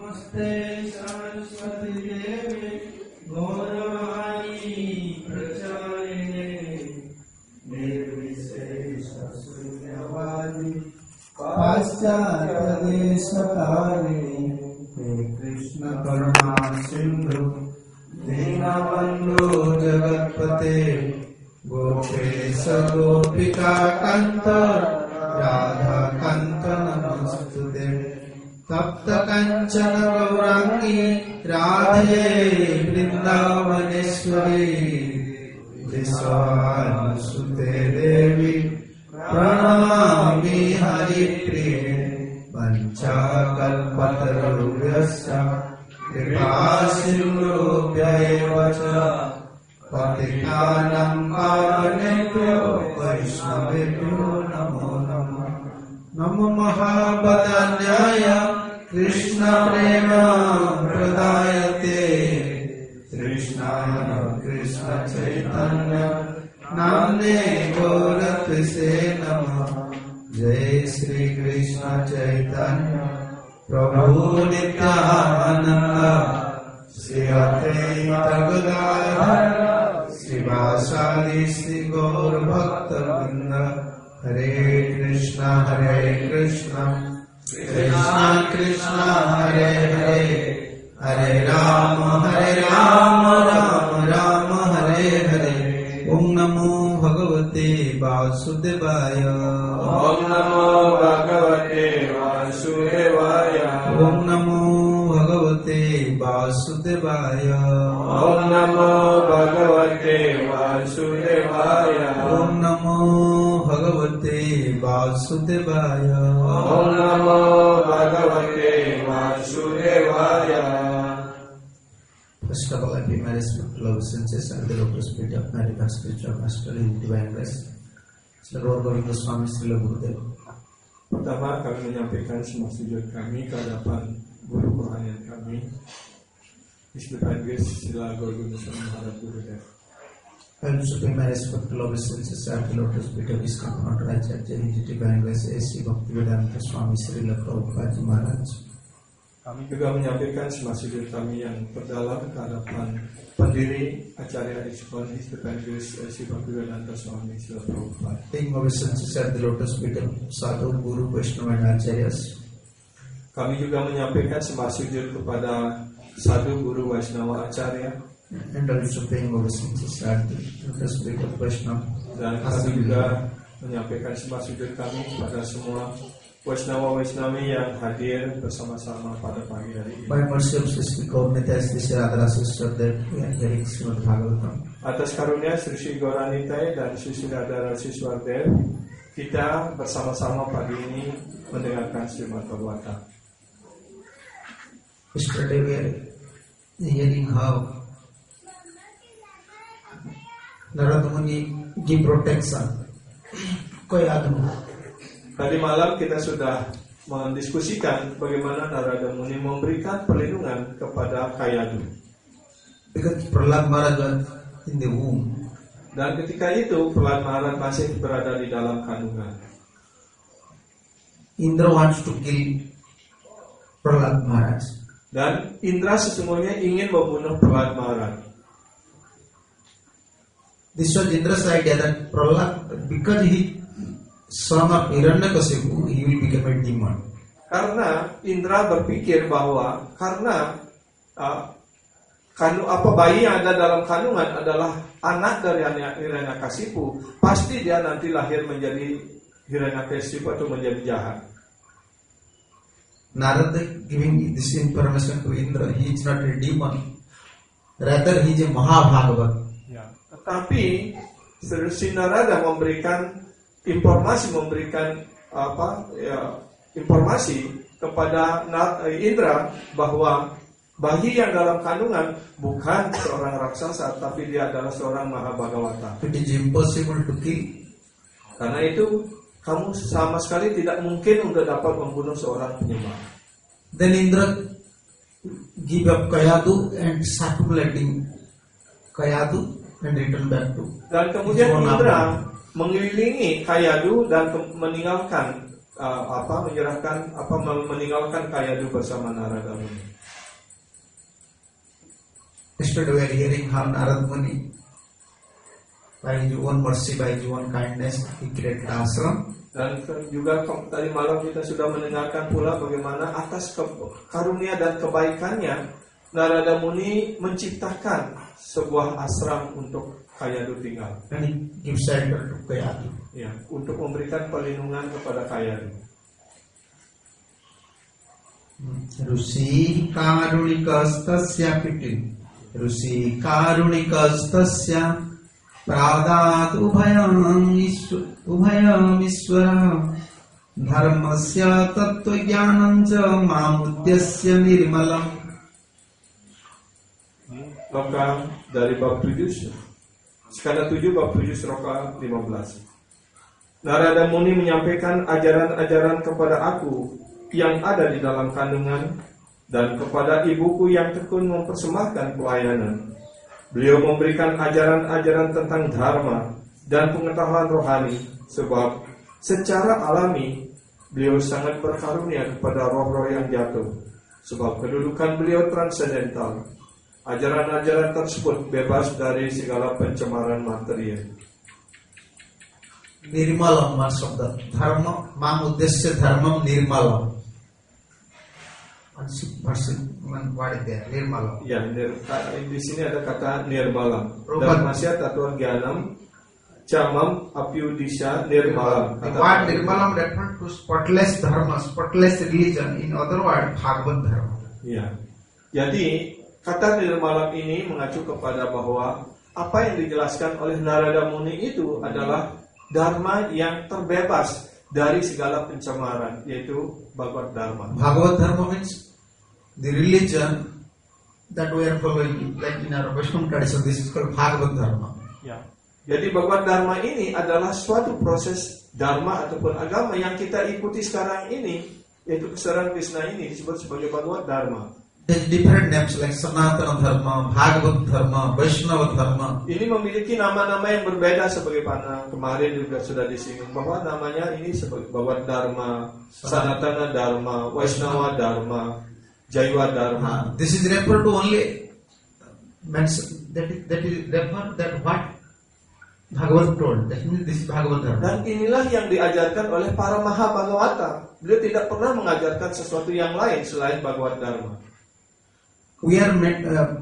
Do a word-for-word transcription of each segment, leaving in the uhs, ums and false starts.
Namaste Saraswati Devi Gauravani Pracharine Nirvisesha Sunyavadi Paschatya Desatarini He Krishna Karuna Sindhu Dinabandhu Jagatpate Gopesha Gopika Kanta Radha Kanta Namastute Tapta Kanchana Gaurangi Radhe Vrindavaneshwari Vishwanusute Devi Pranamami Haripriye Pancha Kalpatarubhyasya Kripasindhubhyaevacha Patitanam Pavanebhyo Vaishnavebhyo Namo Namah Namo Mahabhadanyaya Krishna Prema Pradayate Krishna Krishna Chaitanya Namne Gauratvise Namah Jai Sri Krishna Chaitanya Prabhu Nityananda Sri Advaita Gadadhara Srivasadi Sri Gaur Bhakta Vrinda Hare Krishna Hare Krishna Krishna Krishna Hare Hare Hare Rama Hare Rama Rama Rama Hare Hare Om Namo Bhagavate Vasudevaya Om Namo Bhagavate Vasudevaya Om Namo Bhagavate Vasudevaya Om Namo Bhagavate Vasudevaya Om Namo Bhagavate Vasudevaya Om Namo Bhagavate Vasudevaya. First of all, I pay my respectful obeisances and the lotus feet of my reverend spiritual master in divine grace, Sri Gaur Govinda Swami Srila Gurudev. Pertama, kami menyampaikan semua sujud kami ke hadapan guru rohanian kami, His Divine Grace Srila Gaur Govinda Swami Maharaj Gurudev. I also pay my respectful obeisances at the lotus feet of His Founder Acharya His Divine Grace A C Bhaktivedanta Swami Srila Prabhupada Maharaj. Kami juga menyampaikan semua sujud kami yang terdalam ke hadapan pendiri acara Iskon His Divine Grace A C Bhaktivedanta Swami Srila Prabhupada. Paying obeisances at the lotus feet of Sadhu Guru Vaishnava and Acharyas. Kami juga menyampaikan semua sujud kepada Sadhu Guru Vaishnava Acharya. And also paying obeisances at the lotus feet of Vaishnava. Dan kami juga menyampaikan semua sujud kami kepada semua Vaishnava Vaishnavi yang hadir bersama-sama pada pagi hari ini. By mercy of Sri Gaurnita Sri Sri Radha Sister that we are hearing Srimad Bhagavatam. Atas karunia Sri Sri Gauranitai dan Sri Sri Radha Siswardev, kita bersama-sama pagi ini mendengarkan Srimad Bhagavatam. Yesterday we are hearing how Narada Muni give protection. Koyadhu. Tadi malam kita sudah mendiskusikan bagaimana Narada Muni memberikan perlindungan kepada Kayadu. Because Prahlad Maharaj was in the womb. Dan ketika itu Prahlad Maharaj masih berada di dalam kandungan. Indra wants to kill Prahlad Maharaj. Dan Indra sesungguhnya ingin membunuh Prahlad Maharaj. This was Indra's idea that Prahlad, because he son of Hiranyakasipu, he will become a demon. Karena Indra berpikir bahwa karena uh, kanu, apa bayi yang ada dalam kandungan adalah anak dari Hiranyakasipu, pasti dia nanti lahir menjadi Hiranyakasipu atau menjadi jahat. Narada giving this information to Indra, he is not a demon, rather he is a Mahabhagavat. Ya. Tetapi Sri Narada memberikan informasi, memberikan apa ya, informasi kepada Indra bahwa bayi yang dalam kandungan bukan seorang raksasa, tapi dia adalah seorang Mahabhagavata. It is impossible to kill. Karena itu kamu sama sekali tidak mungkin untuk dapat membunuh seorang penyembah. Then Indra give up Kayadu and started letting Kayadu and return back to. Dan kemudian Indra mengelilingi Kayadu dan ke- meninggalkan uh, apa menyerahkan apa meninggalkan Kayadu bersama Narada Muni. Yesterday we are hearing how Narada Muni, by his own mercy, by his own kindness, he created ashram. Dan juga tadi malam kita sudah mendengarkan pula bagaimana atas karunia dan kebaikannya Narada Muni menciptakan sebuah ashram untuk Kayadu tinggal. And he gives shelter to Kayadu. Ya, untuk memberikan perlindungan kepada Kayadu. Rusi karunikastasya piti, Rusi karunikastasya pradat ubhayam iswa ubhayam iswara dharmasya tattva jnanam ca mamudyasya nirmalam. Loka dari bab tujuh, skala tujuh bab tujuh sloka lima belas. Narada Muni menyampaikan ajaran-ajaran kepada aku yang ada di dalam kandungan dan kepada ibuku yang tekun mempersembahkan pelayanan. Beliau memberikan ajaran-ajaran tentang dharma dan pengetahuan rohani, sebab secara alami beliau sangat berkarunia kepada roh-roh yang jatuh, sebab kedudukan beliau transendental. Ajaran-ajaran tersebut bebas dari segala pencemaran material. Nirmalam maksudnya dharma, mamudyasya dharmam nirmalam. Maksud what is there? Nirmalam. Ya, nir, di sini ada kata nirmalam. Dharmasya tattva jnanam camam apyudisya nirmalam. The word nirmalam refers to spotless dharma, spotless religion. In other words, Bhagavad dharma. Ya. Jadi kata nirmalam ini mengacu kepada bahwa apa yang dijelaskan oleh Narada Muni itu adalah dharma yang terbebas dari segala pencemaran, yaitu Bhagavad Dharma. Bhagavad Dharma means the religion that we are following, like in our Vaishnava tradition, this is called Bhagavad Dharma. Ya. Jadi Bhagavad Dharma ini adalah suatu proses dharma ataupun agama yang kita ikuti sekarang ini, yaitu kesedaran Krishna ini disebut sebagai Bhagavad Dharma. There's different names like Sanatana Dharma, Bhagavad Dharma, Vaishnava Dharma. Ini memiliki nama-nama yang berbeda sebagaimana kemarin juga sudah disinggung bahwa namanya ini sebagai Bhagavad Dharma, Sanatana Dharma, Vaishnava Dharma, Jaiva Dharma. Uh, this is referred to only mention that is, that is refer that what Bhagavad told. That means this is Bhagavad Dharma. Dan inilah yang diajarkan oleh para Mahabhagavata. Beliau tidak pernah mengajarkan sesuatu yang lain selain Bhagavad Dharma. We are met, uh,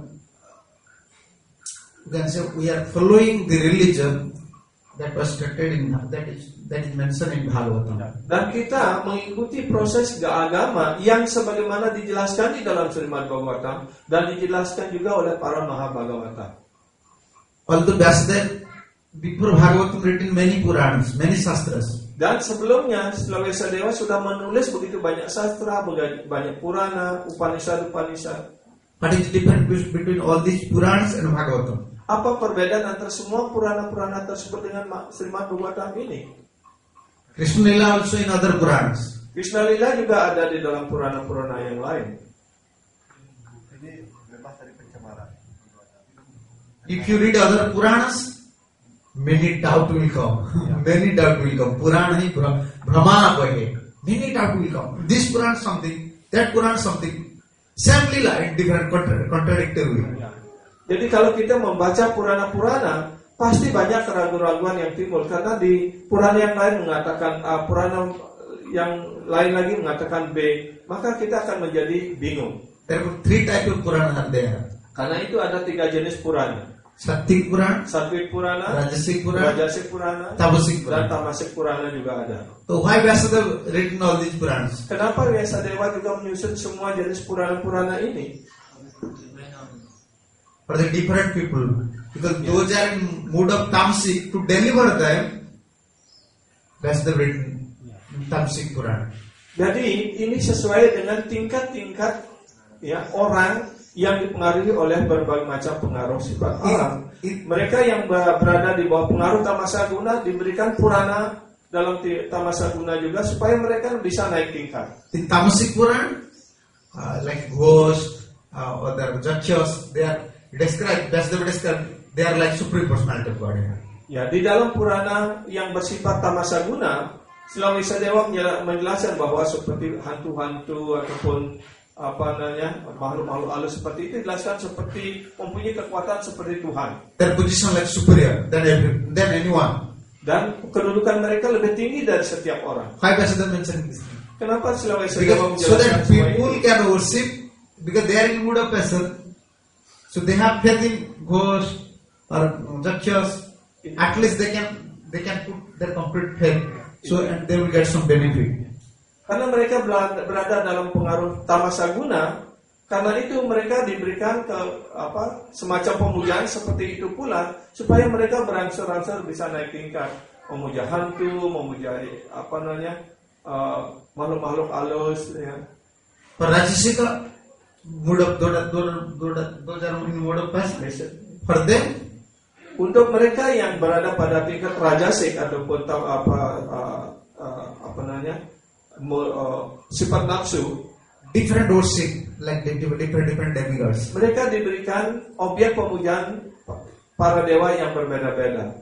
we can say we are following the religion that was stated in that is that is mentioned in Bhagavatam. Dan kita mengikuti proses agama yang sebagaimana dijelaskan di dalam Srimad Bhagavatam dan dijelaskan juga oleh para Mahabhagavata. Although Vyasadeva before Bhagavatam written many Puranas, many Shastras. Dan sebelumnya setelah Vyasadeva sudah menulis begitu banyak sastra, banyak Purana, Upanishad-Upanishad. What is the difference between all these Puranas and Bhagavatam? Apa perbedaan antara semua Purana-Purana tersebut dengan Srimad Bhagavatam ini? Krishna Lila also in other Puranas. Krishna Lila juga ada di dalam Purana-Purana yang lain. Ini bebas dari pencemaran. If you read other Puranas, many doubt will come. Many doubt will come. Purana hi Brahmana Bhage. Many doubt will come. This Purana something, that Purana something. Same lila in different contradictory way. Jadi kalau kita membaca Purana-Purana, pasti banyak keraguan-keraguan yang timbul karena di Purana yang lain mengatakan A, Purana yang lain lagi mengatakan B, maka kita akan menjadi bingung. There are three types of Purana are there. Karena itu ada tiga jenis Purana. Sattvik Purana, Sattvik Purana, Rajasic Purana, Rajasic Purana, Tamasic dan Purana. Tamasik Purana juga ada. So why Vyasadeva written all these Puranas? Kenapa Vyasadeva juga menyusun semua jenis Purana-Purana ini? For the different people, because those are in mood of Tamasic, to deliver them, Vyasadeva written Tamasic Purana. Jadi ini sesuai dengan tingkat-tingkat ya orang yang dipengaruhi oleh berbagai macam pengaruh sifat alam. Mereka yang berada di bawah pengaruh Tamasaguna diberikan Purana dalam Tamasaguna juga supaya mereka bisa naik tingkat. The Tamasic Purana, uh, like ghosts, uh, or the Jakshas, they are described, that's the described, they are like supreme personality of God. Ya, di dalam Purana yang bersifat Tamasaguna, Silang Wisadewa menjelaskan bahwa seperti hantu-hantu ataupun apa namanya makhluk-makhluk halus seperti itu dijelaskan seperti mempunyai kekuatan seperti Tuhan. Their position like superior than every, than anyone. Dan kedudukan mereka lebih tinggi dari setiap orang. Why Pastor mention this? Kenapa Silang Wisadewa Because so menjelaskan that semua people ini? can worship because they are in mood of passion. So they have faith in ghosts or Jakshas. At least they can they can put their complete faith. So and they will get some benefit. Karena mereka berada dalam pengaruh tamasaguna, karena itu mereka diberikan ke apa semacam pemujaan seperti itu pula supaya mereka berangsur-angsur bisa naik tingkat, memuja hantu, memuja apa namanya uh, makhluk-makhluk halus. Ya. For Rajasika, mood of those those are in mood of passion. For them, untuk mereka yang berada pada tingkat rajasik ataupun apa uh, uh, apa namanya uh, sifat nafsu, different worship like different different demigods. mereka diberikan objek pemujaan para dewa yang berbeda-beda.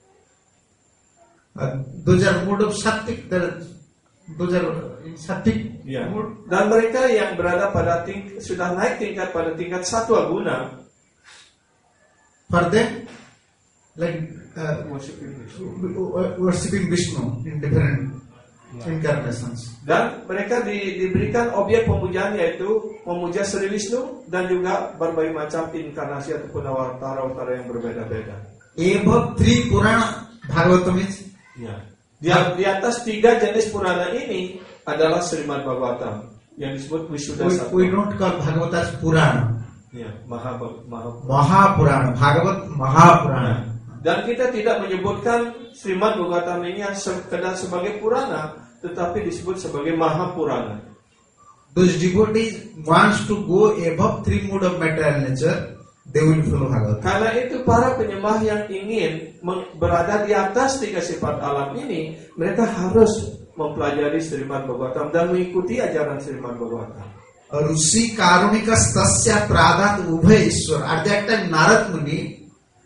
Uh, those are mood of sattvic. Those are in sattvic Ya. mood. Dan mereka yang berada pada ting sudah naik tingkat pada tingkat satwa guna, For them, like uh, worshiping Vishnu. worshipping Vishnu in different incarnations. Dan mereka di, diberikan objek pemujaan yaitu memuja Sri Vishnu dan juga berbagai macam inkarnasi ataupun awatara-awatara yang berbeda-beda. Above three Purana, Bhagavatam is Ya. Di, di atas tiga jenis Purana ini adalah Srimad Bhagavatam yang disebut Wisuddha we, Sattva. we don't call Bhagavata as Purana. Ya, Maha Maha. Mahapurana, Bhagavat Mahapurana. Dan kita tidak menyebutkan Srimad Bhagavatam ini sekedar sebagai Purana, tetapi disebut sebagai Mahapurana. Those devotees wants to go above three mood of material nature, they will follow Bhagavatam. Karena itu para penyembah yang ingin berada di atas tiga sifat alam ini, mereka harus mempelajari Srimad Bhagavatam dan mengikuti ajaran Srimad Bhagavatam. Rusi Karunika Stasya Pradat Ubhay Ishwar. At that time Narad Muni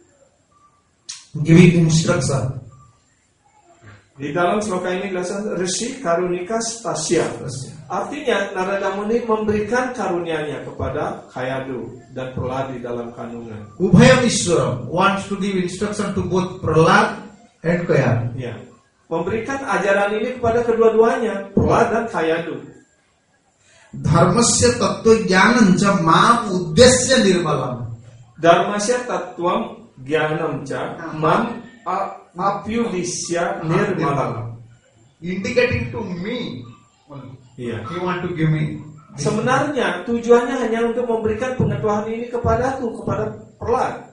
giving instruction. Di dalam sloka ini dijelaskan Rishi Karunika Stasya. Artinya Narada Muni memberikan karunia-Nya kepada Kayadu dan Prahlad di dalam kandungan. Ubhayam Ishwaram wants to give instruction to both Prahlad and Kayadu. Ya. Memberikan ajaran ini kepada kedua-duanya, Prahlad dan Kayadu. Dharmasya tattva jnanam cha mam uddesya nirmalam. Dharmasya tattvam jnanam cha mam apyudisya nirmalam. Indicating to me. Iya. He want to give me. Sebenarnya tujuannya hanya untuk memberikan pengetahuan ini kepadaku, kepada Prahlad.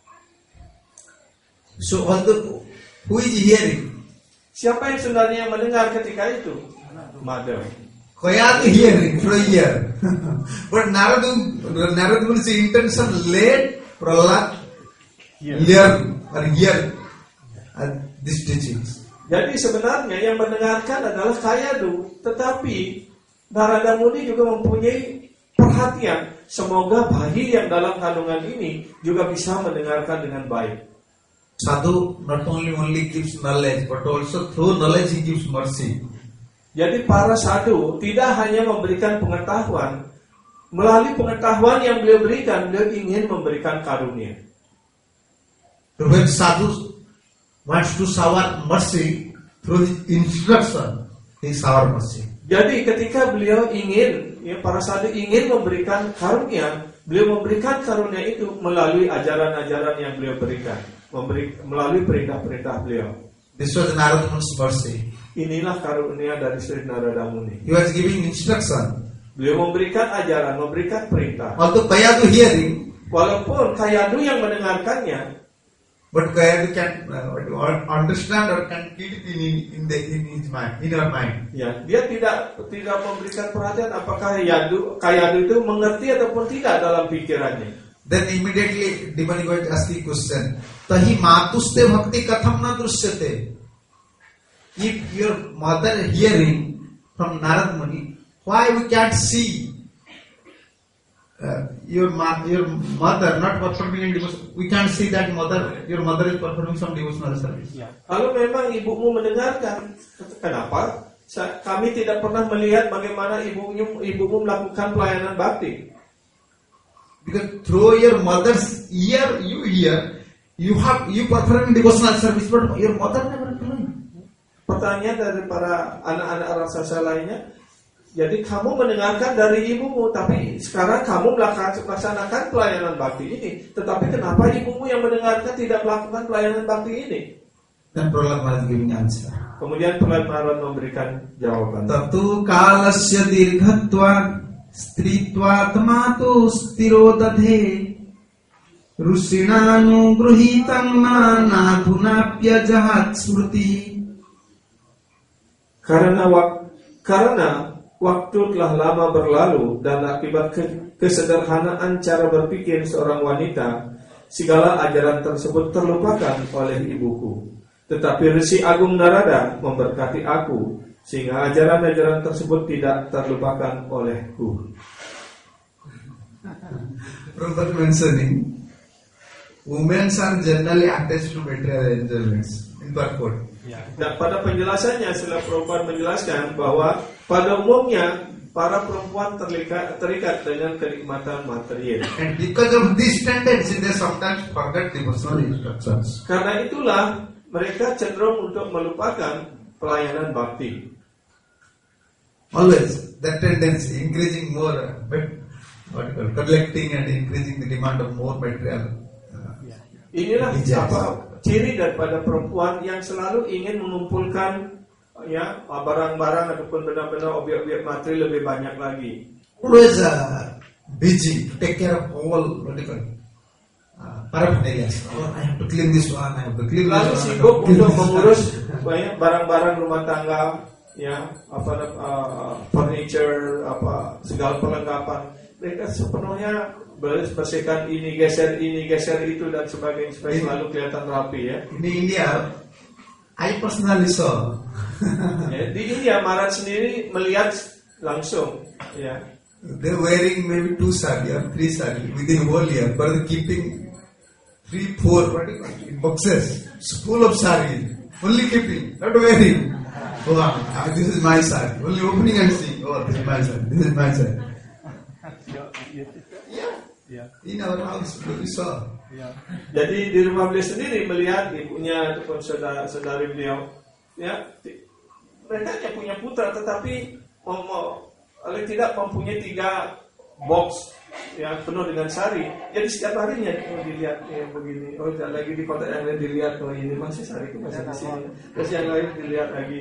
So although who is hearing? Siapa yang sebenarnya mendengar ketika itu? Madhav. Kayadu hearing from here. But Narada Narada Muni's intention led Prahlad learn or hear uh, these teachings. Jadi sebenarnya yang mendengarkan adalah Kayadu, tetapi Narada Muni juga mempunyai perhatian. Semoga bayi yang dalam kandungan ini juga bisa mendengarkan dengan baik. Sadhu not only only gives knowledge, but also through knowledge he gives mercy. Jadi para sadhu tidak hanya memberikan pengetahuan, melalui pengetahuan yang beliau berikan, beliau ingin memberikan karunia. When sadhu wants to shower mercy through his instruction, he shower mercy. Jadi ketika beliau ingin, ya, para sadhu ingin memberikan karunia, beliau memberikan karunia itu melalui ajaran-ajaran yang beliau berikan, memberi, melalui perintah-perintah beliau. This was Narada Muni's mercy. Inilah karunia dari Sri Narada Muni. He was giving instruction. Beliau memberikan ajaran, memberikan perintah. Although Kayadu hearing, Walaupun Kayadu yang mendengarkannya, but Kayadu can uh, understand or can keep it in in, the, in his mind, in her mind. ya, dia tidak tidak memberikan perhatian apakah Kayadu Kayadu itu mengerti ataupun tidak dalam pikirannya. Then immediately Demon going to ask the question, Tahi matuste bhakti katham na drusyate. If your mother hearing from Narad Muni, why we can't see uh, your ma- your mother not performing in devotion, we can't see that mother, your mother is performing some devotional service. Ya. Kalau memang ibumu mendengarkan, kenapa? Kami tidak pernah melihat bagaimana ibumu ibumu melakukan pelayanan bakti. Because through your mother's ear, you hear, you have you performing devotional service, but your mother never doing. Pertanyaan dari para anak-anak raksasa lainnya, jadi kamu mendengarkan dari ibumu, tapi sekarang kamu melaksanakan pelayanan bakti ini. Tetapi kenapa ibumu yang mendengarkan tidak melakukan pelayanan bakti ini? Dan Prahlad Maharaj giving answer. Kemudian Prahlad Maharaj memberikan jawaban. Tatu kalasya dirghatva stritva tamatu stirodadhe rusinanu gruhitam manadhunapya jahat smrti. Karena wak, karena waktu telah lama berlalu dan akibat ke, kesederhanaan cara berpikir seorang wanita, segala ajaran tersebut terlupakan oleh ibuku. Tetapi Resi Agung Narada memberkati aku sehingga ajaran-ajaran tersebut tidak terlupakan olehku. Prabhupada mentioning, women are generally attached to material enjoyments in purport. Dan pada penjelasannya, Srila Prabhupada menjelaskan bahwa pada umumnya para perempuan terikat, terikat dengan kenikmatan material. And because of this tendency, they sometimes forget devotional instructions. Karena itulah mereka cenderung untuk melupakan pelayanan bakti. Always that tendency increasing more, but what you call, collecting and increasing the demand of more material. Uh, Inilah desires. apa ciri daripada perempuan yang selalu ingin mengumpulkan ya barang-barang ataupun benda-benda objek-objek materi lebih banyak lagi. Always uh, busy to take care of all what you call uh, paraphernalias. Oh, I have to clean this one, I have to clean this Lalu one. I have sibuk to clean untuk this mengurus one. banyak barang-barang rumah tangga, ya apa uh, furniture, apa segala perlengkapan. Mereka sepenuhnya bersihkan ini, geser ini, geser itu dan sebagainya supaya selalu kelihatan rapi ya. In India, I personally saw. Ya, di India Maharaj sendiri melihat langsung, ya. They wearing maybe two sari or three sari within whole year, but they keeping three, four what do you call it, boxes full of sari, only keeping, not wearing. Oh, ah, this is my sari. Only opening and seeing. Oh, this is my sari. This is my sari. Yeah. In our house, we saw. Jadi di rumah beliau sendiri melihat ibunya ataupun saudara saudari beliau, ya, mereka hanya punya putra tetapi mau, mau oleh tidak mempunyai tiga box yang penuh dengan sari. Jadi setiap harinya oh, dilihat yang begini, oh lagi di kotak yang lain dilihat, oh ini masih sari itu masih di sini. Terus yang lain dilihat lagi.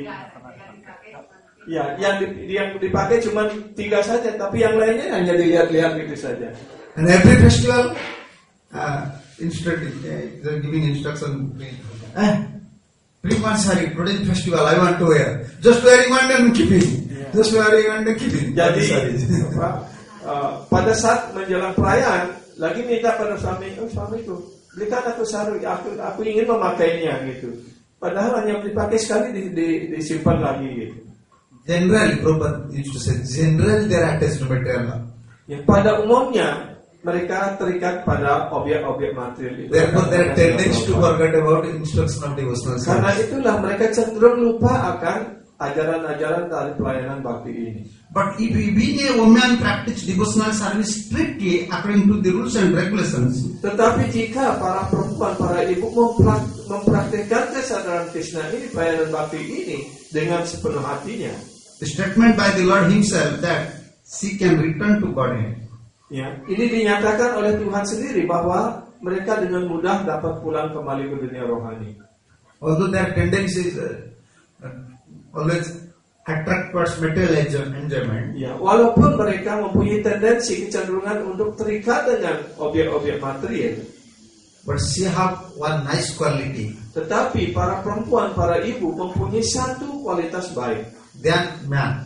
Ya, yang di, yang dipakai cuma tiga saja, tapi yang lainnya hanya dilihat-lihat gitu saja. And every festival, uh, instructing, uh, they're giving instruction. Eh, bring one sari. Today's festival, I want to wear. Just wearing one and keeping. Yeah. Just wearing one and keeping. Jadi, apa, uh, pada saat menjelang perayaan, lagi minta pada suami, oh suamiku, belikan aku sari, aku aku ingin memakainya gitu. Padahal hanya dipakai sekali, di, di, disimpan lagi gitu. Generally, Prabhupada used to say, generally they are attached to material. Ya, pada umumnya mereka terikat pada objek-objek material itu. Therefore, their tendency to forget about instruction of devotional service. Karena itulah mereka cenderung lupa akan ajaran-ajaran dari pelayanan bakti ini. But if being a woman practice devotional service strictly according to the rules and regulations, tetapi jika para perempuan, para ibu memprak, mempraktikkan kesadaran Krishna ini, pelayanan bakti ini dengan sepenuh hatinya, the statement by the Lord Himself that she can return to Godhead. Ya, ini dinyatakan oleh Tuhan sendiri bahwa mereka dengan mudah dapat pulang kembali ke dunia rohani. Although their tendency is uh, uh, always attract towards material enjoyment. Ya, walaupun mereka mempunyai tendensi kecenderungan untuk terikat dengan objek-objek material, but she have one nice quality. Tetapi para perempuan, para ibu mempunyai satu kualitas baik. Than man.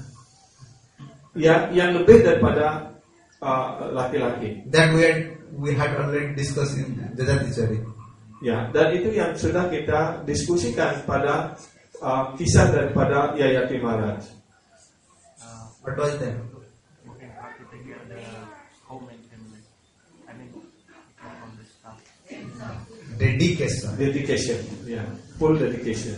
Ya, yang lebih daripada uh, laki-laki. That we had, we had already discussed in Jajatichari. Ya, dan itu yang sudah kita diskusikan pada uh, kisah daripada Yayati Maharaj. What was that? Mungkin how to take care the home maintenance. dedication. Dedication, ya, full dedication.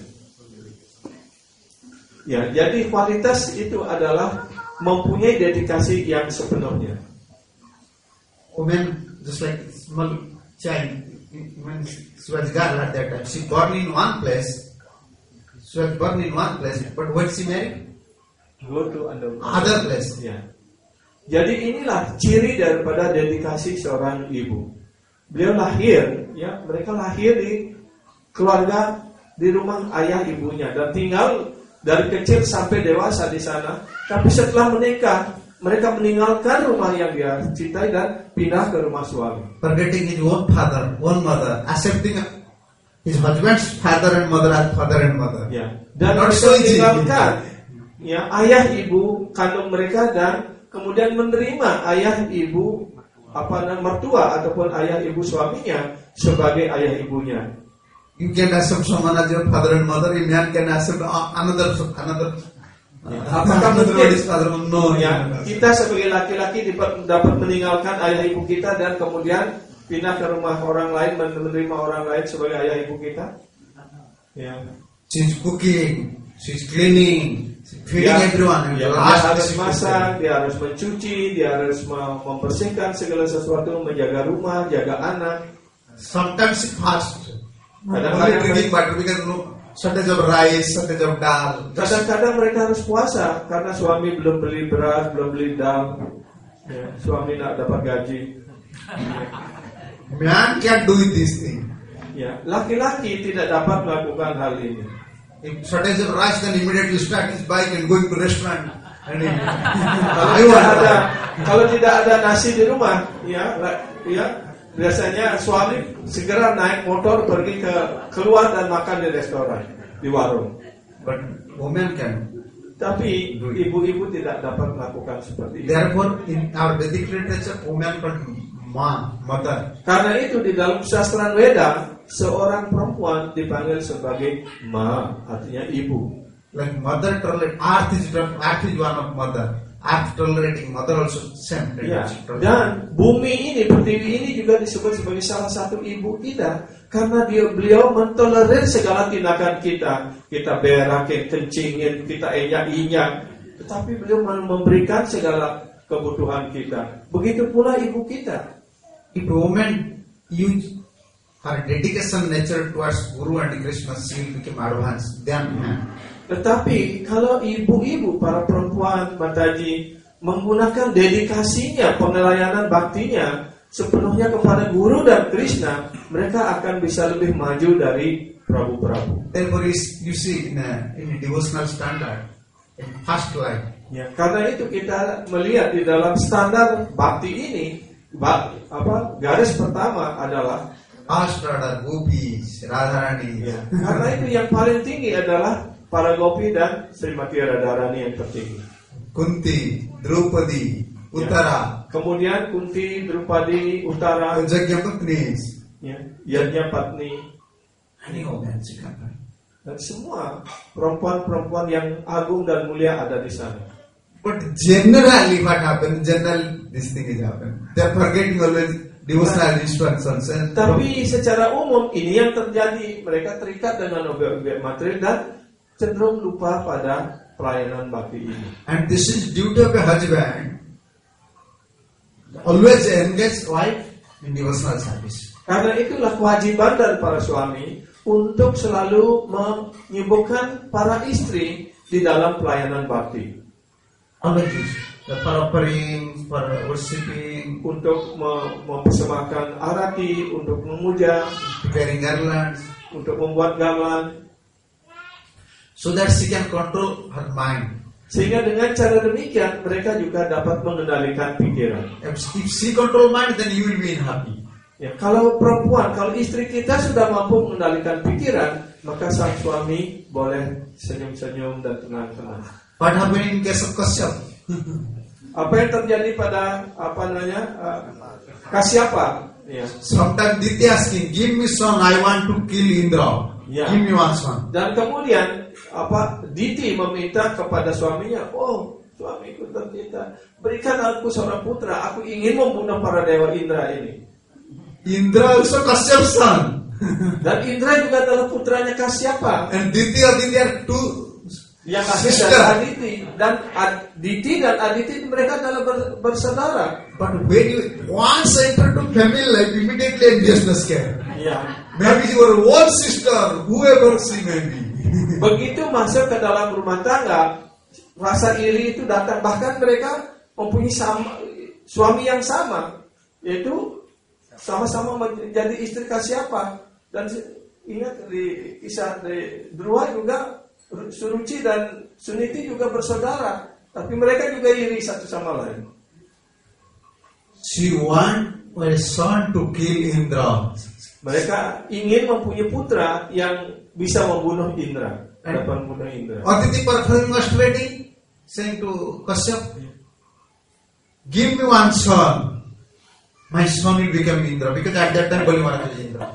Ya, jadi kualitas itu adalah mempunyai dedikasi yang sepenuhnya. Women, just like small child, when she was girl at that time, she born in one place. She was born in one place, but when she married, Go to another, other place. Ya. Jadi inilah ciri daripada dedikasi seorang ibu. Beliau lahir, ya, mereka lahir di keluarga di rumah ayah ibunya dan tinggal dari kecil sampai dewasa di sana. Tapi setelah menikah, mereka meninggalkan rumah yang dia cintai dan pindah ke rumah suami. Forgetting his own father, own mother, accepting his husband's father and mother as father and mother. Ya. Dan Not mereka so easy. meninggalkan ya ayah ibu kandung mereka dan kemudian menerima ayah ibu apa namanya mertua ataupun ayah ibu suaminya sebagai ayah ibunya. You can accept someone as your father and mother. A man can accept another another. Ya. Uh, Apakah another mungkin is father? No. ya, no, no. kita sebagai laki-laki dapat, dapat meninggalkan ayah ibu kita dan kemudian pindah ke rumah orang lain menerima orang lain sebagai ayah ibu kita? Ya. She's cooking, she's cleaning, she's feeding Ya, everyone. And ya, the dia last harus she masak, dia harus mencuci, dia harus mem- membersihkan segala sesuatu, menjaga rumah, jaga anak. Sometimes she fast. Kadang-kadang Only drinking water because no shortage of rice, shortage of dal. Kadang-kadang mereka harus puasa karena suami belum beli beras, belum beli dal. Ya, suami tidak dapat gaji. Man can't do this thing. Ya, laki-laki tidak dapat melakukan hal ini. If shortage of rice, then immediately start his bike and going to restaurant. And he, Kalau I tidak want ada, that. kalau tidak ada nasi di rumah, ya, la- ya, biasanya suami segera naik motor pergi ke keluar dan makan di restoran, di warung. But women can. Tapi ibu-ibu tidak dapat melakukan seperti itu. Therefore, in our Vedic literature, women called ma, mother. Karena itu di dalam sastra Weda, seorang perempuan dipanggil sebagai ma, artinya ibu. Like mother tolerate, earth is, earth is one of mother. Earth tolerating, mother also same. Ya, dan bumi ini, pertiwi ini juga disebut sebagai salah satu ibu kita karena dia beliau mentolerir segala tindakan kita. Kita berakin, kencingin, kita enyak-inyak, tetapi beliau memberikan segala kebutuhan kita. Begitu pula ibu kita. If women use her dedication nature towards Guru and Krishna, she will become advanced than man. Tetapi kalau ibu-ibu, para perempuan, Mataji, menggunakan dedikasinya, pengelayanan baktinya sepenuhnya kepada Guru dan Krishna, mereka akan bisa lebih maju dari Prabu-Prabu. Therefore, is you see in a, in a devotional standard, in first life, Ya, karena itu kita melihat di dalam standar bakti ini, bak, apa garis pertama adalah first order, gopis, Radharani. ya, karena itu yang paling tinggi adalah para gopi dan Srimati Radharani yang tertinggi. Kunti, Draupadi, Uttara, Kemudian Kunti, Drupadi, Uttara, Jagyapatnis. ya, Yajna Patni, Any woman she can find. dan semua perempuan-perempuan yang agung dan mulia ada di sana. But generally what happens, general this thing is happen. They are forgetting always devotional instructions. And Tapi secara umum ini yang terjadi, mereka terikat dengan objek-objek material dan cenderung lupa pada pelayanan bakti ini. And this is duty of a husband. Always engage wife in devotional service. Karena itulah kewajiban dari para suami untuk selalu menyibukkan para istri di dalam pelayanan bakti. Always the for offering, for worshipping, Untuk mem- mempersembahkan arati, untuk memuja, preparing garlands, untuk membuat gamelan. so that she can control her mind. Sehingga dengan cara demikian mereka juga dapat mengendalikan pikiran. If, if she control mind, then you will be happy. Ya, kalau perempuan, kalau istri kita sudah mampu mengendalikan pikiran, maka sang suami boleh senyum-senyum dan tenang-tenang. What happened in case of Kashyap? Apa yang terjadi pada apa namanya uh, Kasyapa? Ya. Sometimes Ditya asking, give me son, I want to kill Indra. Ya. Give me one son. Dan kemudian apa Diti meminta kepada suaminya, oh suamiku tercinta, berikan aku seorang putra, aku ingin membunuh para dewa Indra ini. Indra also Kashyap's son. Dan Indra juga adalah putranya Kasyapa. And Diti Aditi are two Yang lahir sisters. dari Aditi. Dan Aditi dan Aditi mereka adalah ber- bersaudara. But when you once enter to family life, immediately ambitiousness came. Ya. Maybe your own sister, whoever she may be. Begitu masuk ke dalam rumah tangga, rasa iri itu datang. Bahkan mereka mempunyai sama, suami yang sama, yaitu sama-sama menjadi istri Kasyapa. Dan ingat di kisah di Druha juga, Suruci dan Suniti juga bersaudara, tapi mereka juga iri satu sama lain. She want a son to kill Indra. Mereka ingin mempunyai putra yang bisa membunuh Indra, dapat membunuh Indra. Aditi performing austerity, saying to Kashyap, give me one son. My son will become Indra. Because at that time, Bali Maharaj is Indra.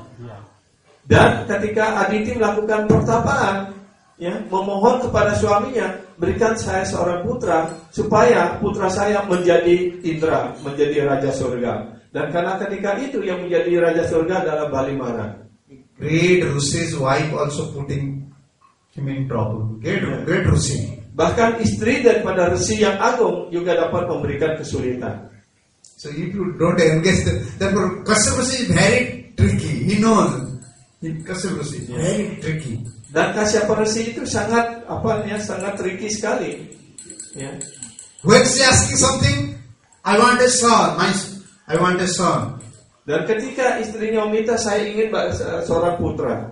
Dan ketika Aditi melakukan pertapaan, ya, memohon kepada suaminya, berikan saya seorang putra supaya putra saya menjadi Indra, menjadi raja surga. Dan karena ketika itu yang menjadi raja surga adalah Bali Maharaj. Great Rishi's wife also putting him in trouble. Great, great Rishi. Bahkan istri daripada Resi yang agung juga dapat memberikan kesulitan. So if you don't engage, the, therefore Kashyap Rishi is very tricky. He knows. Kashyap Rishi is very tricky. Dan Kasyapa Resi itu sangat apa ya, sangat tricky sekali. Ya. When she asking something, I want a son. My, I want a son. Dan ketika istrinya meminta, saya ingin seorang putra,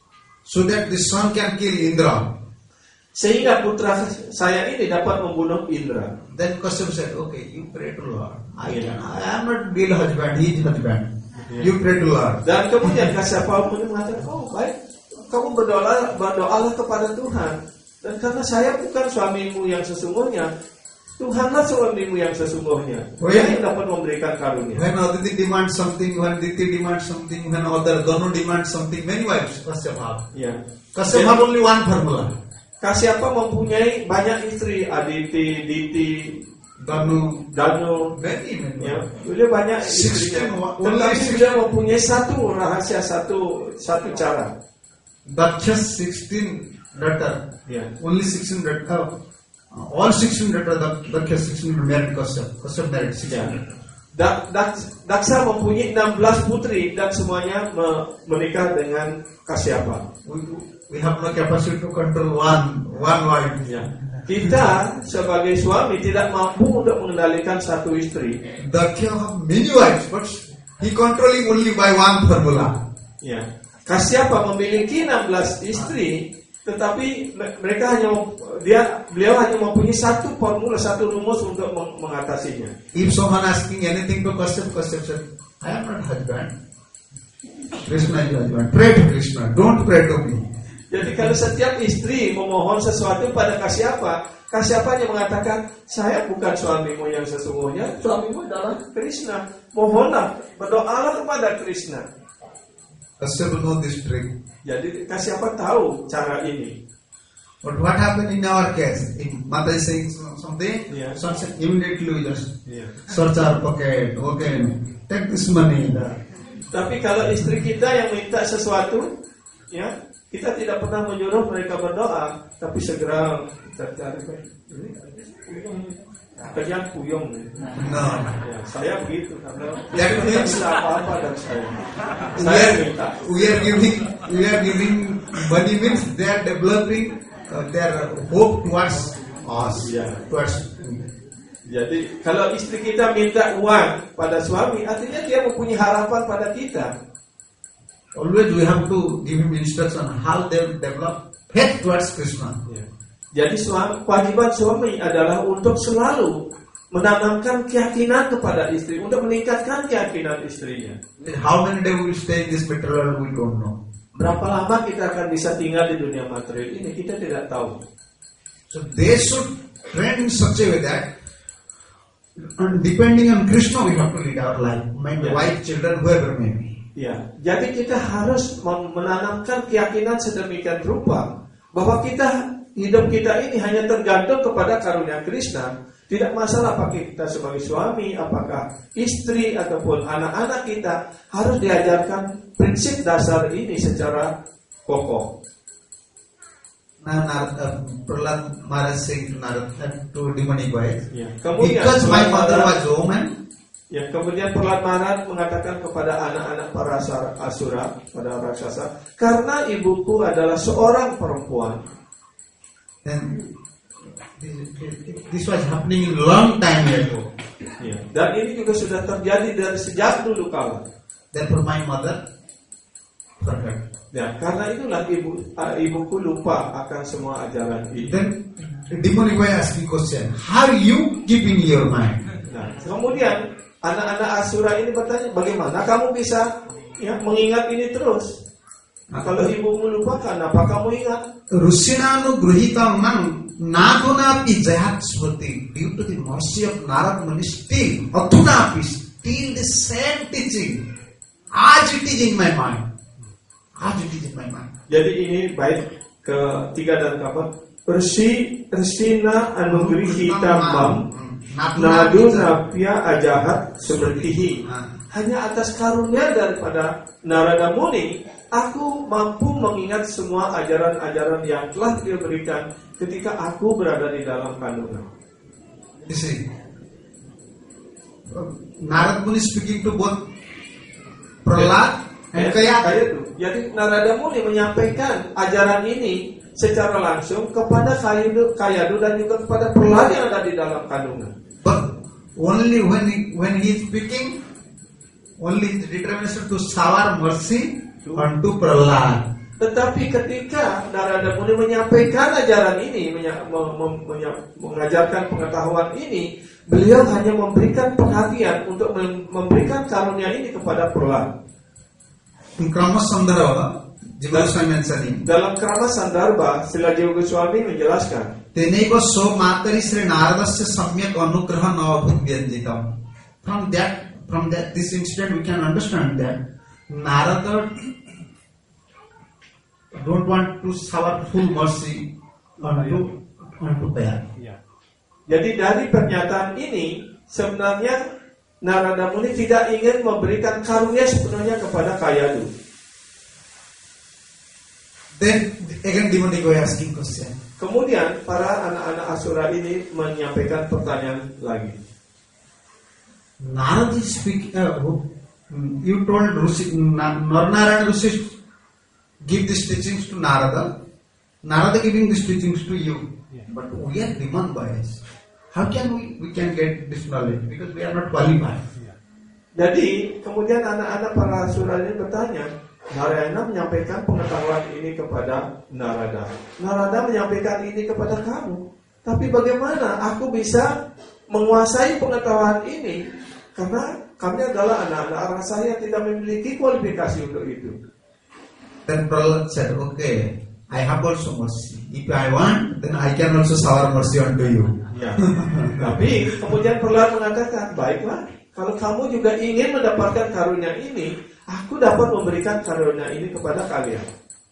So that the son can kill Indra. sehingga putra saya ini dapat membunuh Indra. Then Kashyap said, okay, you pray to Lord. I, I am not real husband, he is husband. Yeah. You pray to Lord. Dan kemudian Kasyapa pun mengatakan, oh baik, kamu berdoa berdoalah kepada Tuhan. Dan karena saya bukan suamimu yang sesungguhnya, Tuhanlah suamimu yang sesungguhnya. Oh, Dia ya? yang dapat memberikan karunia. When Aditi demands something, when Diti demands something, when other Danu demands something, many wives Kashyap have. Ya. Kashyap have only one formula. Kasyapa mempunyai banyak istri, Aditi, Diti, Danu, Danu. many, many. Ya, beliau banyak Sixteen, istrinya. only Tetapi sixteen. beliau mempunyai satu rahasia, satu satu cara. Daksha's sixteen daughter. Ya. Only sixteen daughter. All sixteen daughter, Daksha's sixteen married Kashyap. Kashyap married Ya. sixteen. Dak, Dak, Daksa mempunyai enam belas putri dan semuanya me, menikah dengan Kasyapa. We, we have no capacity to control one, one wife. Ya. Kita sebagai suami tidak mampu untuk mengendalikan satu istri. Daksha have many wives, but he controlling only by one formula. Ya. Kasyapa memiliki enam belas istri, tetapi mereka hanya dia beliau hanya mempunyai satu formula, satu rumus untuk meng- mengatasinya. If someone asking anything to Kashyap, Kashyap said, I am not husband. Krishna is husband. Pray to Krishna. Don't pray to me. Jadi kalau setiap istri memohon sesuatu pada Kasyapa, Kasyapa hanya mengatakan, saya bukan suamimu yang sesungguhnya, suamimu adalah Krishna. Mohonlah, berdoalah kepada Krishna. Kashyap know this trick. Jadi Kasyapa tahu cara ini. But what happened in our case? If Mata is saying something, Yeah. son said, immediately we just Yeah. search our pocket. Okay, take this money. Tapi kalau istri kita yang minta sesuatu, ya kita tidak pernah menyuruh mereka berdoa, tapi segera kita cari ini kerjaan puyong. No. Ya, saya begitu karena That tidak means- bisa apa-apa dari saya. We Saya are, minta. we are giving, we are giving money means they are developing uh, their hope towards us, Yeah. towards. Jadi kalau istri kita minta uang pada suami, artinya dia mempunyai harapan pada kita. Always we have to give him instruction how they develop faith towards Krishna. Ya. Jadi suami, kewajiban suami adalah untuk selalu menanamkan keyakinan kepada istri, untuk meningkatkan keyakinan istrinya. How many days we will stay in this material we don't know. Berapa lama kita akan bisa tinggal di dunia material ini, kita tidak tahu. So they should train in such a way that and depending on Krishna we have to lead our life. Maybe Yeah. wife, children, whoever may be. Ya, jadi kita harus mem- menanamkan keyakinan sedemikian rupa bahwa kita hidup kita ini hanya tergantung kepada karunia Krishna, Tidak masalah apakah kita sebagai suami, apakah istri ataupun anak-anak kita, harus diajarkan prinsip dasar ini secara kokoh. Now, uh, Prahlad Maharaj saying to Narad to demonic wife, Ya. Kemudian because my Prahlad mother Maharaj- was a woman, Ya, kemudian Prahlad Maharaj mengatakan kepada anak-anak para asura, asura pada raksasa, karena ibuku adalah seorang perempuan. then this was happening in long time ago. Ya. Dan ini juga sudah terjadi dari sejak dulu kala. Therefore, my mother forgot. Ya, karena itulah ibu uh, ibuku lupa akan semua ajaran ini. Then the demonic wife asking question, how you keeping your mind? Nah, kemudian anak-anak asura ini bertanya, bagaimana kamu bisa ya mengingat ini terus? Nah, kalau ibumu lupa, kenapa kamu ingat? Rusinanu gruhitam man nadunapi jayat smriti. Due to the mercy of Narad Muni, still adunapi, still the same teaching. As it is in my mind. As it is in my mind. Jadi ini bait ketiga dan keempat. Resi Resina Anugrihi Tamam Nadu Napya Ajahat Sepertihi. Hanya atas karunia daripada Narada Muni, aku mampu mengingat semua ajaran-ajaran yang telah dia berikan ketika aku berada di dalam kandungan. You see, Narad Muni speaking to both Prahlad and Kayadu. Kayadu. Jadi Narada Muni menyampaikan ajaran ini secara langsung kepada Kayadu, Kayadu dan juga kepada Prahlad yang ada di dalam kandungan. But only when he, when he is speaking, only the determination to shower mercy unto Prahlad. Tetapi ketika Narada Muni menyampaikan ajaran ini, menya, mem, mem, menya, mengajarkan pengetahuan ini, beliau hanya memberikan perhatian untuk mem, memberikan karunia ini kepada Prahlad. In Krama Sandarbha, Jiva Goswami mentioning, Dalam Krama Sandarbha, Srila Jiva Goswami menjelaskan, Tenaiva so matari Sri Naradasya samyak anugraha navabhut vyanjitam. From that, from that, this incident we can understand that Narada don't want to shower full mercy onto onto Kayadu. jadi dari pernyataan ini sebenarnya Narada Muni tidak ingin memberikan karunia sepenuhnya kepada Kayadu. Then again demonic way asking question. Kemudian para anak-anak Asura ini menyampaikan pertanyaan lagi. Narada is speaking. Uh, who- you told Rusi, Narnarayana Rusi give these teachings to Narada. Narada giving these teachings to you. But we are demon boys. How can we we can get this knowledge? Because we are not qualified. Jadi kemudian anak-anak para Asura ini bertanya, Narayana menyampaikan pengetahuan ini kepada Narada. Narada menyampaikan ini kepada kamu. Tapi bagaimana aku bisa menguasai pengetahuan ini? Karena kami adalah anak-anak rasa yang tidak memiliki kualifikasi untuk itu. Then Prahlad said, okay, I have also mercy. If I want, then I can also shower mercy onto you. Ya. Tapi kemudian Prahlad mengatakan, baiklah, kalau kamu juga ingin mendapatkan karunia ini, aku dapat memberikan karunia ini kepada kalian.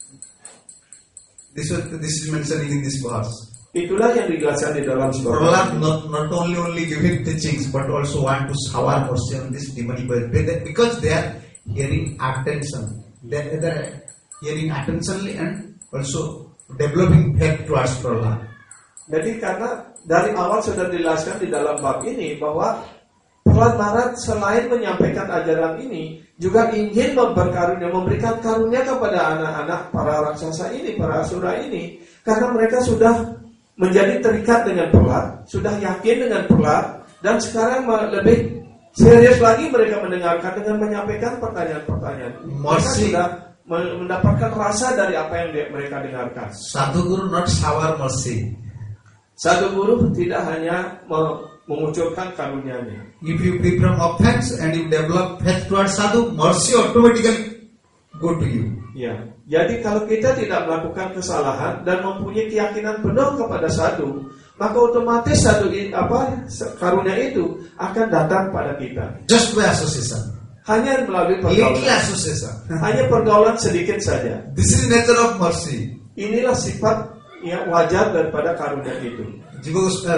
This was this is mentioning in this verse. Itulah yang dijelaskan di dalam surah. Prahlad not, not only only giving teachings, but also want to shower mercy on this demonic world. Because they are hearing attention. They they are hearing attentionally and also developing faith towards Prahlad. Jadi karena dari awal sudah dijelaskan di dalam bab ini bahwa Prahlad Maharaj selain menyampaikan ajaran ini juga ingin berkarunia, memberikan karunia kepada anak-anak para raksasa ini, para asura ini, karena mereka sudah menjadi terikat dengan Prahlad, sudah yakin dengan Prahlad, dan sekarang lebih serius lagi mereka mendengarkan dengan menyampaikan pertanyaan-pertanyaan. Mereka sudah mendapatkan rasa dari apa yang mereka dengarkan. Sadhu Guru not shower mercy. Satu guru tidak hanya mengucurkan karunia-Nya. If you free from offense and you develop faith towards sadhu, mercy automatically go to you. Ya, jadi kalau kita tidak melakukan kesalahan dan mempunyai keyakinan penuh kepada sadhu, maka otomatis sadhu apa karunia itu akan datang pada kita. Just by association. Hanya melalui pergaulan. Little association. Hanya pergaulan sedikit saja. This is nature of mercy. Inilah sifat yang wajar daripada karunia itu. Jiva Goswami,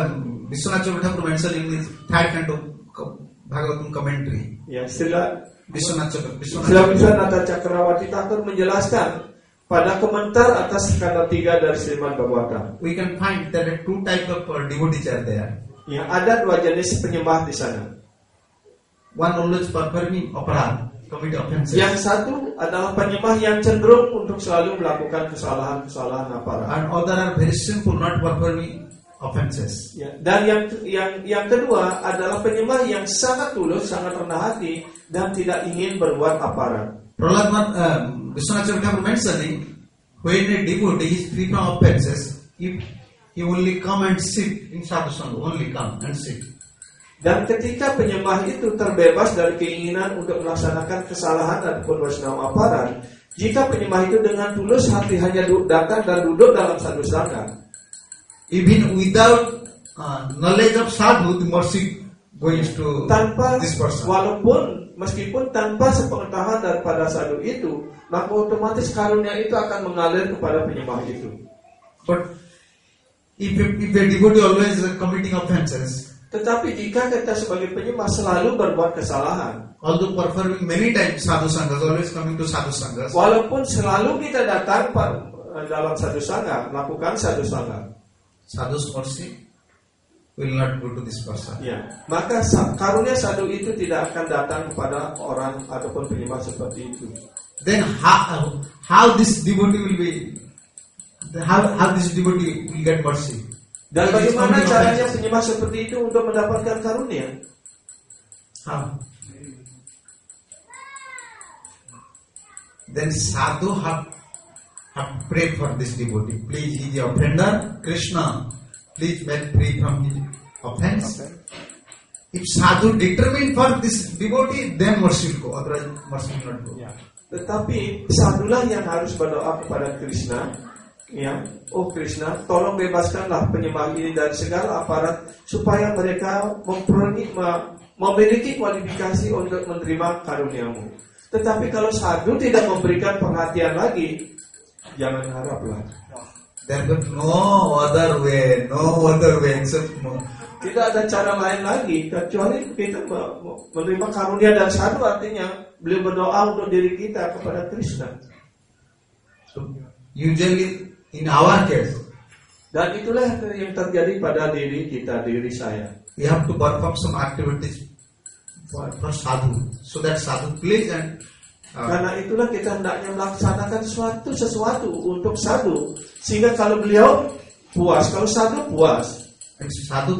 Vishwanath Chakravarti mentioned in his third canto Bhagavatam commentary. Ya, sila Vishwanath Chakravarti. Sila Vishwanatha Cakrawati Thakur menjelaskan pada komentar atas kata tiga dari Srimad Bhagavatam. We can find that there are two types of uh, devotees are there. Ya, ada dua jenis penyembah di sana. One always performing aparad, commit offenses. Yang satu adalah penyembah yang cenderung untuk selalu melakukan kesalahan-kesalahan aparat. And other are very simple, not performing offenses. Ya, dan yang yang yang kedua adalah penyembah yang sangat tulus, sangat rendah hati dan tidak ingin berbuat aparat. Prahlad uh, Vishwanath Chakravarti mentioning when a devotee is free from offenses, if he only come and sit in sadhusanga, only come and sit. Dan ketika penyembah itu terbebas dari keinginan untuk melaksanakan kesalahan ataupun wasnam aparat, jika penyembah itu dengan tulus hati hanya datang dan duduk dalam sadhusanga, even without uh, knowledge of sadhu, the mercy goes to tanpa this person. Walaupun meskipun tanpa sepengetahuan daripada sadhu itu, maka otomatis karunia itu akan mengalir kepada penyembah itu. But if a, if a devotee always uh, committing offenses, tetapi jika kita sebagai penyembah selalu berbuat kesalahan, although performing many times sadhu sanghas, always coming to sadhu sanghas, walaupun selalu kita datang dalam sadhu sangha, melakukan sadhu sangha, sadhu's mercy will not go to this person. Ya, maka karunia sadhu itu tidak akan datang kepada orang ataupun penyembah seperti itu. Then how how this devotee will be? How how this devotee will get mercy? Dan It is bagaimana committing caranya offenses. penyembah seperti itu untuk mendapatkan karunia? How? Then sadhu have have prayed for this devotee. Please, he is the offender. Krishna, please make free from his offense. Okay. If sadhu determined for this devotee, then mercy will go. Otherwise, mercy will not go. Ya. Tetapi sadhulah yang harus berdoa kepada Krishna. Ya, oh Krishna, tolong bebaskanlah penyembah ini dari segala aparat supaya mereka memperoleh, memiliki kualifikasi untuk menerima karuniamu. Tetapi kalau sadhu tidak memberikan perhatian lagi, jangan haraplah. There is no other way, no other way except no. Tidak ada cara lain lagi kecuali kita menerima karunia dari sadhu, artinya beliau berdoa untuk diri kita kepada Krishna. So, usually in our case, dan itulah yang terjadi pada diri kita, diri saya. we have to perform some activities for, for sadhu, so that sadhu please and uh, Karena itulah kita hendaknya melaksanakan sesuatu sesuatu untuk sadhu, sehingga kalau beliau puas, kalau sadhu puas, and sadhu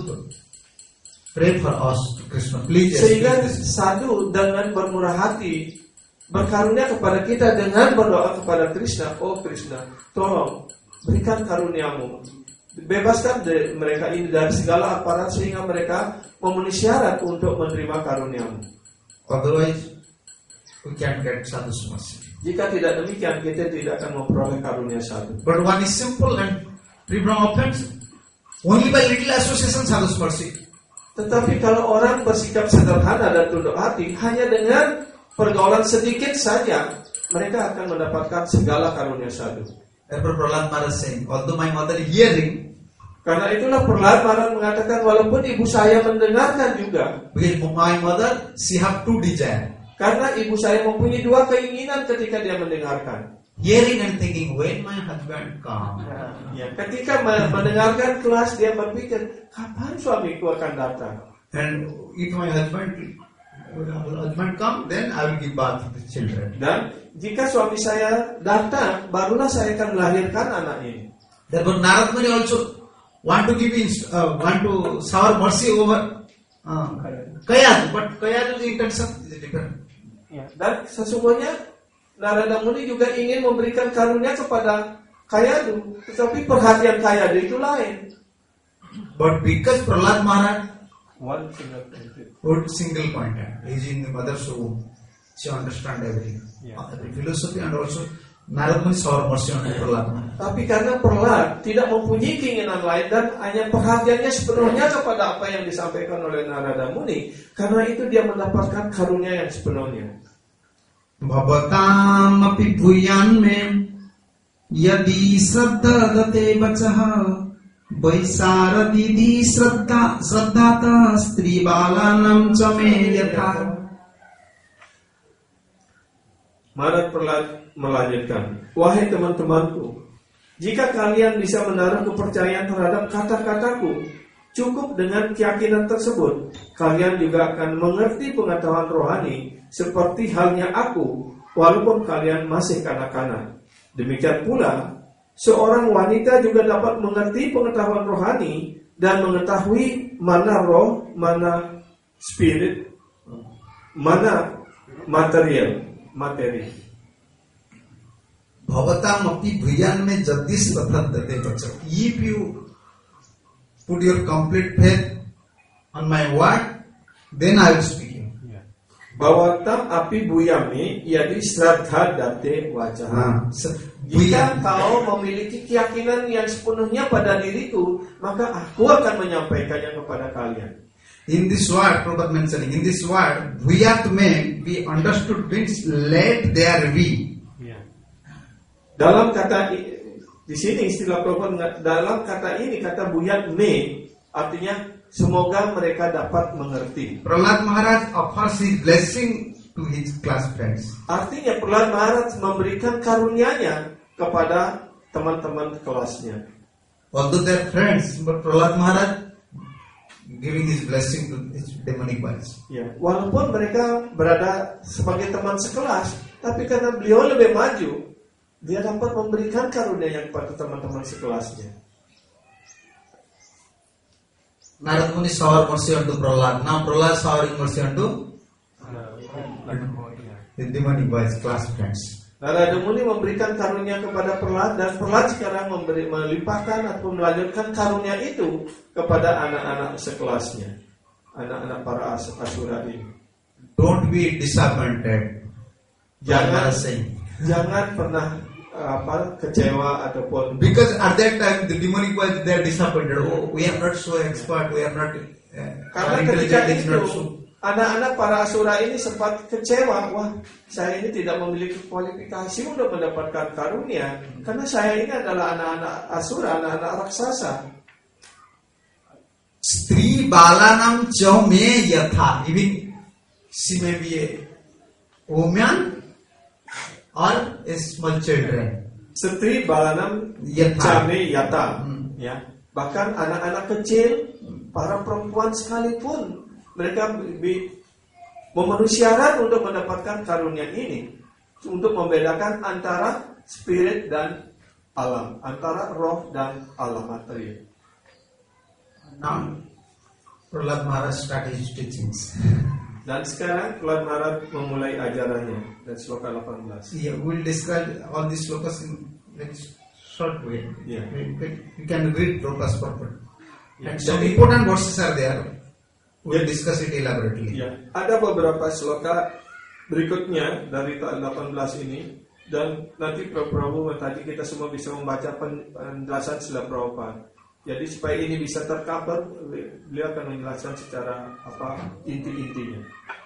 pray for us, Krishna, please. sehingga Yes, please. sadhu dengan bermurah hati berkarunia kepada kita dengan berdoa kepada Krishna. Oh Krishna, tolong berikan karuniamu, bebaskan de, mereka ini dari segala aparat sehingga mereka memenuhi syarat untuk menerima karuniamu. Otherwise, we can't get sadhu's mercy. Jika tidak demikian, kita tidak akan memperoleh karunia sadhu. But one is simple and free from offense. Only by little association sadhu's mercy. Tetapi kalau orang bersikap sederhana dan tunduk hati, hanya dengan pergaulan sedikit saja, mereka akan mendapatkan segala karunia sadhu. Therefore, Prahlad Maharaj saying, although my mother hearing, Karena itulah Prahlad Maharaj mengatakan walaupun ibu saya mendengarkan juga, because my mother, she have two desire. karena ibu saya mempunyai dua keinginan ketika dia mendengarkan. Hearing and thinking, when my husband come, Ya, ketika mendengarkan kelas dia berpikir, kapan suamiku akan datang? and if my husband husband come, then I will give birth to the children. Dan jika suami saya datang, barulah saya akan melahirkan anak ini. Therefore, Narad Muni also want to give in, uh, want to shower mercy over uh, Kayadu, but Kayadu's intention is different. Dan sesungguhnya Narada Muni juga ingin memberikan karunia kepada Kayadu, tetapi perhatian Kayadu itu lain. But because Prahlad Maharaj One single point. put single point, he is in the mother's womb, she understand everything, Yeah. uh, the philosophy, and also Narad Muni shower mercy on Prahlad Maharaj. Tapi karena Prahlad tidak mempunyai keinginan lain dan hanya perhatiannya sepenuhnya kepada apa yang disampaikan oleh Narada Muni, karena itu dia mendapatkan karunia yang sepenuhnya. Bhavatam api bhuyan me yadi saddha date bacaha Vaisaradi Shraddha Shraddhata Stri Balanam Chame Yatha. Marat melanjutkan, wahai teman-temanku, jika kalian bisa menaruh kepercayaan terhadap kata-kataku, cukup dengan keyakinan tersebut, kalian juga akan mengerti pengetahuan rohani seperti halnya aku, walaupun kalian masih kanak-kanak. Demikian pula, seorang wanita juga dapat mengerti pengetahuan rohani dan mengetahui mana roh, mana spirit, mana material. Materi. Bhavatam api bhuyan me jadis pathaddate bacha. If you put your complete faith on my word, then I will speak you. Bhavatam api bhuyami yadi shraddha date wacaha. Jika kau memiliki keyakinan yang sepenuhnya pada diriku, maka aku akan menyampaikannya kepada kalian. In this word, Prabhupada mentioning, in this word, we have to make, be understood means let there be. Dalam kata di sini istilah Prabhupada, dalam kata ini kata buyat me artinya semoga mereka dapat mengerti. Prahlad Maharaj offers his blessing to his class friends. Artinya Prahlad Maharaj memberikan karunia-Nya kepada teman-teman kelasnya. Although their friends, but Prahlad Maharaj giving his blessing to his demonic wives. Ya, walaupun mereka berada sebagai teman sekelas, tapi karena beliau lebih maju, dia dapat memberikan karunia-Nya kepada teman-teman sekelasnya. Narad Muni shower mercy unto Prahlad. Now Prahlad showering mercy unto the demonic wives, class friends. Narada Muni memberikan karunia kepada Prahlad, dan Prahlad sekarang memberi, melimpahkan atau melanjutkan karunia itu kepada anak-anak sekelasnya, anak-anak para asura ini. Don't be disappointed. Jangan, saying. jangan pernah apa kecewa ataupun because at that time the demonic wives they are disappointed. Oh, we are not so expert, we are not. Uh, karena ketika itu anak-anak para asura ini sempat kecewa, wah saya ini tidak memiliki kualifikasi untuk mendapatkan karunia, karena saya ini adalah anak-anak asura, anak-anak raksasa. Stri balanam chome yatha, even she may be a woman or a small children. Stri balanam chome yatha, hmm. ya. Bahkan anak-anak kecil, para perempuan sekalipun, mereka memenuhi syarat untuk mendapatkan karunia ini, untuk membedakan antara spirit dan alam, antara roh dan alam materi. Now, Prahlad Maharaj started his teachings. Dan sekarang Prahlad Maharaj memulai ajarannya dari sloka delapan belas. Yeah, we'll describe all these slokas in very short way. Yeah. You can read Prabhupada's purport. Yeah. And some important verses are there. We'll discuss it elaborately. Ya, ada beberapa sloka berikutnya dari delapan belas ini, dan nanti Prabhu tadi kita semua bisa membaca penjelasan sila Prabhupada. Jadi supaya ini bisa tercover, beliau akan menjelaskan secara apa inti-intinya.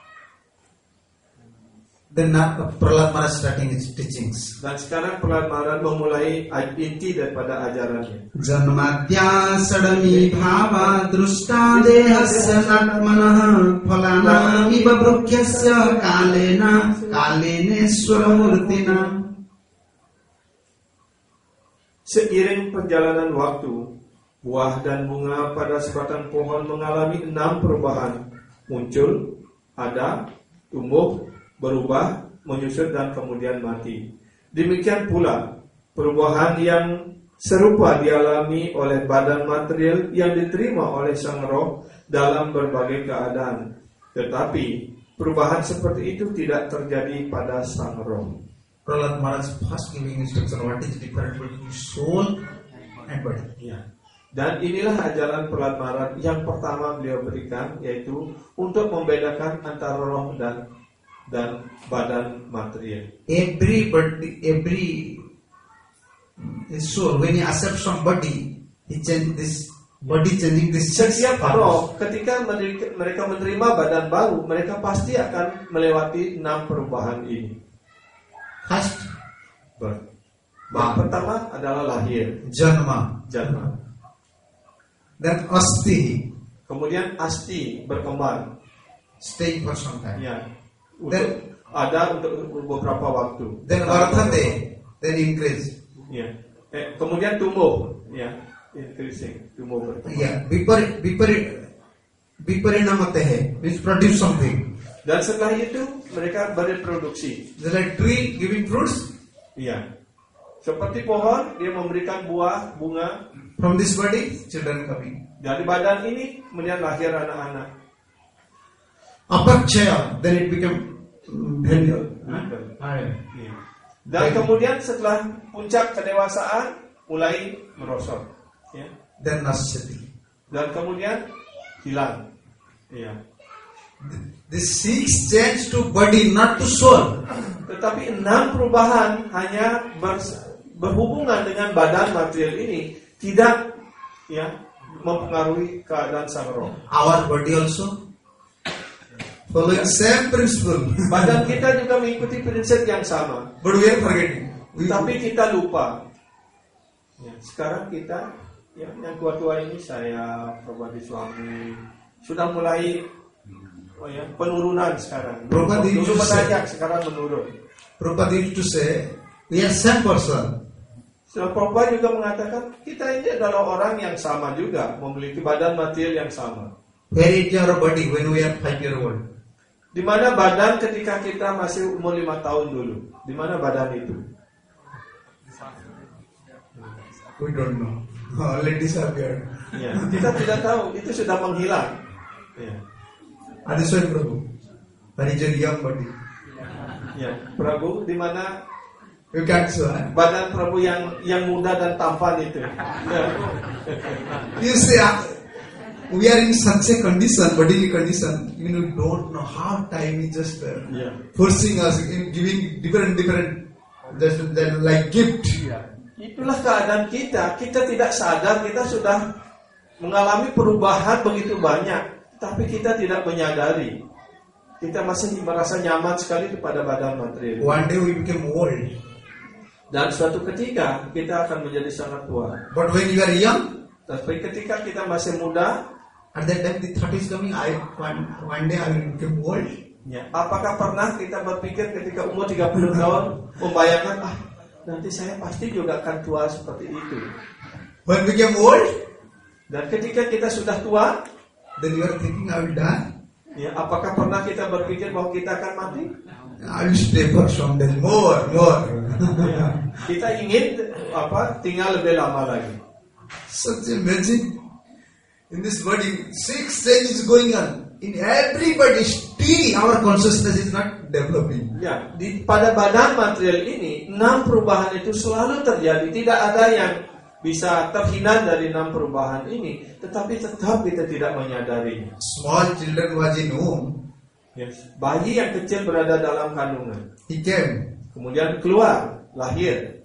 Then Prahlad Maharaj starting his teachings. Dan sekarang Prahlad Maharaj memulai inti daripada ajarannya. Janmadya sadami bhava drusta dehasya natmanah phalana iva brukhyasya kalena kalene swaramurtina. Seiring perjalanan waktu, buah dan bunga pada sebatang pohon mengalami enam perubahan: muncul, ada, tumbuh, berubah, menyusut, dan kemudian mati. Demikian pula perubahan yang serupa dialami oleh badan material yang diterima oleh sang roh dalam berbagai keadaan. Tetapi perubahan seperti itu tidak terjadi pada sang roh. Prahlad Maharaj first giving instruction what is different between soul and body. Ya. Dan inilah ajaran Prahlad Maharaj yang pertama beliau berikan, yaitu untuk membedakan antara roh dan dan badan material. Every body, every soul, when he accepts somebody, he change this body, changing this. Setiap roh ketika mereka menerima badan baru, mereka pasti akan melewati enam perubahan ini. First, birth. Yang pertama adalah lahir, janma, janma. Then asti, Kemudian asti berkembang. staying for some time. Ya. Untuk, Then- ada untuk beberapa waktu. Then vartate, then increase. Ya. Eh, kemudian tumbuh. Ya. Increasing. Tumbuh berkembang. Yeah, vipari, vipari, viparinamate, which produce something. Dan setelah itu mereka bereproduksi. There's like tree giving fruits. Iya. Seperti pohon, dia memberikan buah, bunga. From this body, children coming. Dari badan ini kemudian lahir anak-anak. Apakshaya, then it became very Betul. iron. Iya. Dan kemudian setelah puncak kedewasaan mulai merosot. Ya. Then nasati. Dan kemudian hilang. Iya. The six change to body, not to soul. Tetapi enam perubahan hanya bers- berhubungan dengan badan material ini, tidak ya mempengaruhi keadaan sang roh. Our body also following same principle. Badan kita juga mengikuti prinsip yang sama, But we are forgetting. We, tapi kita lupa. Ya, sekarang kita, ya, yang tua-tua ini saya, pribadi suami, sudah mulai oh ya, penurunan sekarang. Prabhupada Dulu used to say- banyak, sekarang menurun. Prabhupada used to say, we are same person. So, Prabhupada juga mengatakan kita ini adalah orang yang sama juga, memiliki badan material yang sama. Where is our body when we are five year old? Di mana badan ketika kita masih umur lima tahun dulu? Di mana badan itu? We don't know. Already disappeared. Ya, kita tidak tahu, itu sudah menghilang. Ya, Adiswai Prabhu. That is your young body. ya. Prabu, di mana You can't say. badan Prabu yang yang muda dan tampan itu? Ya. You say, uh, we are in such a condition, bodily condition, you know, don't know how time is just uh, Ya. forcing us, in giving different, different, just then like gift. Itulah keadaan kita. Kita tidak sadar kita sudah mengalami perubahan begitu banyak, tapi kita tidak menyadari. Kita masih merasa nyaman sekali kepada badan material. One day we became old. Dan suatu ketika kita akan menjadi sangat tua. But when you are young, Tapi ketika kita masih muda, at that time the thought is coming, I one, one day I will become old. ya, apakah pernah kita berpikir ketika umur tiga puluh tahun membayangkan, ah, nanti saya pasti juga akan tua seperti itu. When we became old, Dan ketika kita sudah tua, then you are thinking I will die. ya, apakah pernah kita berpikir bahwa kita akan mati? I will stay for some days more, more. Ya, kita ingin apa? Tinggal lebih lama lagi. Such a magic in this body. Six changes going on in everybody. Still, our consciousness is not developing. Ya, di pada badan material ini enam perubahan itu selalu terjadi. Tidak ada yang bisa terhindar dari enam perubahan ini, tetapi tetap kita tidak menyadarinya. Small children was in womb. Yes. Bayi yang kecil berada dalam kandungan, He came, kemudian keluar, lahir.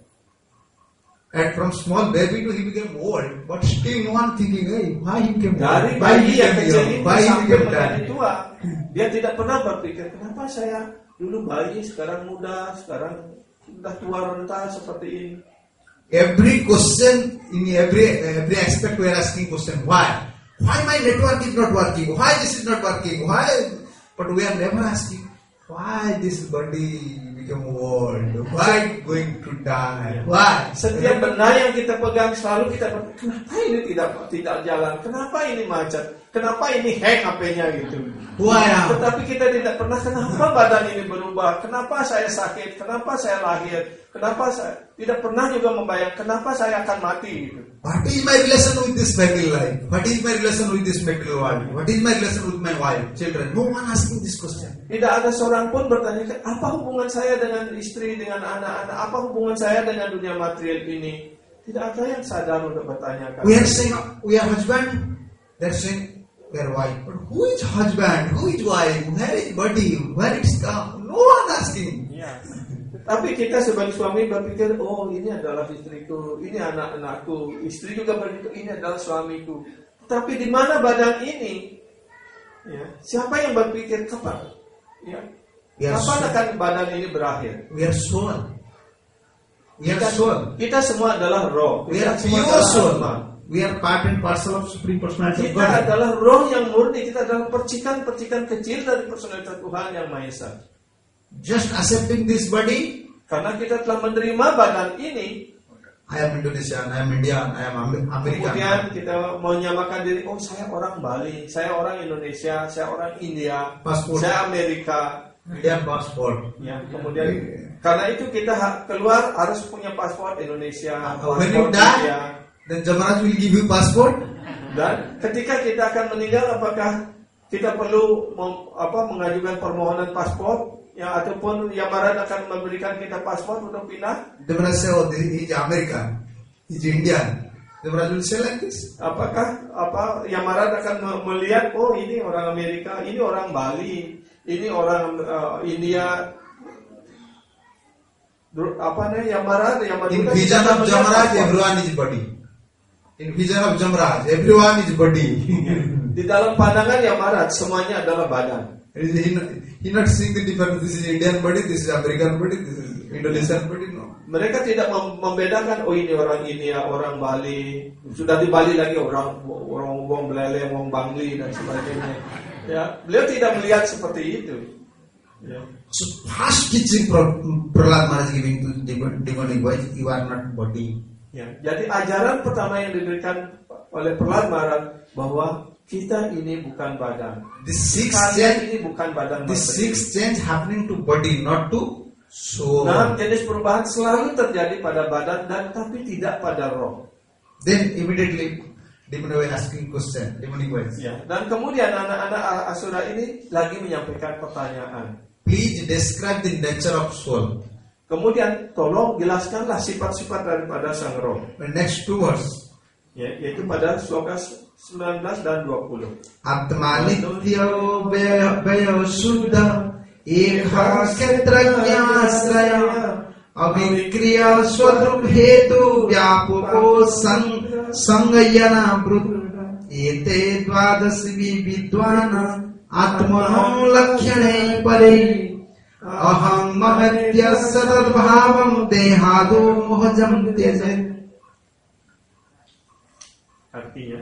and from small baby to he became old. But still, no one thinking, hey, why he became Dari old? Why he bayi yang became kecil young? ini Why he sampai became menjadi dead? tua, dia tidak pernah berpikir kenapa saya dulu bayi, sekarang muda, sekarang sudah tua renta seperti ini. Every question in every every aspect we are asking question. Why? Why my network is not working? Why this is not working? Why? But we are never asking why this body become old. Why going to die? Why? Setiap benda yang kita pegang selalu kita berpikir, kenapa ini tidak tidak jalan? Kenapa ini macet? Kenapa ini hang H P-nya gitu? Why? Tetapi kita tidak pernah kenapa badan ini berubah? Kenapa saya sakit? Kenapa saya lahir? Kenapa saya tidak pernah juga membayang kenapa saya akan mati gitu. What is my relation with this family life? What is my relation with this material world? What is my relation with my wife, children? No one asking this question. Tidak ada seorang pun bertanya, apa hubungan saya dengan istri, dengan anak-anak? Apa hubungan saya dengan dunia material ini? Tidak ada yang sadar untuk bertanya. We are saying we are husband. They are saying we are wife. But who is husband? Who is wife? Where is body? Where it come? No one asking. Ya. Tapi kita sebagai suami berpikir, oh ini adalah istriku, ini anak-anakku. Istri juga berpikir, ini adalah suamiku. Tapi di mana badan ini? Ya. Siapa yang berpikir kapan? Ya. We are Kapan soul. akan badan ini berakhir? We are soul. We are Kita, soul. kita semua adalah roh. We Kita are semua pure adalah soul. alma. We are part and parcel of Supreme Personality of Kita God. adalah roh yang murni, kita adalah percikan-percikan kecil dari personalitas Tuhan yang Maha Esa. Just accepting this body, Karena kita telah menerima badan ini, I am Indonesian, I am Indian, I am Am- American. kemudian kita menyamakan diri, oh saya orang Bali, saya orang Indonesia, saya orang India, Paspor. saya Amerika. Indian passport. Ya, kemudian karena itu kita ha- keluar harus punya paspor Indonesia, When you paspor die, India. then Jamaraj will give you passport. Dan ketika kita akan meninggal, apakah kita perlu mem- apa, mengajukan permohonan paspor? Ya, ataupun Yamaran akan memberikan kita paspor untuk pindah? Jamaraj say, oh, this is American, he is Indian. Jamaraj will say like this. Apakah apa Yamaran akan me- melihat, oh ini orang Amerika, ini orang Bali, ini orang uh, India? Dur- Apa nih Yamaran? Yamaran In juga vision tidak of melihat Jamaraj, paspor. everyone is body. In vision of Jamaraj, everyone is body. Di dalam pandangan Yamaran semuanya adalah badan. he, he, he not seeing the difference. This is Indian body, this is American body, this is Indonesian body. No. Mereka tidak mem- membedakan, oh ini orang India, orang Bali, sudah di Bali lagi orang orang Wong Belele, Wong Bangli dan sebagainya. Ya, beliau tidak melihat seperti itu. Ya. So first teaching Pra- Prahlad Maharaj giving to demon- demonic boys, you are not body. Ya, jadi ajaran pertama yang diberikan oleh Prahlad Maharaj bahwa kita ini bukan badan. The sixth Kalian change, ini bukan badan. the materi. sixth change happening to body, not to soul. Nah, jenis perubahan selalu terjadi pada badan dan tapi tidak pada roh. Then immediately demon boy asking question, demonic boys. Ya, dan kemudian anak-anak Asura ini lagi menyampaikan pertanyaan. Please describe the nature of soul. Kemudian tolong jelaskanlah sifat-sifat daripada sang roh. The next two words. Ya, yaitu pada sloka sembilan belas dan dua puluh. Atma nitya baya suddha ekha kshetrajna asraya avikriya swadrup hetu vyapoko sang sangayana brut ete dvadasi vidwana atmano lakhyane pare aham mahatya sadad bhavam dehado mohjam tyaje. Artinya,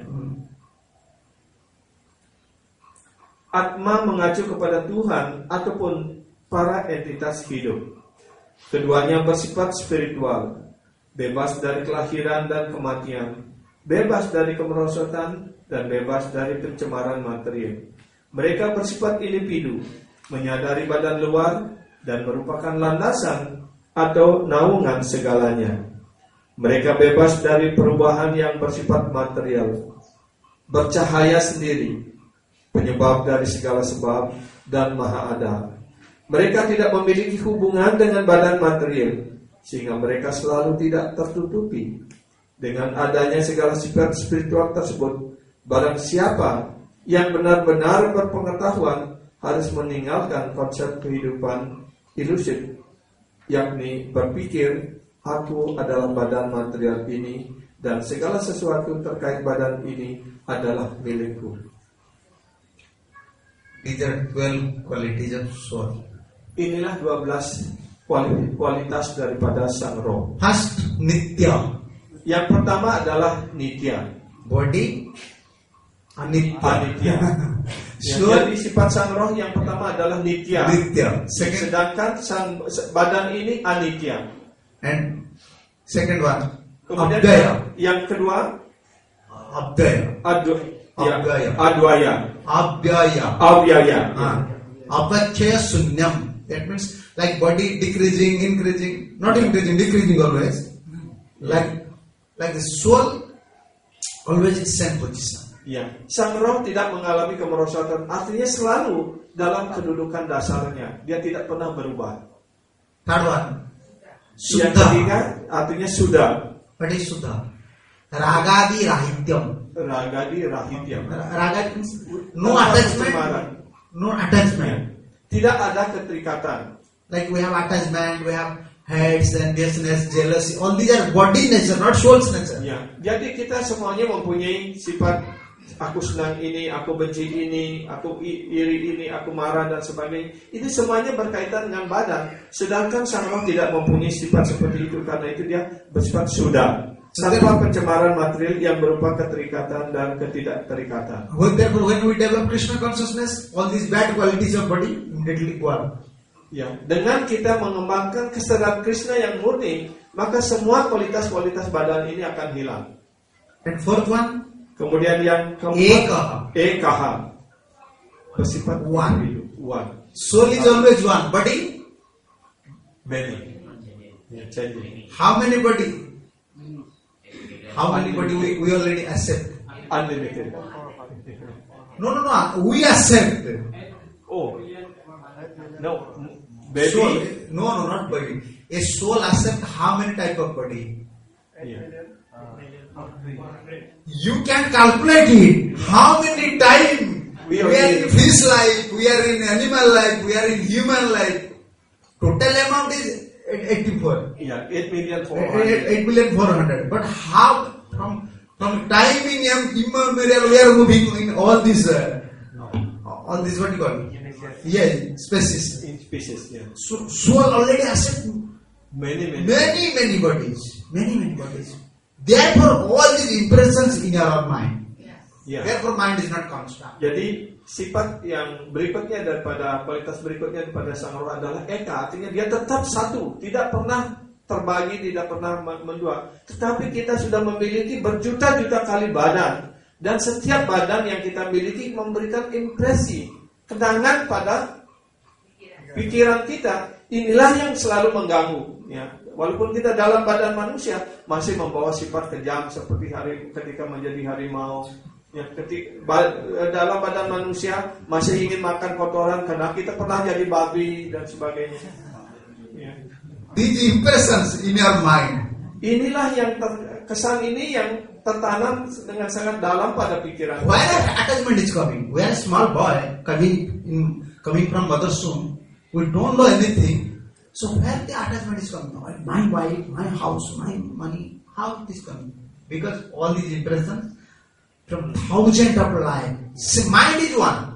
Atma mengacu kepada Tuhan ataupun para entitas hidup. Keduanya bersifat spiritual, bebas dari kelahiran dan kematian, bebas dari kemerosotan, dan bebas dari pencemaran material. Mereka bersifat individu, menyadari badan luar, dan merupakan landasan atau naungan segalanya. Mereka bebas dari perubahan yang bersifat material, bercahaya sendiri, penyebab dari segala sebab, dan maha ada. Mereka tidak memiliki hubungan dengan badan material, sehingga mereka selalu tidak tertutupi. Dengan adanya segala sifat spiritual tersebut, barang siapa yang benar-benar berpengetahuan harus meninggalkan konsep kehidupan ilusif, yakni berpikir, aku adalah badan material ini dan segala sesuatu terkait badan ini adalah milikku. These are twelve qualities of soul. Inilah dua belas kuali- kualitas daripada sang roh. First, nitya. Yang pertama adalah nitya, Body, anitya. anitya. Ya, Soul, jadi sifat sang roh yang pertama adalah nitya. nitya. Second, Sedangkan sang badan ini anitya. and second one, Kemudian abdaya. yang kedua Abdaya. adu, ya, Abdaya. adwaya, Abdaya. avyaya. Ah. Apachaya sunyam. That means like body decreasing, increasing, not increasing, decreasing always. Like like the soul always in same position. Ya, sang roh tidak mengalami kemerosotan, artinya selalu dalam kedudukan dasarnya. Dia tidak pernah berubah. Third one, Yang Suddha. ketiga artinya sudah. What is Suddha? Ragadi rahityam. Ragadi rahityam. Raga means no Tanpa attachment, pencemaran. no attachment. Tidak ada keterikatan. Like we have attachment, we have hates, enviousness, jealousy. All these are body nature, not soul's nature. Ya, jadi kita semuanya mempunyai sifat aku senang ini, aku benci ini, aku i- iri ini, aku marah dan sebagainya. Itu semuanya berkaitan dengan badan. Sedangkan sang roh tidak mempunyai sifat seperti itu, karena itu dia bersifat sudah. tanpa pencemaran material yang berupa keterikatan dan ketidakterikatan. When, therefore, when we develop Krishna consciousness, all these bad qualities of body immediately go out. Ya, dengan kita mengembangkan kesadaran Krishna yang murni, maka semua kualitas-kualitas badan ini akan hilang. And fourth one, kemudian yang keempat, ekaha. Ekaha, bersifat One. One. Soul is always one. Body, Many. Ya, changing. how many body? How many body we, we already accept? Unlimited. No, no, no. We accept. Oh, no. Soul, Baby. no, no, not body. A soul accept how many type of body? Yeah. You can calculate it. How many time We we are are in- in fish life, we are in animal life, we are in human life. Total amount is eighty-four. Yeah, eight million four eight hundred. million four hundred. But how from from time in im- immemorial we are moving in all these uh, all these what you call? Yeah, species. In species, yeah. So, soul already accept Many, many. many many bodies, many many bodies. Therefore, all these impressions in our mind. Yeah. Therefore, mind is not constant. Jadi sifat yang berikutnya daripada kualitas berikutnya daripada sang roh adalah eka, artinya dia tetap satu, tidak pernah terbagi, tidak pernah mendua. Tetapi kita sudah memiliki berjuta-juta kali badan, dan setiap badan yang kita miliki memberikan impresi, kenangan pada pikiran kita. Inilah yang selalu mengganggu. Ya, walaupun kita dalam badan manusia masih membawa sifat kejam seperti hari ketika menjadi harimau. Ya, ketika ba, dalam badan manusia masih ingin makan kotoran karena kita pernah jadi babi dan sebagainya. Ya. These impressions in your mind. Inilah yang ter, kesan ini yang tertanam dengan sangat dalam pada pikiran. Where attachment is coming? We are a small boy coming in, coming from mother's womb. We don't know anything. So where the attachment is coming? My wife, my house, my money. How it is coming? Because all these impressions from thousand of life. Mind is one.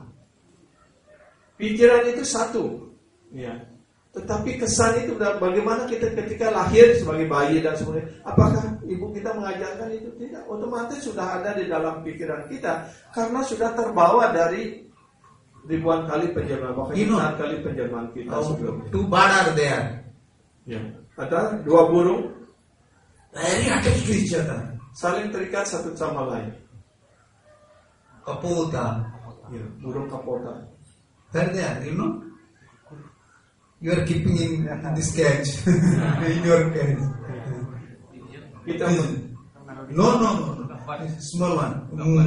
Pikiran itu satu, ya. Tetapi kesan itu bagaimana kita ketika lahir sebagai bayi dan sebagainya. Apakah ibu kita mengajarkan itu? Tidak. Otomatis sudah ada di dalam pikiran kita karena sudah terbawa dari ribuan kali penjermaan, bahkan You know, jutaan kali penjermaan kita Now, sebelumnya. two birds are there. Ya. Ada dua burung Very attached to each other. saling terikat satu sama lain. Kapota. Ya, burung kapota. Where they are, you know? You are keeping in this cage. In your cage. Kita No, no, no. Small one. Mm.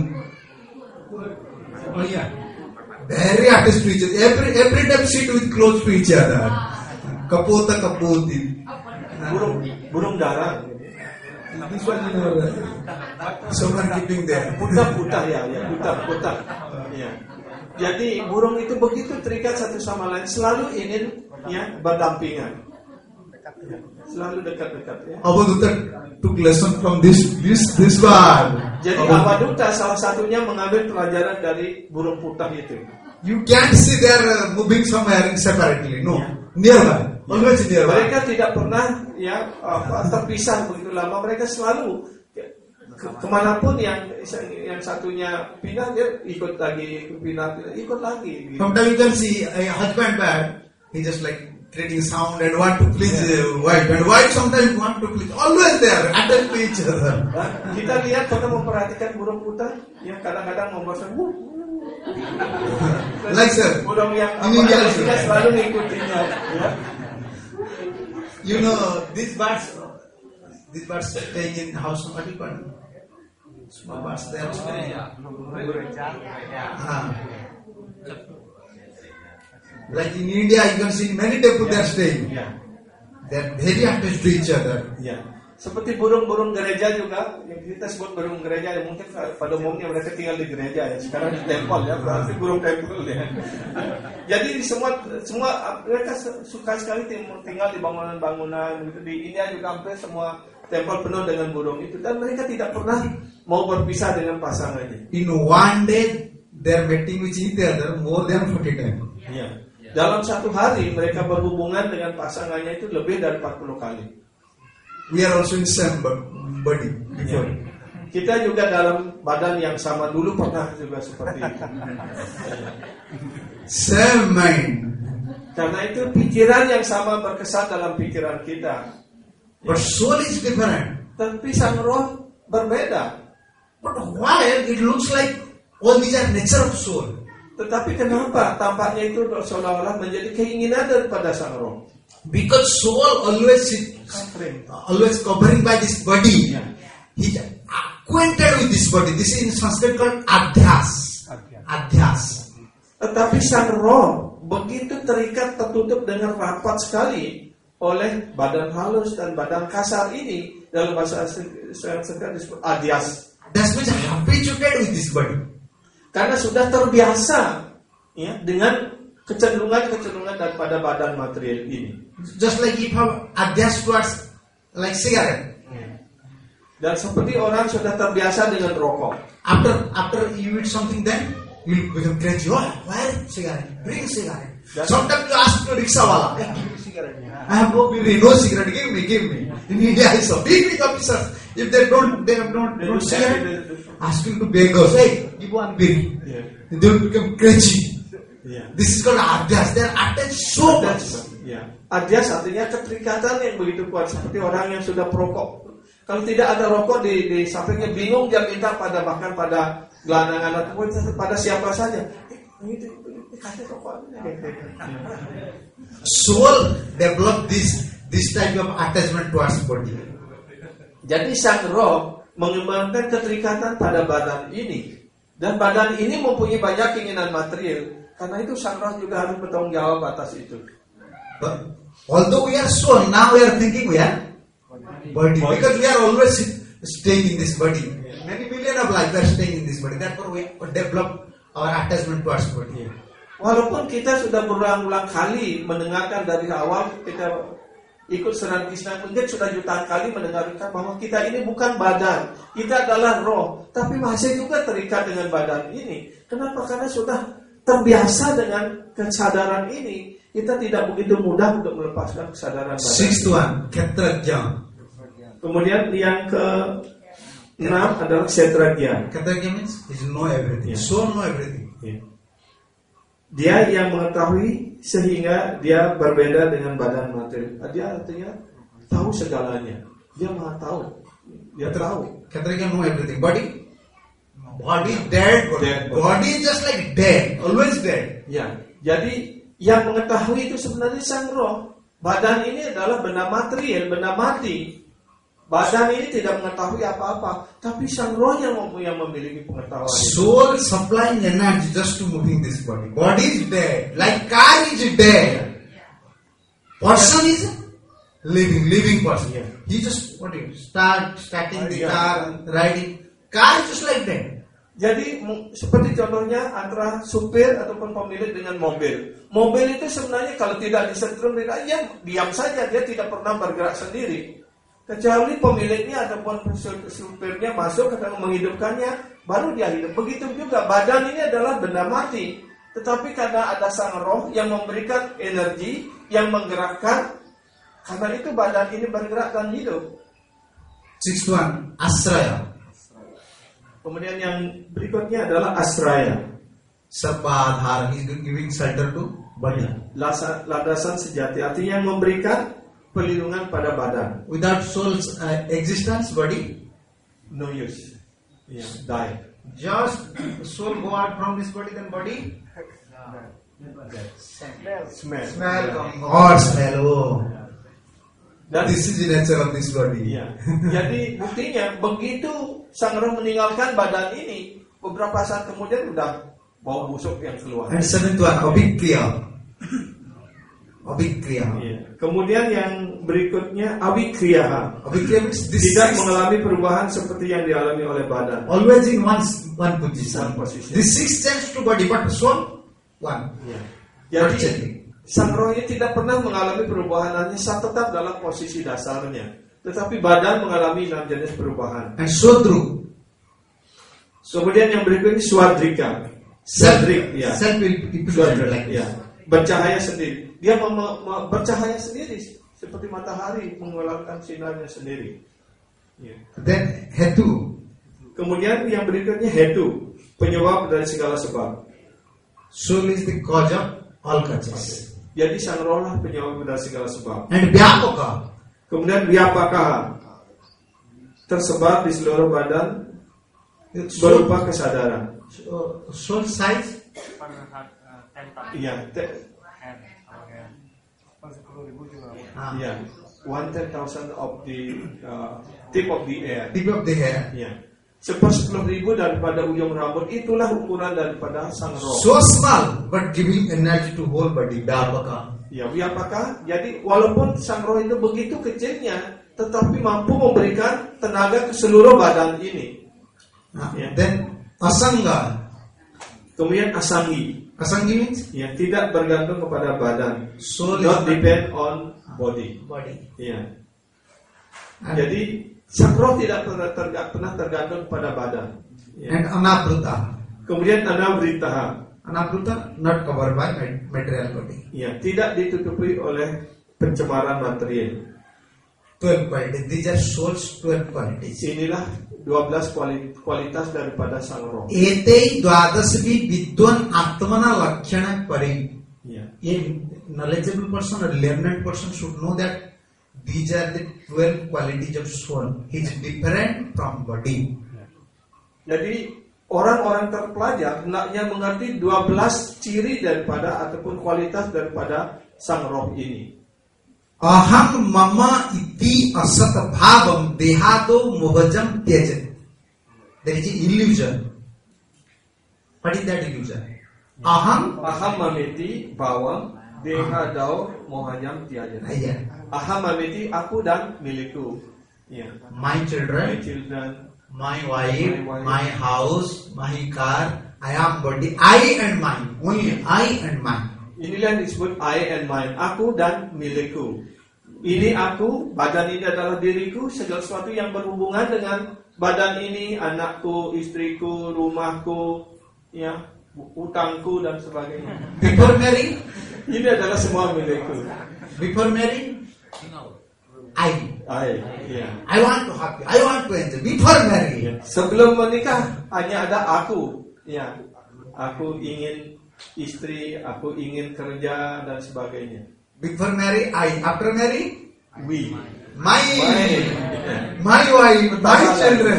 Oh yeah. Very attached to each other. Every every time sit with close to each other. Kapota kapoti. burung burung darah. This one you know. Someone keeping there. Putah-putah ya, ya, putah-putah. Ya. Jadi burung itu begitu terikat satu sama lain, selalu ingin ya berdampingan. Selalu dekat-dekat ya. Avaduta took lesson from this this this one. Jadi Avaduta salah satunya mengambil pelajaran dari burung putah itu. You can't see they are uh, moving somewhere separately. No, nearby. Always nearby. Mereka tidak pernah ya apa, terpisah begitu lama. Mereka selalu ke- kemanapun yang yang satunya pindah dia ikut lagi, pindah, pindah ikut lagi. Gitu. Sometimes you can see a husband bad. He just like creating sound and want to please uh, wife, and wife sometimes want to please. Always there, attached to each other. Nah, kita lihat kalau memperhatikan burung putah, ya kadang-kadang membuat wuh, Like sir, burung yang in India apa, also. dia selalu mengikutinya. Ya. You know these birds. These birds staying in house. What do you call them? Small birds. They are staying. Ah. Like in India, you can see many people they are staying. Ya. They are very attached to each other. Ya. Seperti burung-burung gereja juga, yang kita sebut burung gereja, yang mungkin pada umumnya mereka tinggal di gereja ya, sekarang di tempel ya, berarti burung tempel ya. Jadi semua semua mereka suka sekali tinggal di bangunan-bangunan gitu. Di India juga hampir semua tempel penuh dengan burung itu, dan mereka tidak pernah mau berpisah dengan pasangannya. In one day, they are mating with each other more than forty times. Ya. Dalam satu hari mereka berhubungan dengan pasangannya itu lebih dari empat puluh kali. we are also in same body before. Ya. Kita juga dalam badan yang sama dulu pernah juga seperti itu. Same mind. Karena itu pikiran yang sama berkesan dalam pikiran kita. But soul is different. Tapi sang roh berbeda. But why it looks like all these are nature of soul? Tetapi kenapa tampaknya itu seolah-olah menjadi keinginan daripada sang roh? Because soul always always covering by this body. Yeah. He's acquainted with this body. This is in Sanskrit called adhyas. Adhyas. Tetapi sang roh begitu terikat tertutup dengan rapat sekali oleh badan halus dan badan kasar ini, dalam bahasa Sanskrit disebut adhyas. That means habituated with this body. Karena sudah terbiasa ya dengan kecenderungan-kecenderungan daripada badan material ini. Just like if you have adhyas towards like cigarette. Dan seperti orang sudah terbiasa dengan rokok. After after you eat something, then you become crazy. Oh, why cigarette? Bring cigarette. That's Sometimes you ask to rickshaw wala, I have no biri, no cigarette. Give me, give me. In India, I saw big big officers. If they don't, they have not They not do cigarette. that. Asking to beggars, hey, give one biri. Yeah. They will become crazy. Yeah. This is called adhyas. They are attached so much. Ya. Adhyas artinya keterikatan yang begitu kuat, seperti orang yang sudah perokok. Kalau tidak ada rokok di, di sampingnya, bingung dia minta pada bahkan pada gelandangan ataupun pada siapa saja. Eh, ini kasih rokok. Soul develop this this type of attachment towards body. Jadi sang roh mengembangkan keterikatan pada badan ini, dan badan ini mempunyai banyak keinginan material. Karena itu sang roh juga harus bertanggung jawab atas itu. But although we are soul, now we are thinking we are body, because we are always staying in this body. Many million of lives are staying in this body. Therefore, we develop our attachment towards body. Walaupun kita sudah berulang-ulang kali mendengarkan dari awal kita ikut Seran Krishna, mungkin sudah jutaan kali mendengarkan bahwa kita ini bukan badan, kita adalah roh, tapi masih juga terikat dengan badan ini. Kenapa? Karena sudah terbiasa dengan kesadaran ini. Kita tidak begitu mudah untuk melepaskan kesadaran badan. Sixth one, Kshetrajna. Kemudian yang ke enam adalah Kshetrajna. Kshetrajna means he know everything. Yeah. Soul know everything. Yeah. Dia yang mengetahui sehingga dia berbeda dengan badan materi. Dia artinya tahu segalanya. Dia maha tahu. Dia tahu. Kshetrajna know everything. Body, body dead. Dead. Body is just like dead, always dead. Ya. Jadi yang mengetahui itu sebenarnya sang roh. Badan ini adalah benda material, benda mati. Badan ini tidak mengetahui apa-apa, tapi sang roh yang yang memiliki pengetahuan itu. Soul supplying energy just to moving this body. Body is dead, like car is dead. Person is living, living person. Yeah. He just what do you start starting the Yeah. car, riding. Car is just like that. Jadi seperti contohnya antara supir ataupun pemilik dengan mobil. Mobil itu sebenarnya kalau tidak disetrum, dia diam saja, dia tidak pernah bergerak sendiri. Kecuali pemiliknya ataupun supirnya masuk atau menghidupkannya, baru dia hidup. Begitu juga badan ini adalah benda mati. Tetapi karena ada sang roh yang memberikan energi, yang menggerakkan, karena itu badan ini bergerak dan hidup. Sixth one, Asraya. Kemudian yang berikutnya adalah Asraya. Sabadhar, he is giving shelter to body. Lasa, landasan sejati, artinya yang memberikan perlindungan pada badan. Without soul's uh, existence, body No use. Yeah, die. just soul go out from this body, then body Smell. smell come. Or smell. Oh, Dan this is the nature of this body. iya. Jadi buktinya begitu sang roh meninggalkan badan ini, beberapa saat kemudian udah bau busuk yang keluar. And seventh one, Abhikriya. Abhikriya. Iya. Kemudian yang berikutnya Avikriya. Abhikriya means this Tidak six, mengalami perubahan seperti yang dialami oleh badan. always in one one position. One position. This six change to body, but soul one. Iya. Not Jadi changing. sang roh ini tidak pernah mengalami perubahan, hanya tetap dalam posisi dasarnya. Tetapi badan mengalami enam jenis perubahan. And so true. Kemudian yang berikutnya Swadrika. Self, Swadrik, ya. self will people Swadrik, like ya. this. Bercahaya sendiri. Dia mem- mem- bercahaya sendiri. seperti matahari mengeluarkan sinarnya sendiri. Ya. Then hetu. Kemudian yang berikutnya hetu, penyebab dari segala sebab. Soul is the cause of all causes. Jadi sang roh lah penyebab dari segala sebab. And vyapaka. Kemudian vyapaka, tersebar di seluruh badan berupa kesadaran. So, soul size. Iya, te- Ah. iya, one ten thousand of the uh, tip of the air. Tip of the hair. Iya, sepersepuluh ribu daripada ujung rambut, itulah ukuran daripada sang roh. So small, but giving energy to whole body. Vyapaka. Ya, apakah? Jadi walaupun sang roh itu begitu kecilnya, tetapi mampu memberikan tenaga ke seluruh badan ini. Ah. Yeah. Then asanga. Kemudian asangi, Asangi means yang tidak bergantung kepada badan, soul not is depend on body. body. Ya. And, Jadi sang roh tidak pernah, terga, pernah tergantung pada badan. Ya. and anabruta. Kemudian anabrita, Anabruta not covered by material body. ya, tidak ditutupi oleh pencemaran material. Twelve qualities. These are soul's twelve qualities. Inilah dua belas kualitas daripada sang roh. Etei dwadasvi vidwan atmana lakshana pari. Ya. A knowledgeable person or learned person should know that these are the twelve qualities of soul. He is different from body. Jadi orang-orang terpelajar hendaknya mengerti dua belas ciri daripada ataupun kualitas daripada sang roh ini. Aham mama iti asat bhavam dehado mohajam tyajat. There is an illusion. What is that illusion? Aham. Aham mamiti bawam dehadau mohajam tiaja. Yeah. Aham mamiti aku dan milikku. Ya. My My children, children, my wife, My wife. my house, my car. I am body. I and mine. Only I and mine. inilah yang disebut I and mine, aku dan milikku. Ini aku, badan ini adalah diriku, segala sesuatu yang berhubungan dengan badan ini, anakku, istriku, rumahku, ya, utangku dan sebagainya. Before marrying, Ini adalah semua milikku. before marrying, I, I, ya. I want to happy. I want to enjoy. Before marrying, Sebelum menikah hanya ada aku, ya. Aku ingin istri, aku ingin kerja dan sebagainya. before marry, I. After marry, We, my, my. my wife, my children.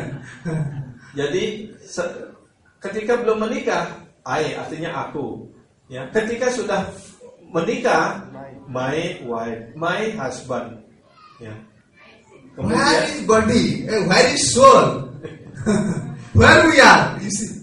Jadi se- ketika belum menikah, I artinya aku. Ya, ketika sudah menikah, my wife, my husband. Ya. Where Kemudian, is body? Eh, Where is soul? Where we are? You see?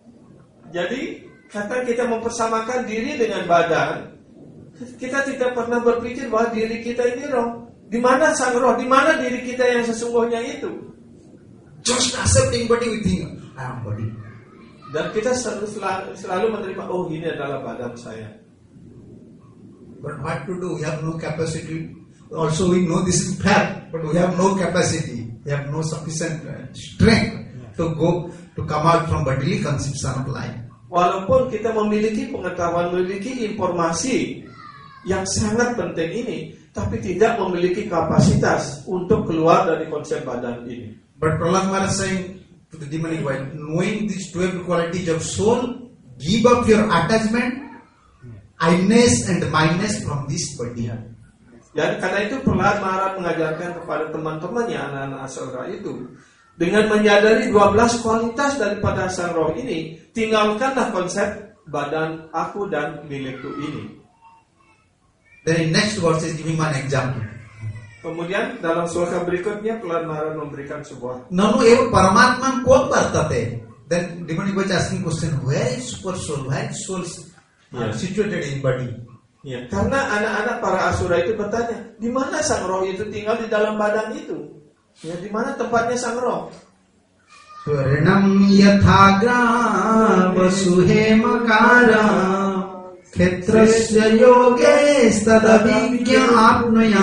jadi kata kita mempersamakan diri dengan badan, kita tidak pernah berpikir bahwa diri kita ini roh. Di mana sang roh? Di mana diri kita yang sesungguhnya itu? Just accepting body, we think I am body. Dan kita selalu, selalu menerima, oh ini adalah badan saya. But what to do? We have no capacity. Also, we know this is fact, but we have no capacity. We have no sufficient uh, strength to go to come out from bodily conception of life. Walaupun kita memiliki pengetahuan, memiliki informasi yang sangat penting ini, tapi tidak memiliki kapasitas untuk keluar dari konsep badan ini. But Prahlad Maharaj saying to the demonic wife, knowing these twelve qualities of soul, give up your attachment, I-ness and mindness from this body. Dan karena itu Prahlad Maharaj mengajarkan kepada teman-temannya, anak-anak Asura itu, dengan menyadari dua belas kualitas daripada sang roh ini, tinggalkanlah konsep badan aku dan milikku ini. Then in next verse is giving one example. Kemudian dalam sloka berikutnya Prahlad Maharaj memberikan sebuah Nanu eva paramatman kod vartate. Then demonic wife asking question, where is super soul? Where is soul uh, Yeah. situated in body? Ya, karena anak-anak para Asura itu bertanya, di mana sang roh itu tinggal di dalam badan itu? Ya, di mana tempatnya sang roh? Swaranam yathagra vasuhe makara Khetrasya yoges tadavigya apnaya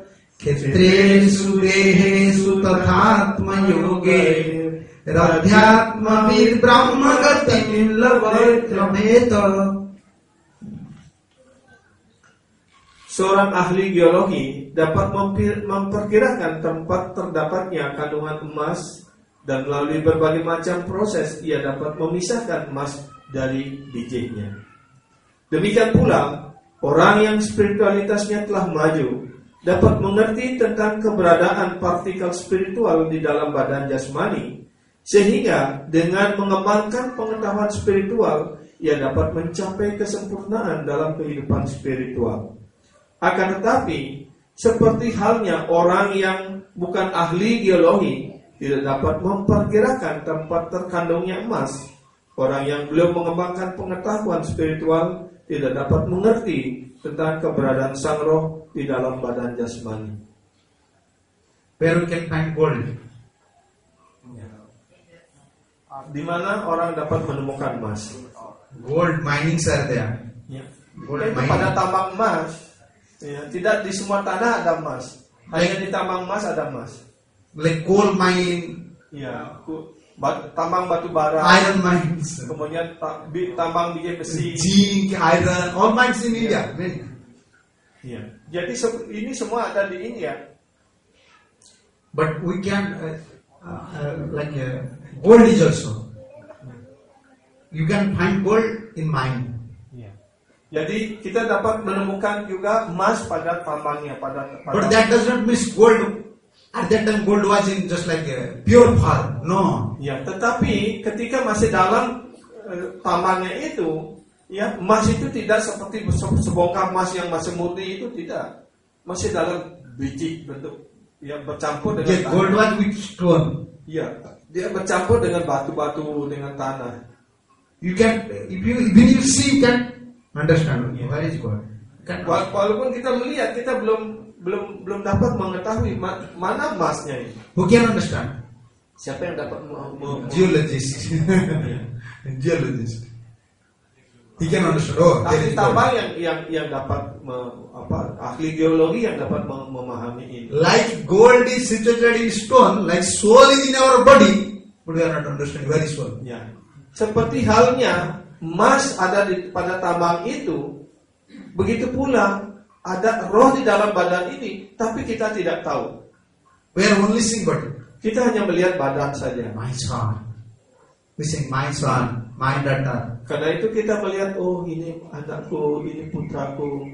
Khetresu dehesu tathatma yoge Radhyatma vir brahma gatim lavatrameta. Seorang ahli geologi dapat mempir- memperkirakan tempat terdapatnya kandungan emas, dan melalui berbagai macam proses ia dapat memisahkan emas dari bijinya. Demikian pula, orang yang spiritualitasnya telah maju dapat mengerti tentang keberadaan partikel spiritual di dalam badan jasmani, sehingga dengan mengembangkan pengetahuan spiritual ia dapat mencapai kesempurnaan dalam kehidupan spiritual. Akan tetapi, seperti halnya orang yang bukan ahli geologi tidak dapat memperkirakan tempat terkandungnya emas, orang yang belum mengembangkan pengetahuan spiritual tidak dapat mengerti tentang keberadaan sang roh di dalam badan jasmani. Where we can find gold? Di mana orang dapat menemukan emas? Gold minings are there. Ya. Gold Itu mining. pada tambang emas. Ya, tidak di semua tanah ada emas. Hanya di tambang emas ada emas. Like coal mine, Ya, ku- bat- tambang batu bara, iron mines, kemudian ta- bi- tambang biji besi. zinc, iron, all mines in India. Many. Ya. Jadi se- ini semua ada di India. But we can, uh, uh, uh, like uh, gold is also. You can find gold in mine. Jadi kita dapat menemukan juga emas pada tambangnya, pada, pada But that does not mean gold. At that time gold was in just like a pure form. No. Ya, tetapi ketika masih dalam eh, tambangnya itu, ya emas itu tidak seperti se- sebongkah emas yang masih murni itu tidak, masih dalam biji bentuk, ya bercampur dengan The gold was with stone. Ya, dia bercampur dengan batu-batu dengan tanah. You can, if you even you see, you can understand where is gold. Can, Wa- Walaupun kita melihat, kita belum belum belum dapat mengetahui ma- mana emasnya itu. who can understand? Siapa yang dapat me- me- Geologist. Geologist. He can understand. Oh, there ahli is gold. tambang yang yang yang dapat me- apa ahli geologi yang dapat mem- memahami ini. Like gold is situated in stone, like soul is in our body, but we are not understanding where is soul. Ya. Seperti halnya emas ada di pada tambang itu, begitu pula ada roh di dalam badan ini, tapi kita tidak tahu. We are only seeing body. Kita hanya melihat badan saja. My son. We say my son, my daughter. Karena itu kita melihat, oh ini anakku, ini putraku.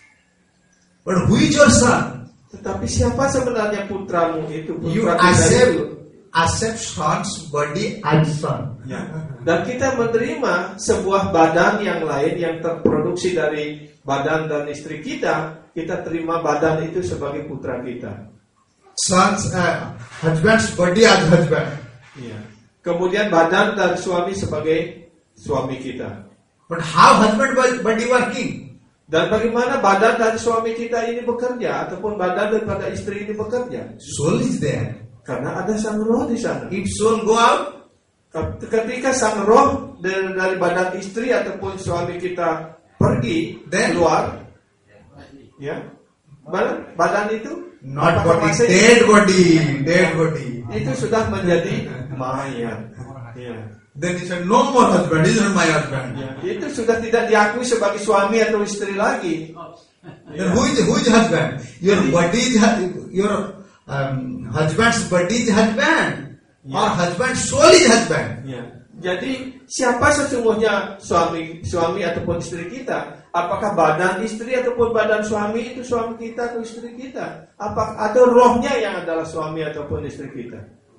But who is your son? Tetapi siapa sebenarnya putramu itu? You Putra kita accept itu. accept son's body as son. Ya. Dan kita menerima sebuah badan yang lain yang terproduksi dari badan dan istri kita, kita terima badan itu sebagai putra kita. Son's uh, husband's body as husband. Ya. Kemudian badan dan suami sebagai suami kita. But how husband body working? Dan bagaimana badan dan suami kita ini bekerja, ataupun badan daripada istri ini bekerja? Soul is there. Karena ada sang roh di sana. If soul go out, Ketika sang roh dari, dari badan istri ataupun suami kita pergi Then- keluar, ya, badan, badan itu not apakah body, masih- dead body, dead body. itu sudah menjadi mayat. Ya. Then he said, no more husband, this is not my husband. Ya. Itu sudah tidak diakui sebagai suami atau istri lagi. Then who is who is husband? Your body is hu- your um, husband's body is husband, or husband's soul is husband. Ya. Jadi siapa sesungguhnya suami suami ataupun istri kita? Apakah badan istri ataupun badan suami itu suami kita atau istri kita? Apa atau rohnya yang adalah suami ataupun istri kita?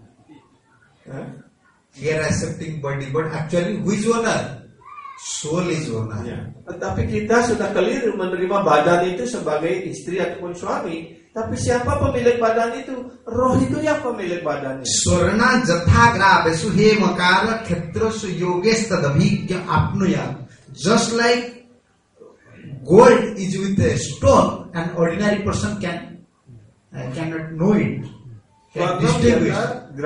Hah? We are accepting body, but actually who is owner? Soul is owner. Ya. Tetapi kita sudah keliru menerima badan itu sebagai istri ataupun suami. Tapi siapa pemilik badan itu? Roh itu yang pemilik badannya. Sorna jathagra besu he makara khetra su yogesh tadabhigya apnuya. Just like gold is with a stone, an ordinary person can uh, cannot know it. Can distinguish.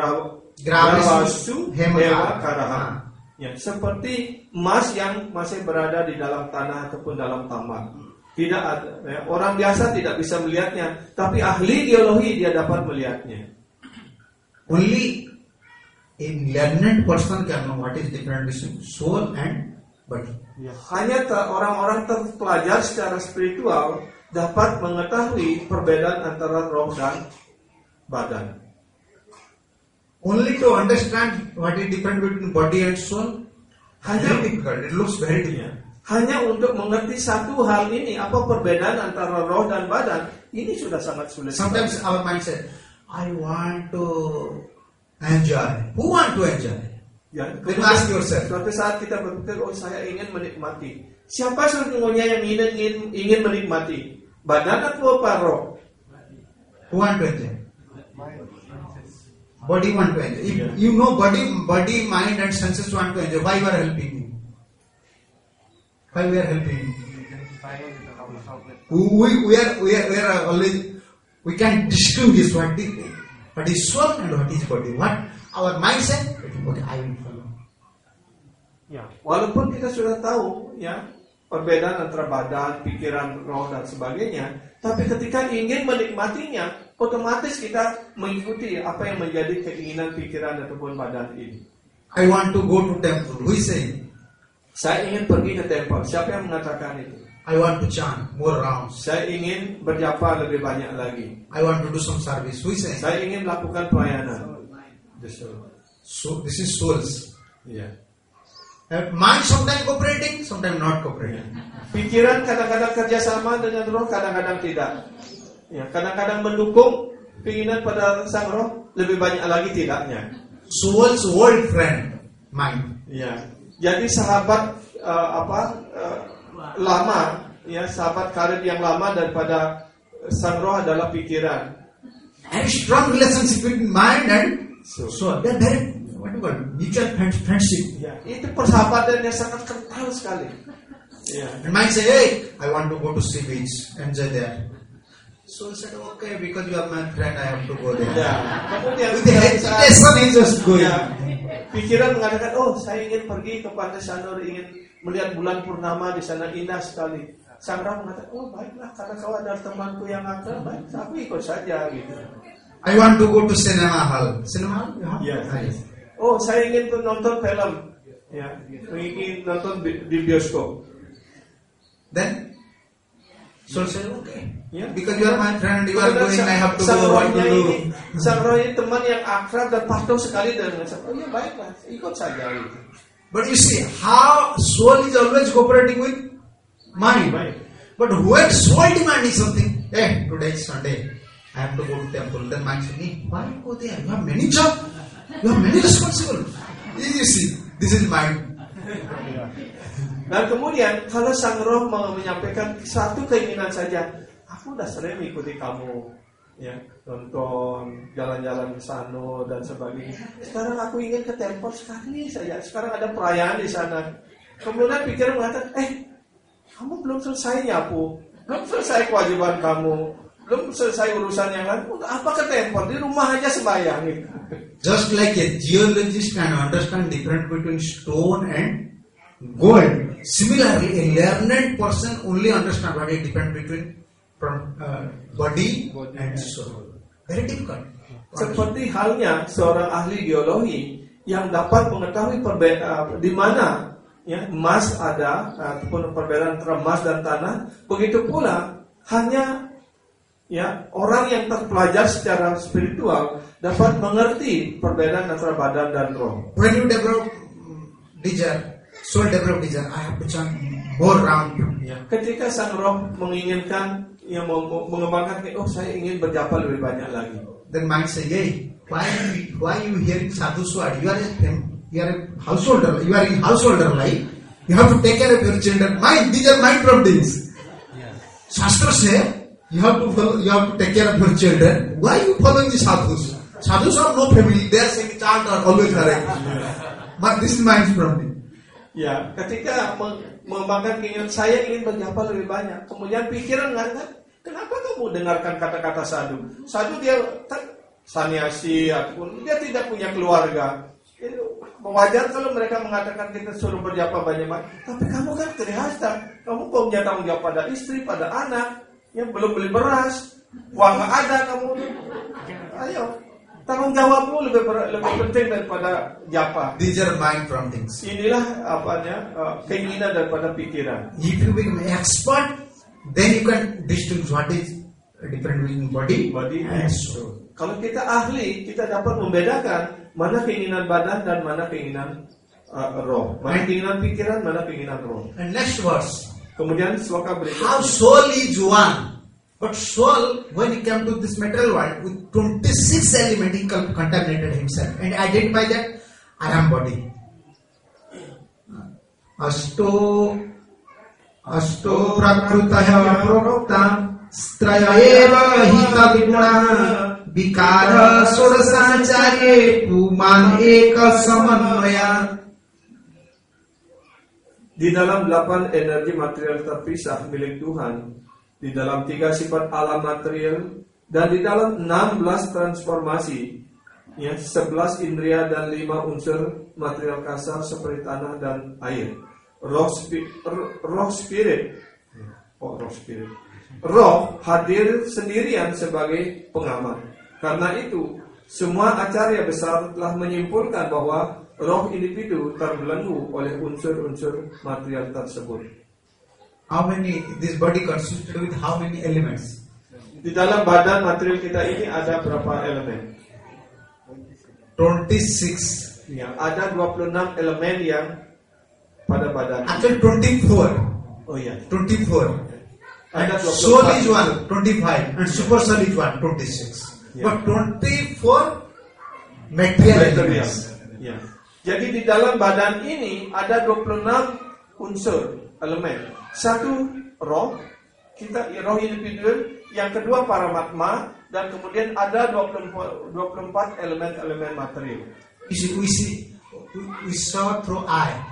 Gravastu Hema Hema Karaha. Karaha. Ya, seperti emas yang masih berada di dalam tanah ataupun dalam tambang. Tidak ada, ya, orang biasa tidak bisa melihatnya, tapi ahli geologi dia dapat melihatnya. Only a learned person can know what is different between soul and body. Ya, hanya ter- orang-orang terpelajar secara spiritual dapat mengetahui perbedaan antara roh dan badan. Only to understand what is different between body and soul, Hanya very difficult. It looks very difficult. hanya untuk mengerti satu hal ini, apa perbedaan antara roh dan badan, ini sudah sangat sulit. Sometimes our mind says, I want to enjoy. Who want to enjoy? Ya, Then ask yourself. suatu saat kita berpikir, oh saya ingin menikmati. Siapa sesungguhnya yang ingin, ingin, ingin menikmati? Badan atau apa roh? Who want to enjoy? Body want to enjoy. If you know body, body, mind and senses want to enjoy, why you are helping me? Why we are helping you? We, we are we are we are always we can distinguish what is what is soul and what is body. What our mindset? Okay, I will follow. Ya, walaupun kita sudah tahu ya perbedaan antara badan, pikiran, roh dan sebagainya, tapi ketika ingin menikmatinya, otomatis kita mengikuti apa yang menjadi keinginan pikiran ataupun badan ini. I want to go to temple. Who is saying? Saya ingin pergi ke temple. Siapa yang mengatakan itu? I want to chant more rounds. Saya ingin berjapa lebih banyak lagi. I want to do some service. Who is saying? Saya ingin melakukan pelayanan. So this is souls. Ya. Uh, Mind sometimes cooperating, sometimes not cooperating. Pikiran kadang-kadang kerjasama dengan roh, kadang-kadang tidak. Ya, kadang-kadang mendukung keinginan pada sang roh, lebih banyak lagi tidaknya. Soul's old friend, mind. Ya. Jadi sahabat uh, apa uh, lama, ya sahabat karib yang lama daripada sang roh adalah pikiran. And strong relationship between mind and So, soul. They are very what do you call it? Mutual friend- friendship. ya, itu persahabatan yang sangat kental sekali. Ya. And mind say, hey, I want to go to sea beach, enjoy there. Soul said, okay, because you are my friend, I have to go there. Ya. Kemudian With the hesitation, he just going. ya, pikiran mengatakan, oh saya ingin pergi ke Pantai Sanur, ingin melihat bulan purnama di sana indah sekali. Sang roh mengatakan, oh baiklah, karena kau adalah temanku yang akrab, baik, aku ikut saja gitu. I want to go to cinema hall. Cinema hall? You have? Yes. Ah, yes. Oh saya ingin nonton film, ya, ingin nonton bi- di bioskop. Then, soul said, okay. Ya. Because you are my friend, you are Kemudian going, I have to sang go, what to rohnya do. ini, sang roh ini teman yang akrab dan patuh sekali dengan saya. Oh ya baiklah, ikut saja gitu. But you see, how soul is always cooperating with mind. Baik. But when soul demanding something, hey, today is Sunday, I have to go to temple. Then mind says, hey, why you go there? You have many jobs, you have many responsibilities. You see, this is mind. Dan kemudian kalau sang roh mau menyampaikan satu keinginan saja, aku udah sering mengikuti kamu, ya, nonton, jalan-jalan ke sana dan sebagainya. Sekarang aku ingin ke temple sekali saja. Sekarang ada perayaan di sana. Kemudian pikiran mengatakan, eh, kamu belum selesai nyapu, belum selesai kewajiban kamu, belum selesai urusan yang lain. Untuk apa ke temple? Di rumah aja sembahyang gitu. Just like a geologist can understand difference between stone and gold. Similarly, a learned person only understand what is difference between from uh, body and soul. Very difficult. Seperti halnya seorang ahli geologi yang dapat mengetahui perbedaan di mana ya emas ada ataupun perbedaan antara emas dan tanah, begitu pula hanya ya orang yang terpelajar secara spiritual dapat mengerti perbedaan antara badan dan roh. When you develop desire, soul develop desire, I have to chant more round. Ya, ketika sang roh menginginkan yang mau mengembangkan, oh saya ingin berjapa lebih banyak lagi. Then mind say, hey, why why you hearing sadhu sword? You are a you are a householder. You are in householder life. You have to take care of your children. Mind, these are mind problems. Shastra say you have to follow, you have to take care of your children. Why you following the sadhus? Sadhus have no family. They are saying chant are always correct. But this is mind problem. Ya, ketika mengembangkan keinginan saya ingin berjapa lebih banyak, kemudian pikiran mengatakan, kenapa kamu dengarkan kata-kata sadhu? Sadhu dia tak sanyasi ataupun dia tidak punya keluarga. Itu wajar kalau mereka mengatakan kita suruh berjapa banyak-banyak. Tapi kamu kan terihasta, kamu punya tanggung jawab pada istri, pada anak, yang belum beli beras, uang nggak ada kamu. Ayo. Tanggung jawabmu lebih ber, lebih penting daripada japa. These are mind promptings. Inilah apanya uh, keinginan daripada pikiran. If you become expert, then you can distinguish what is different between body, body and and soul. soul. Kalau kita ahli, kita dapat membedakan mana keinginan badan dan mana keinginan uh, roh, mana keinginan pikiran, mana keinginan roh. And next verse, Kemudian sloka how berikutnya. soul is one, but soul, when he came to this material world with twenty-six elements, he contaminated himself and identified that I am body. Asto Asto prakrutaya prokta strayeva hitaguna vikara sodasacare puman eka samanvaya. Di dalam delapan energi material terpisah milik Tuhan, di dalam tiga sifat alam material, dan di dalam enam belas transformasi, ya, sebelas indria dan lima unsur material kasar seperti tanah dan air. Roh, spi- roh spirit, oh roh spirit, roh hadir sendirian sebagai pengamat. Karena itu, semua acarya besar telah menyimpulkan bahwa roh individu terbelenggu oleh unsur-unsur material tersebut. How many, this body consisted with how many elements? Di dalam badan material kita ini ada berapa elemen? twenty-six. Ya, ada dua puluh enam elemen yang pada badan. Actually twenty-four. Oh iya. twenty-four. And Ada dua puluh soul empat. is one, twenty-five. And super soul is one, twenty-six. Yeah. But twenty-four material Material. elements. Ya. Jadi di dalam badan ini ada dua puluh enam unsur elemen. Satu roh, kita roh individual, yang kedua paramatma, dan kemudian ada dua puluh empat elemen-elemen material. You see, we see, we, we saw through eye.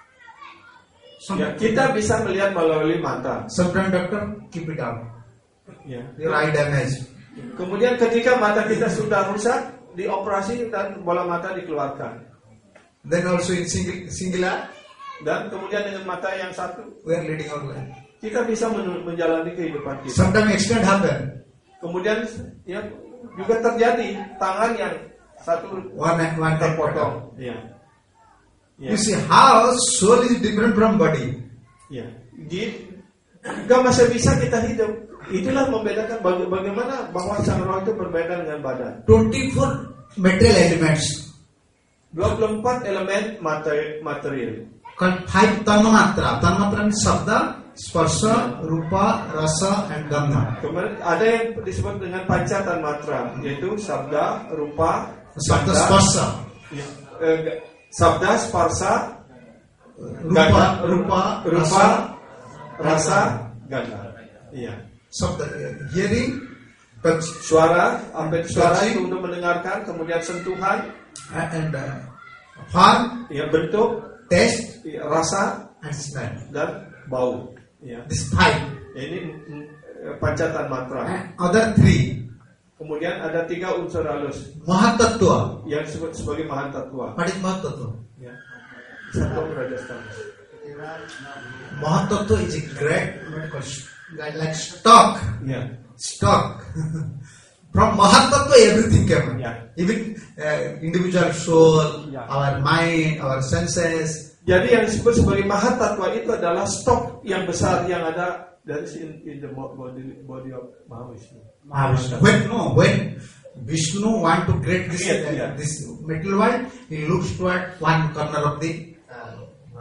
Some, Ya, kita bisa melihat melalui mata. Sometimes doctor keep it out. Ya. Your eye damage. Kemudian ketika mata kita sudah rusak, dioperasi dan bola mata dikeluarkan. Then also in single, singular, Dan kemudian dengan mata yang satu, we are leading our life. kita bisa men- menjalani kehidupan kita. Sometimes accident happen. Kemudian ya juga terjadi tangan yang satu One one terpotong. Ya. Ya. You see how soul is different from body. Ya. Di gak masih bisa kita hidup. Itulah membedakan baga- bagaimana bahwa sang roh itu berbeda dengan badan. twenty-four material elements. dua puluh empat elemen materi- material. Called five tanmatra. Tanmatra means sabda, sparsha, rupa, rasa, and gandha. Kemudian ada yang disebut dengan panca tanmatra, yaitu sabda, rupa, Sabda, gandha, sparsha, ya, eh, sabda, sparsa, rupa, gandha, rupa, rupa, rasa, rasa, gandha. Iya. sabda, hearing, touch, Suara, sampai suara Touching. itu untuk mendengarkan, kemudian sentuhan, and uh, form, ya bentuk, taste, ya, rasa and smell. dan bau. Ya. This five. Ini mm, eh, panca tanmatra. And other three. Kemudian ada tiga unsur halus Mahatattva. yang disebut sebagai Mahatatwa. What is Mahatattva? Ya. Satu Rajasthan. Mahatattva is a great, what you call, like, like stock. Ya. Stock. From Mahatattva everything came. Yeah. Even uh, individual soul, Yeah. our mind, our senses. Jadi yang disebut sebagai Mahatatwa itu adalah stok yang besar yang ada dari in, in the body body of Mahavishnu. Mahavishnu. When no, when Vishnu want to create this Yeah, uh, yeah. this material world, he looks toward one corner of the uh,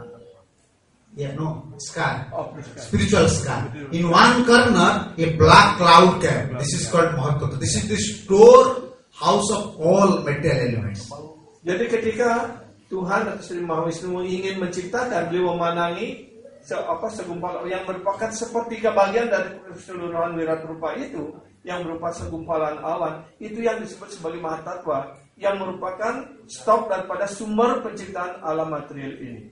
yeah no sky, Of the sky. spiritual sky. In one corner, a black cloud came. This is called Mahatattva. This is the store house of all material elements. Jadi ketika Tuhan atau Sri Mahavishnu ingin menciptakan, beliau memanangi se, apa segumpal yang merupakan sepertiga bagian dari keseluruhan wirat rupa itu, yang berupa segumpalan awan, itu yang disebut sebagai Mahatatwa, yang merupakan stok daripada sumber penciptaan alam material ini.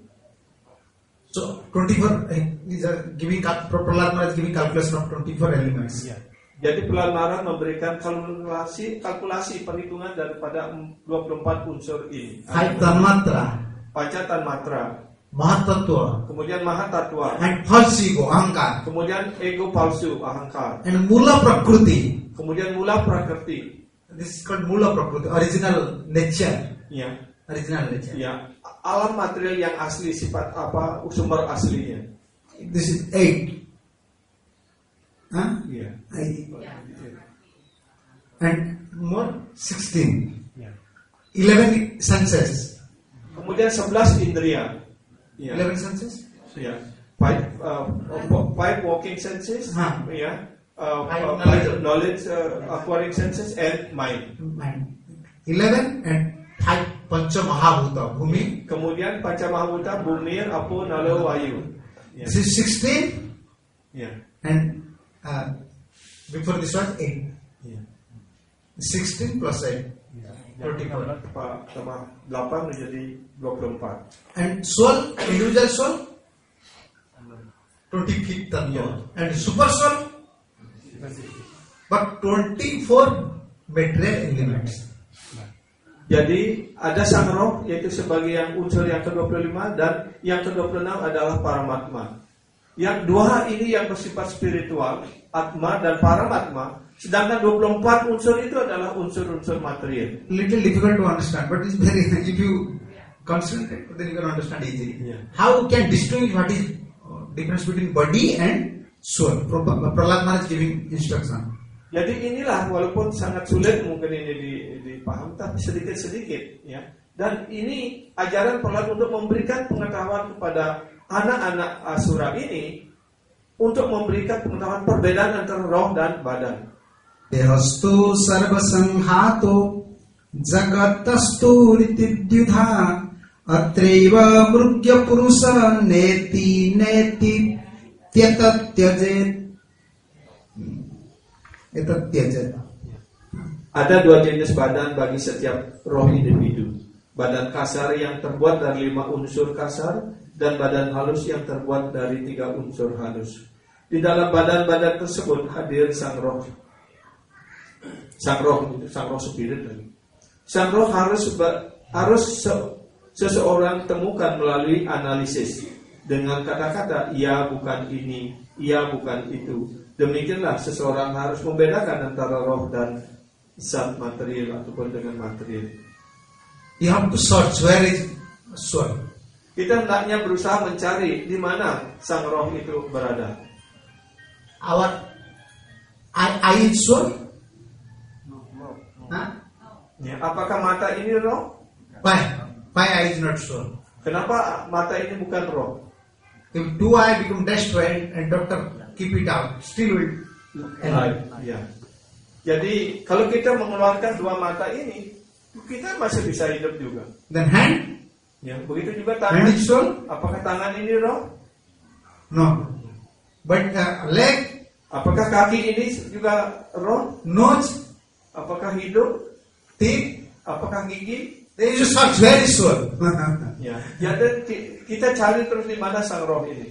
So twenty-four uh, is uh, giving cal- Prahlad Maharaj is giving calculation of twenty-four elements. Jadi Prahlad Maharaj memberikan kalkulasi kalkulasi perhitungan daripada dua puluh empat unsur ini. Five tanmatra, Panca tanmatra, Mahatattva, kemudian Mahatatwa, and false ego, ahankar, kemudian ego palsu, ahangkar, and mula prakriti. kemudian mula prakrti. This is called mula prakriti, original nature. Ya, Original nature. ya, alam material yang asli, sifat apa, sumber aslinya. This is eight. Huh? Iya. I- and more sixteen. Iya. eleven senses. Kemudian sebelas indria. Iya. eleven senses? Ya, five, uh, five walking senses, Huh. ya, uh, Five uh, knowledge. five knowledge uh, acquiring senses and mind. Mind. eleven and five Pancha Mahabhuta. Bhumi. Kemudian panca mahabhuta, bumi, api, nala, wayu. Ya. This is sixteen Ya. and uh, before this was eight. Ya. sixteen plus eight. twenty-four. Pak, tambah delapan menjadi dua puluh empat. And soul, individual soul, twenty-fifth tattva. Yeah. And super soul, but twenty-four material elements. Jadi ada sang roh yaitu sebagai yang unsur yang ke dua puluh lima dan yang ke dua puluh enam adalah paramatma. Yang dua ini yang bersifat spiritual, atma dan paramatma. Sedangkan dua puluh empat unsur itu adalah unsur-unsur material. Little difficult to understand, but it's very, if you concentrate, then you can understand easily. Yeah. How can distinguish what is uh, difference between body and soul? Pro- Prahlad Maharaj is giving instruction. Jadi inilah walaupun sangat sulit mungkin ini dipaham, tapi sedikit-sedikit ya. Dan ini ajaran Prahlad untuk memberikan pengetahuan kepada anak-anak Asura ini untuk memberikan pengetahuan perbedaan antara roh dan badan. Dehastu sarva sanghato jagatastu ritidyudha atreva mrugya purusa neti neti tyatatyajet etatyajet. Ada dua jenis badan bagi setiap roh individu. Badan kasar yang terbuat dari lima unsur kasar dan badan halus yang terbuat dari tiga unsur halus. Di dalam badan-badan tersebut hadir sang roh. Sang roh itu sang roh spirit lagi. Sang roh harus harus se- seseorang temukan melalui analisis dengan kata-kata ia bukan ini, ia bukan itu. Demikianlah seseorang harus membedakan antara roh dan zat material ataupun dengan material. You have to search where is soul. Kita hendaknya berusaha mencari di mana sang roh itu berada. Our eye, eye is soul. Huh? Ya, apakah mata ini roh? Why? Why eye is not soul? Kenapa mata ini bukan roh? If two eye become destroyed and doctor keep it out, still will. Ya. Jadi kalau kita mengeluarkan dua mata ini, kita masih bisa hidup juga. Then hand, Ya, begitu juga hand tangan. is soul. Apakah tangan ini roh? No. But uh, leg, Apakah kaki ini juga roh? nose, Apakah hidung? teeth, Apakah gigi? they just search where is soul. Ya. Jadi ki- kita cari terus di mana sang roh ini.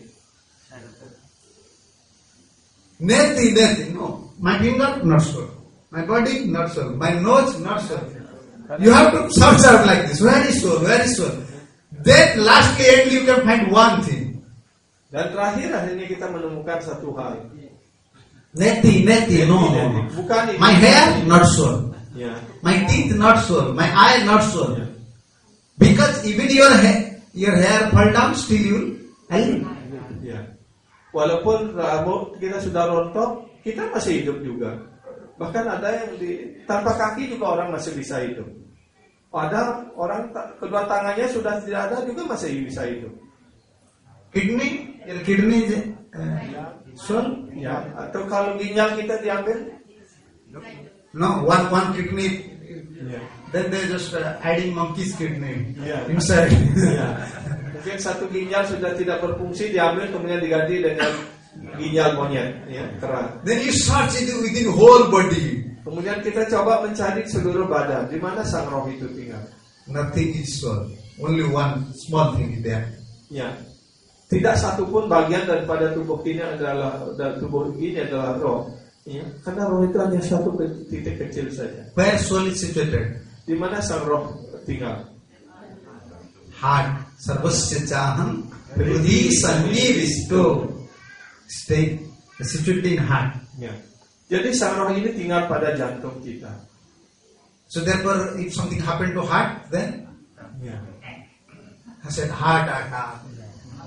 Nothing, nothing. No. My finger, not soul. My body, not soul. My nose, not soul. You have to search out like this. Where is soul? Where is soul? Then lastly, end you can find one thing. Dan terakhir akhirnya kita menemukan satu hal. Neti, neti, no, no, no. Bukan ini. My hair, not soul. Ya. My teeth, not soul. My eye, not soul. Ya. Because even your hair, your hair fall down, still you will. Ya. Walaupun rambut kita sudah rontok, kita masih hidup juga. Bahkan ada yang di tanpa kaki juga orang masih bisa hidup. Ada orang ta- kedua tangannya sudah tidak ada juga masih bisa hidup. Kidney, your kidney is uh, soul. Ya. Atau kalau ginjal kita diambil, No, one one kidney. ya. Then they just uh, adding monkey's kidney Yeah. inside. Ya. Mungkin satu ginjal sudah tidak berfungsi diambil kemudian diganti dengan ginjal monyet, ya, kerang. Then you search it within whole body. Kemudian kita coba mencari seluruh badan, di mana sang roh itu tinggal. Nothing is soul. Only one small thing is there. Ya. Tidak satupun bagian daripada tubuh ini adalah dan tubuh ini adalah roh. Ya. Karena roh itu hanya satu titik kecil saja. Where soul is situated? Di mana sang roh tinggal? Heart. Sarvasya chaham hridi sannivisto. Stay situated in heart. Ya. Jadi sang roh ini tinggal pada jantung kita. So therefore, if something happened to heart, then Ya. I said heart attack.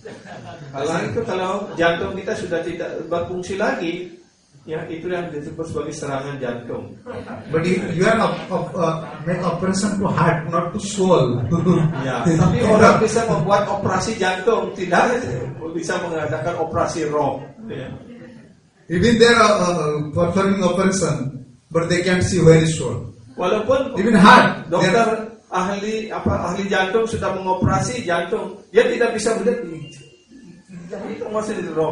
Kalau itu kalau jantung kita sudah tidak berfungsi lagi, ya itu yang disebut sebagai serangan jantung. But you, you are up, up, uh, make operation to heart, not to soul. Ya, tapi orang bisa membuat operasi jantung, tidak bisa mengadakan operasi roh. Ya. Even they are uh, performing operation, but they can't see where is soul. Walaupun Even heart, dokter they are- ahli apa ahli jantung sudah mengoperasi jantung, dia tidak bisa melihat itu masih di roh.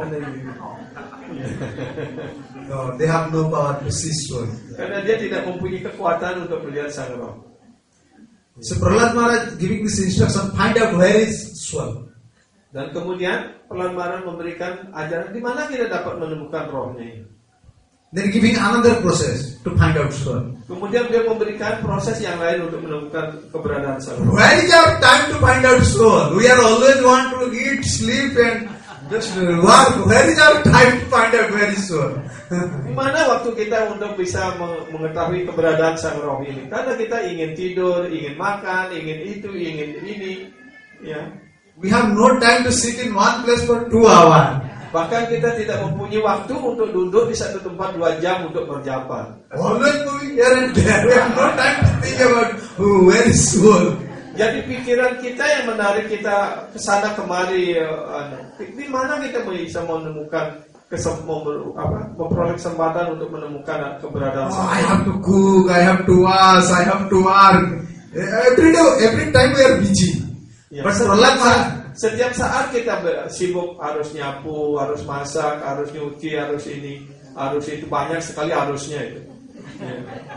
no, they have no power to see soul. Karena dia tidak mempunyai kekuatan untuk melihat sang roh. So Prahlad Maharaj giving this instruction, find out where is soul. Dan kemudian Prahlad Maharaj memberikan ajaran di mana kita dapat menemukan rohnya ini. Then giving another process to find out soul. Kemudian dia memberikan proses yang lain untuk menemukan keberadaan sang roh. Where is our time to find out soul? We are always want to eat, sleep and just work. Where is our time to find out where is soul? Di mana waktu kita untuk bisa mengetahui keberadaan sang roh ini? Karena kita ingin tidur, ingin makan, ingin itu, ingin ini, ya. We have no time to sit in one place for two hours. Bahkan kita tidak mempunyai waktu untuk duduk di satu tempat dua jam untuk berjapa. Always moving here and there. We have no time to think about oh, where is soul. Jadi pikiran kita yang menarik kita ke sana kemari. Uh, di mana kita bisa menemukan kesem, apa, memperoleh kesempatan untuk menemukan keberadaan Oh, sang I roh? have to cook, I have to wash, I have to work. Every day, every time we are busy. Ya, But setiap, Prahlad saat, Maharaj, setiap saat kita ber- sibuk harus nyapu, harus masak, harus nyuci, harus ini, harus itu, banyak sekali harusnya itu. Ya.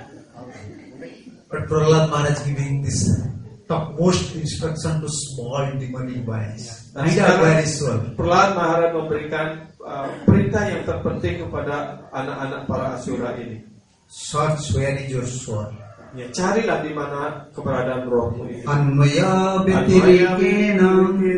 but Prahlad Maharaj giving this topmost instruction to small demonic boys. Nah, Find out where is soul. Prahlad Maharaj memberikan uh, perintah yang terpenting kepada anak-anak para asura ini. Search where is your soul. Ya, carilah di mana keberadaan rohmu ini. Anvaya vyatirikena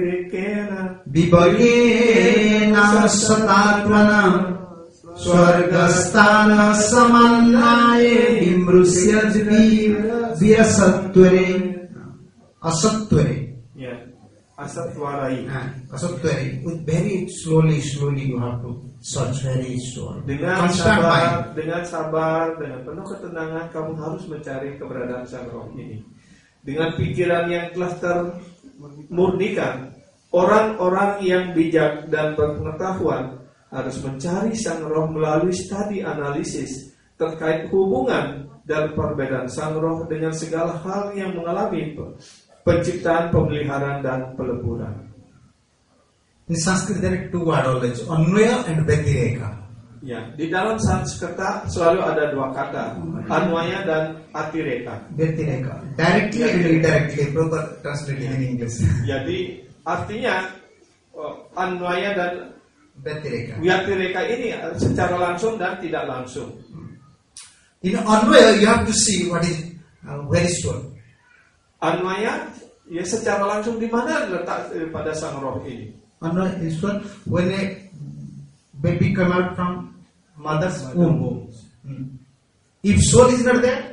vibhagena satatvanam swargastana samannaye vimrusyajvi vyasattvare asattvare. Ya, asatwarai. Asattvare. With very slowly, slowly you have to search where is soul. Dengan Constant mind. sabar, dengan sabar, dengan penuh ketenangan kamu harus mencari keberadaan sang roh ini. Dengan pikiran yang telah termurnikan, orang-orang yang bijak dan berpengetahuan harus mencari sang roh melalui studi analisis terkait hubungan dan perbedaan sang roh dengan segala hal yang mengalami penciptaan, pemeliharaan dan peleburan. In Sanskrit there are two words always, Anvaya and Vyatireka. Ya, di dalam Sanskerta selalu ada dua kata, Anwaya dan Atireka. Vyatireka. Directly and indirectly, proper translated in English. Jadi artinya uh, Anwaya dan Vyatireka. Vyatireka ini secara langsung dan tidak langsung. In Anvaya you have to see what is uh, where is soul. Anwaya ya secara langsung di mana letak pada sang roh ini. Anvaya is soul when a baby come out from mother's womb. Hmm. If soul is not there,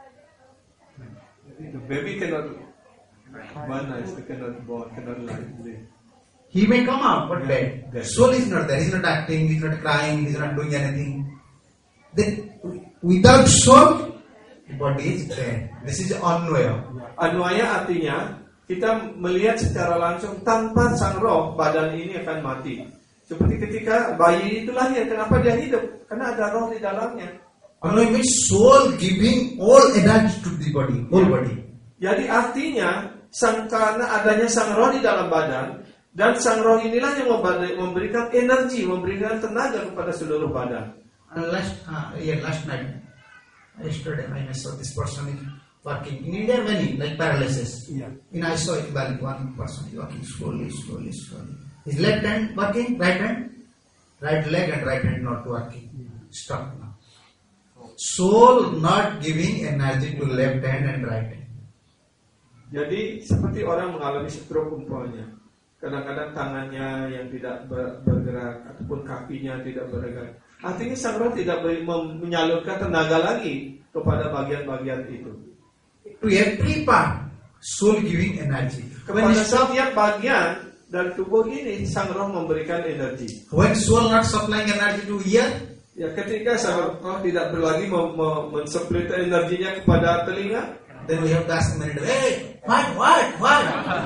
The baby cannot born, cannot born, cannot live. he may come out, but Yeah, dead. dead. Soul is not there. He's not acting. He's not crying. He's not doing anything. Then without soul, body is dead. This is Anvaya. Anwaya artinya kita melihat secara langsung tanpa sang roh badan ini akan mati. Seperti ketika bayi itu lahir, kenapa dia hidup? Karena ada roh di dalamnya. Anvaya means soul giving all energy to the body, whole body. Jadi artinya sang karena adanya sang roh di dalam badan dan sang roh inilah yang memberikan energi, memberikan tenaga kepada seluruh badan. And last, uh, yeah, last night, yesterday, I saw this person is working. In India, many like paralysis. Yeah. In I saw it, one person is working slowly, slowly, slowly. His left hand working, right hand, right leg and right hand not working. Stop now. Soul not giving energy to left hand and right hand. Jadi seperti orang mengalami stroke umpamanya. Kadang-kadang tangannya yang tidak ber- bergerak ataupun kakinya tidak bergerak. Artinya sang roh tidak ber- mem- menyalurkan tenaga lagi kepada bagian-bagian itu. To every part, soul giving energy. When Kepada you stop, setiap bagian dari tubuh ini sang roh memberikan energi. When soul not supplying energy to ear, Ya, ketika sang roh tidak lagi mem- mem- mensupply energinya kepada telinga, then we have to ask him, hey, what, what, what?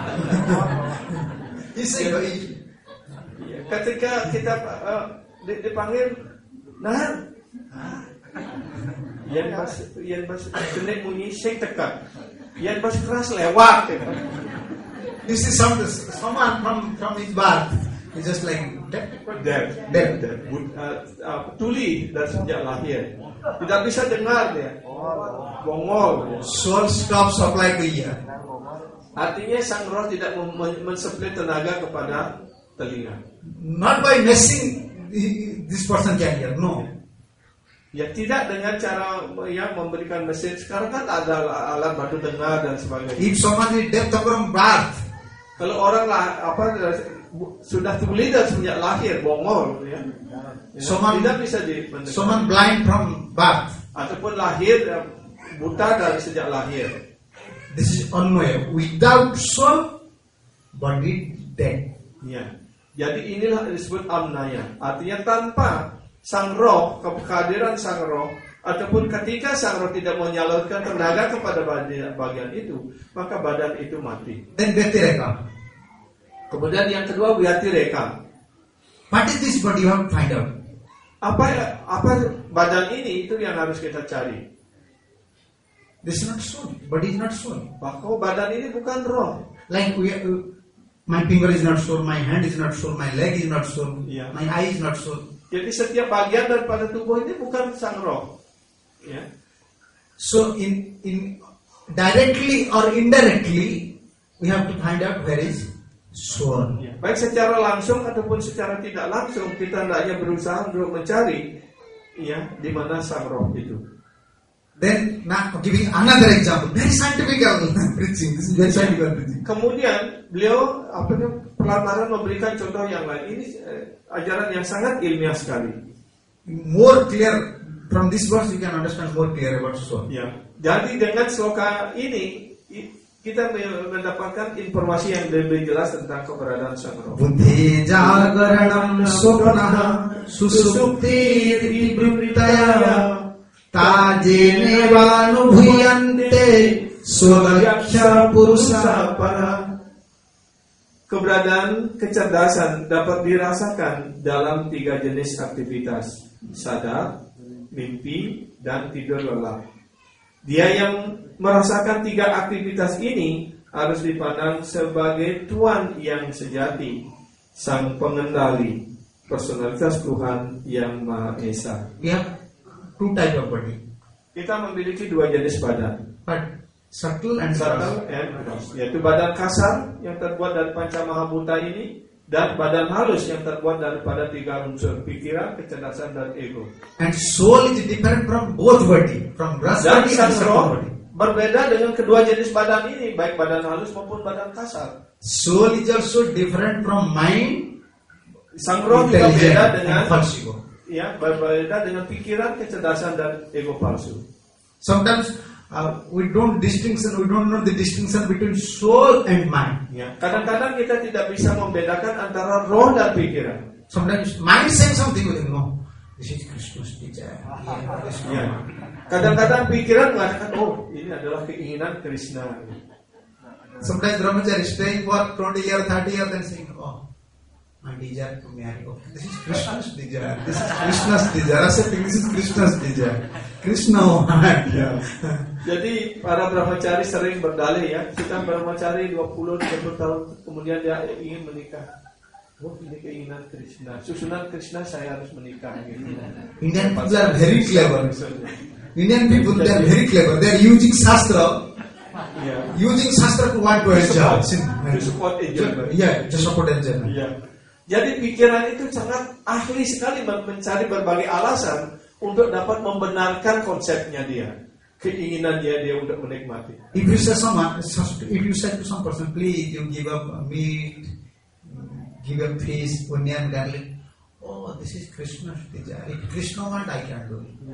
He say, ya, ketika kita uh, dipanggil, nah, yang bas, yang bas, jenek bunyi sing tekan, yang bas keras lewat. Gitu. you see some, someone from, from his birth, he's just like, dead. Dead, Dead. dead. Uh, uh, tuli dari sejak lahir, tidak bisa dengar dia, bongol. Soul stop supply to ear. Artinya sang roh tidak mem- mensupply tenaga kepada telinga. Not by messing this person can hear, no. Ya tidak dengan cara yang memberikan mesin. Sekarang kan ada alat bantu dengar dan sebagainya. If someone is deaf from birth, Kalau orang lah apa sudah tuli dan sejak lahir bongol, ya, ya Someone- tidak bisa di mendengar. someone blind from birth, Ataupun lahir ya, buta dari sejak lahir. this is unaware. Without soul, body dead. Ya. Jadi inilah disebut amnaya. Artinya tanpa sang roh, kehadiran sang roh, ataupun ketika sang roh tidak menyalurkan tenaga kepada bagian, bagian itu, maka badan itu mati. Then Bhakti-reka. Kemudian yang kedua Vyati-reka. What is this body? You have to find out. Apa apa badan ini itu yang harus kita cari. This is not soul. Body is not soul. Bahwa badan ini bukan roh. Like we, uh, my finger is not soul, my hand is not soul, my leg is not soul, Yeah. my eye is not soul. Jadi setiap bagian daripada tubuh ini bukan sang roh. Ya. So in in directly or indirectly, we have to find out where is soul. Ya. Baik secara langsung ataupun secara tidak langsung kita hendaknya berusaha untuk mencari ya di mana sang roh itu. Then now giving another example, very scientific preaching. This is very scientific preaching. Kemudian beliau apa namanya pelan-pelan memberikan contoh yang lain. Ini eh, ajaran yang sangat ilmiah sekali. More clear from this verse, you can understand more clear about soul. Ya. Jadi dengan sloka ini i- kita mendapatkan informasi yang lebih jelas tentang keberadaan sang roh. Buddhi jagaranam sopna susupti vibritaya tajene vanubhuyante solaksha purusa para. Keberadaan kecerdasan dapat dirasakan dalam tiga jenis aktivitas: sadar, mimpi, dan tidur lelap. Dia yang merasakan tiga aktivitas ini harus dipandang sebagai Tuhan yang sejati, Sang Pengendali, personalitas Tuhan yang Maha Esa. We have two type of body, Kita memiliki dua jenis badan, but subtle and subtle gross. and gross, yaitu badan kasar yang terbuat dari panca mahabhuta ini, dan badan halus yang terbuat daripada tiga unsur: pikiran, kecerdasan, dan ego. And soul is different from both body, from gross Dan body and sang subtle roh body. berbeda dengan kedua jenis badan ini, baik badan halus maupun badan kasar. Soul is also different from mind, Sang roh juga beda intelligent, dengan and false ego. ya berbeda dengan pikiran, kecerdasan, dan ego palsu. Sometimes uh, we don't distinction, we don't know the distinction between soul and mind. Ya, kadang-kadang kita tidak bisa membedakan antara roh dan pikiran. Sometimes mind saying something, we think, no, this is Krishna's desire. Yeah, this is Ya. not mine. Kadang-kadang pikiran mengatakan, oh ini adalah keinginan Krishna. Sometimes brahmachari staying for twenty years, thirty years, and saying, oh, my desire to marry. Oh, this is Krishna's desire. This is Krishna's desire. I said, this is Krishna's desire. Krishna want. Ya. Jadi para brahmachari sering berdalih ya, kita brahmachari dua puluh tiga puluh tahun kemudian dia ingin menikah. Oh ini keinginan Krishna, susunan Krishna saya harus menikah. Gitu. Indian people are very clever. Indian people, they are very clever. They are using Shastra, Ya. using Shastra to want to enjoy. To support enjoyment. Yeah, to support enjoyment. Iya. Jadi pikiran itu sangat ahli sekali mencari berbagai alasan untuk dapat membenarkan konsepnya dia, keinginan dia dia untuk menikmati. If you say someone, if you say to some person, please, you give up meat, give up fish, onion, garlic. Oh, this is Krishna's desire. If Krishna want, I can do it.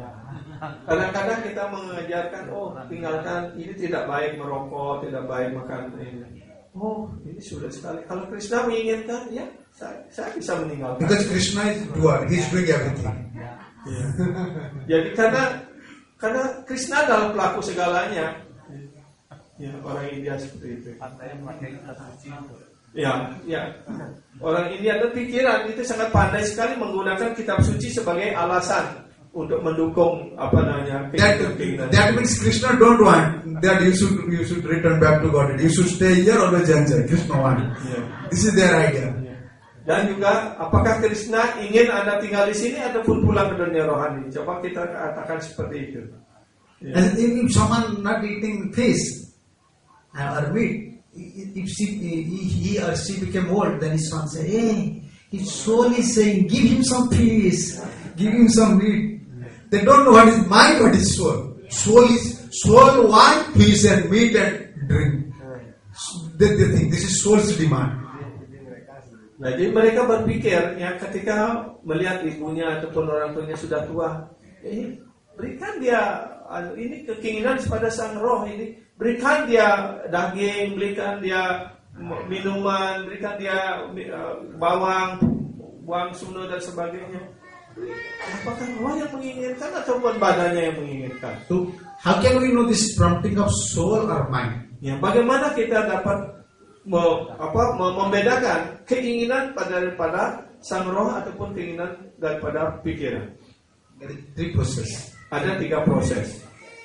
Kadang-kadang kita mengajarkan, oh tinggalkan ini tidak baik merokok, tidak baik makan ini. oh ini sudah sekali. Kalau Krishna menginginkan, ya saya, saya bisa meninggalkan. Because Krishna is doer, he is doing everything. Ya. Jadi karena karena Krishna adalah pelaku segalanya. Ya, orang India seperti itu. Pandai memakai kata suci. Ya, ya. Orang India ada pikiran itu sangat pandai sekali menggunakan kitab suci sebagai alasan untuk mendukung apa namanya That, keinginan. that means Krishna don't want that you should you should return back to God. You should stay here always enjoy. Krishna want. Ya. This is their idea. Ya. Dan juga apakah Krishna ingin Anda tinggal di sini ataupun pulang ke dunia rohani? Coba kita katakan seperti itu. Ya. And if someone not eating fish or meat, if she, he or she became old, then his son said, "Hey, his soul is saying, give him some fish, give him some meat." They don't know what is mind, what is soul. Soul is soul want fish and meat and drink. They, they think this is soul's demand. Nah, jadi mereka berpikir ya ketika melihat ibunya ataupun orang tuanya sudah tua, eh, berikan dia ini keinginan kepada sang roh ini, berikan dia daging, berikan dia minuman, berikan dia bawang, bawang suno dan sebagainya. Apakah roh yang menginginkan ataupun badannya yang menginginkan? So, how can we know this prompting of soul or mind? Ya, bagaimana kita dapat me, apa, membedakan keinginan pada daripada sang roh ataupun keinginan daripada pikiran? There is three process. Ada tiga proses.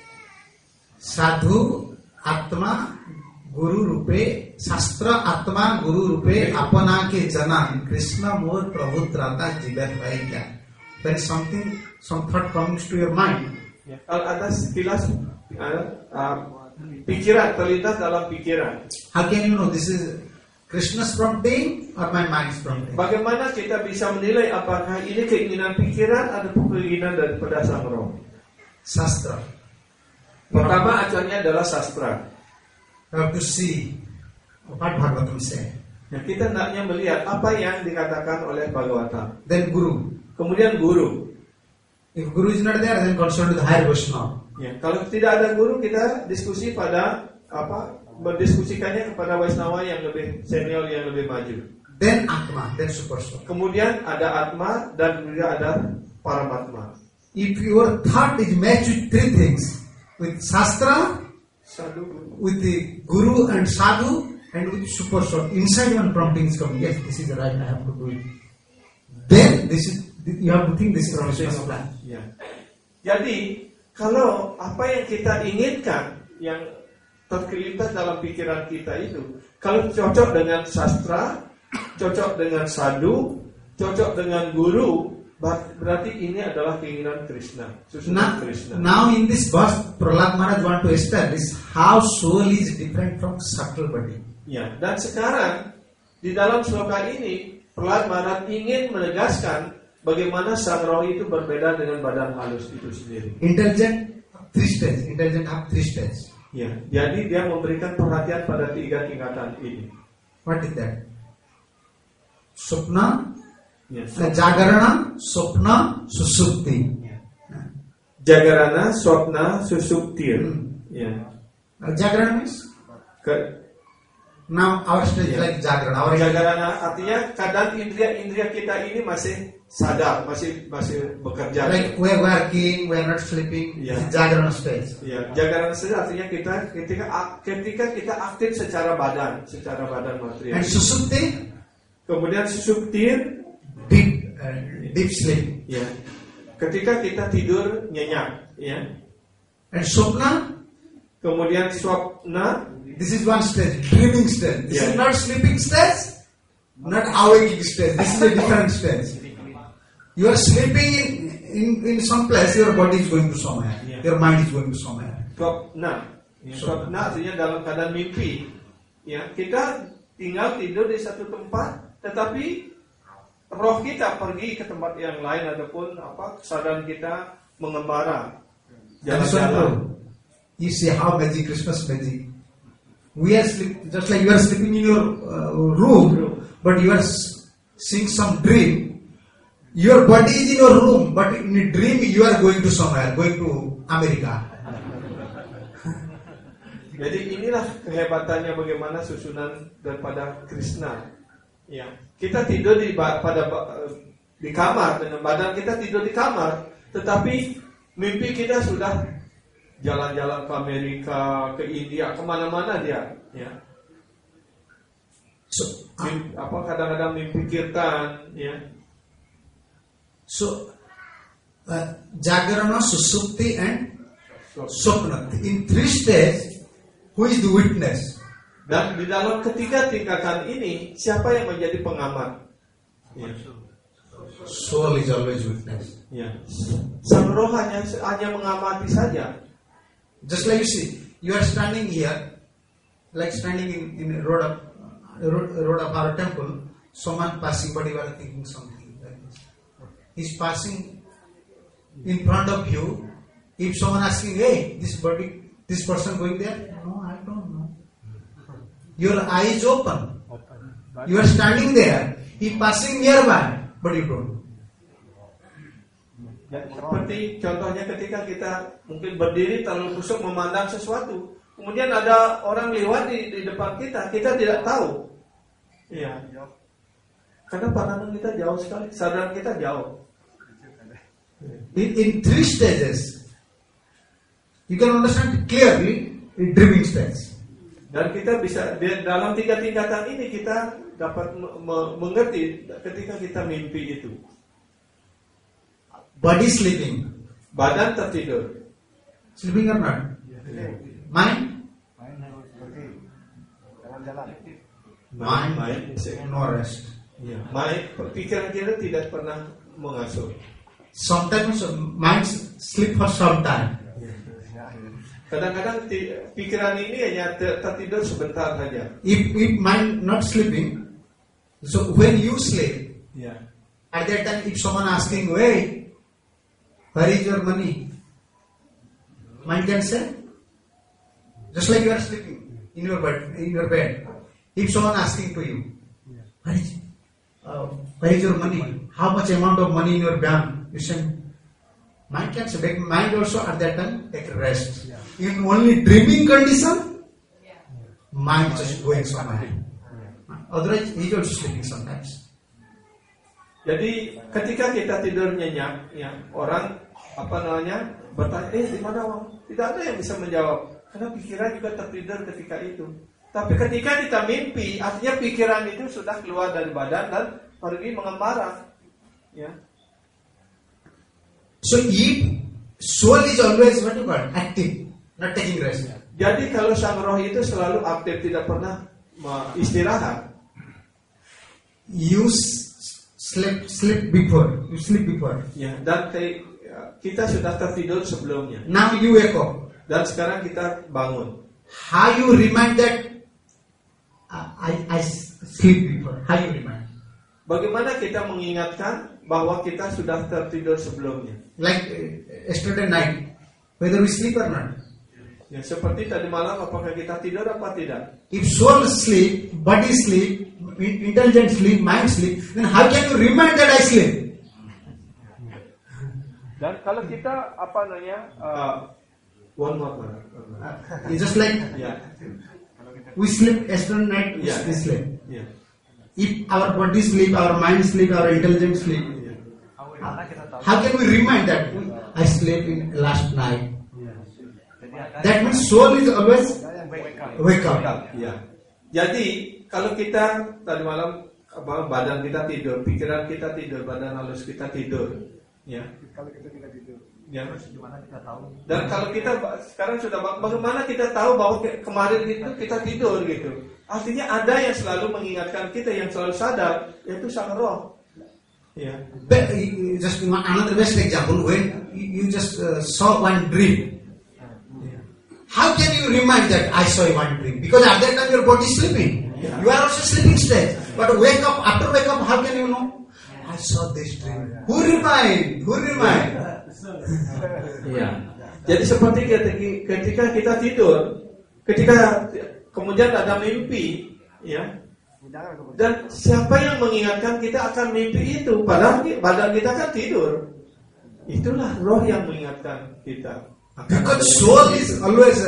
Sadhu Atma Guru Rupe, Sastra Atma Guru Rupe, Apana ke Jana, Krishna More Prabhu Trata Jibat Vaikya. There is something, some thought comes to your mind. Ya, kalau ada sekilas uh, uh, pikiran terlintas dalam pikiran. How can you know this is Krishna's prompting or my mind's prompting? Bagaimana kita bisa menilai apakah ini keinginan pikiran ataupun keinginan daripada sang roh? Sastra. Pertama acaranya adalah sastra. You have to see what Bhagavatam say. Ya, kita hendaknya melihat apa yang dikatakan oleh Bhagavatam. Then Guru. Kemudian guru. If Guru is not there, then consult with the higher Vaishnava. Ya, kalau tidak ada guru, kita diskusi pada apa? Berdiskusikannya kepada Vaishnava yang lebih senior, yang lebih maju. Then Atma, then Super Soul. Kemudian ada Atma dan juga ada Paramatma. If your thought is matched with three things, with Shastra, Sadhu. with the Guru and Sadhu, and with Super Soul, inside one prompting is coming. Yes, this is the right, I have to do it. Then this is you have to think this is Krishna's plan. Ya. Jadi kalau apa yang kita inginkan yang terlintas dalam pikiran kita itu, kalau cocok dengan sastra, cocok dengan sadhu, cocok dengan guru, berarti ini adalah keinginan Krishna. Now, Krishna. now in this verse, Prahlad Maharaj want to establish how soul is different from subtle body. Ya, dan sekarang di dalam sloka ini Prahlad Maharaj ingin menegaskan bagaimana sang roh itu berbeda dengan badan halus itu sendiri. Intelligent three stages. Intelligent have three stages. Ya, jadi dia memberikan perhatian pada tiga tingkatan ini. What is that? Supna, Ya, uh, Jagarana, Supna, Susupti. Jagarana, Swapna, Susuptir. Hmm. Ya. Uh, Jagarana means Ke, now our stage is like Jagarana. Our Jagarana artinya kadang indria-indria kita ini masih sadar, masih masih bekerja. like we are working, we are not sleeping. Yeah. It's Jagarana stage. Ya, Jagarana saja artinya kita ketika ketika kita aktif secara badan, secara badan material. And Susupti, Kemudian Susuptir, deep, uh, deep sleep. ya. Ketika kita tidur nyenyak, ya. And Supna, Kemudian Swapna, this is one stage, dreaming stage. This Yeah. is not sleeping stage, not awaking stage. This is a different stage. You are sleeping in, in, in some place, your body is going to somewhere. Yeah. Your mind is going to somewhere. Swapna. Ya, Swapna artinya dalam keadaan mimpi. Ya, kita tinggal tidur di satu tempat, tetapi roh kita pergi ke tempat yang lain ataupun apa kesadaran kita mengembara That is one jalan-jalan. problem. You see how magic, Krishna's magic. We are sleep, just like you are sleeping in your uh, room, but you are s- seeing some dream. Your body is in your room, but in a dream you are going to somewhere, going to America. Jadi inilah kehebatannya bagaimana susunan daripada Krishna. Ya, kita tidur di pada di kamar dengan badan kita tidur di kamar, tetapi mimpi kita sudah jalan-jalan ke Amerika, ke India, kemana-mana dia. Ya. So, Mimpi, apa kadang-kadang mimpi kirtan, ya. So, uh, Jagarana, Susupti, and Swapna. In three stages, who is the witness? Dan di dalam ketiga tingkatan ini, siapa yang menjadi pengamat? Ya. Soul is always witness. Ya. Sang roh hanya hanya mengamati saja. Just like you see, you are standing here, like standing in, in a road of road, road of our temple. Someone passing, but you are thinking something like this. He's passing in front of you. If someone asking, hey, this body, this person going there? No, I don't know. Your eye is open. You are standing there. He passing nearby, but you don't. Ya, seperti contohnya ketika kita mungkin berdiri terlalu kusuk memandang sesuatu, kemudian ada orang lewat di, di depan kita, kita tidak tahu. Iya. Karena pandangan kita jauh sekali, kesadaran kita jauh. In, in three stages, you can understand clearly in dreaming stage. Dan kita bisa di dalam tiga tingkatan ini kita dapat me- mengerti ketika kita mimpi itu. Body sleeping. Badan tertidur. Sleeping or not? Mind? Mind, Mind, no rest. ya. Mind, pikiran kita tidak pernah mengasuh. Sometimes mind sleep for some time. Kadang-kadang ti- pikiran ini hanya ter- tertidur sebentar saja. If, if mind not sleeping, so when you sleep, Ya. at that time if someone asking, hey, where is your money? Mind can say, just like you are sleeping in your bed. In your bed. If someone asking to you, where is, uh, where is your money? How much amount of money in your bank? You say, mind can say, but mind also at that time take rest. In only dreaming condition, mind just going somewhere. Otherwise, he is also sleeping sometimes. Jadi ketika kita tidur nyenyak, ya orang apa namanya bertanya, eh di mana uang? Tidak ada yang bisa menjawab, karena pikiran juga tertidur ketika itu. Tapi ketika kita mimpi, artinya pikiran itu sudah keluar dari badan dan pergi mengembara. Ya. So, if soul is always what you call active, not taking rest. Jadi kalau sang roh itu selalu aktif, tidak pernah istirahat. You sleep sleep before, you sleep before. Ya, dan kita sudah tertidur sebelumnya. Now you wake up. Dan sekarang kita bangun. How you remind that uh, I I sleep before? How you remind? Bagaimana kita mengingatkan bahwa kita sudah tertidur sebelumnya? Like uh, yesterday night, whether we sleep or not. Ya, seperti tadi malam, apakah kita tidur apa tidak? If soul sleep, body sleep, intelligent sleep, mind sleep, then how can you remind that I sleep? Dan kalau kita apa namanya, uh, one more, Uh, it's just like ya, we sleep yesterday night, we Yeah. sleep. ya, If our body sleep, our mind sleep, our intelligence sleep, how can we remind that I slept in last night? That means soul is always wake up. ya. Jadi kalau kita tadi malam apa, badan kita tidur, pikiran kita tidur, badan halus kita tidur, ya. Kalau kita tidak tidur, Ya. gimana kita tahu? Dan kalau kita sekarang sudah, bagaimana kita tahu bahwa ke- kemarin itu kita tidur gitu? Artinya ada yang selalu mengingatkan kita, yang selalu sadar, yaitu sang roh. Ya. But, uh, just another best example, when you just uh, saw one dream, how can you remind that I saw one dream? Because at that time your body is sleeping. Yeah. You are also sleeping stage. But wake up, after wake up, how can you know? I saw this dream. Who remind? Who remind? Ya. Jadi seperti ketika, ketika kita tidur, ketika kemudian ada mimpi, ya. Dan siapa yang mengingatkan kita akan mimpi itu? Padahal badan kita kan tidur. Itulah roh yang mengingatkan kita. Because soul is always uh,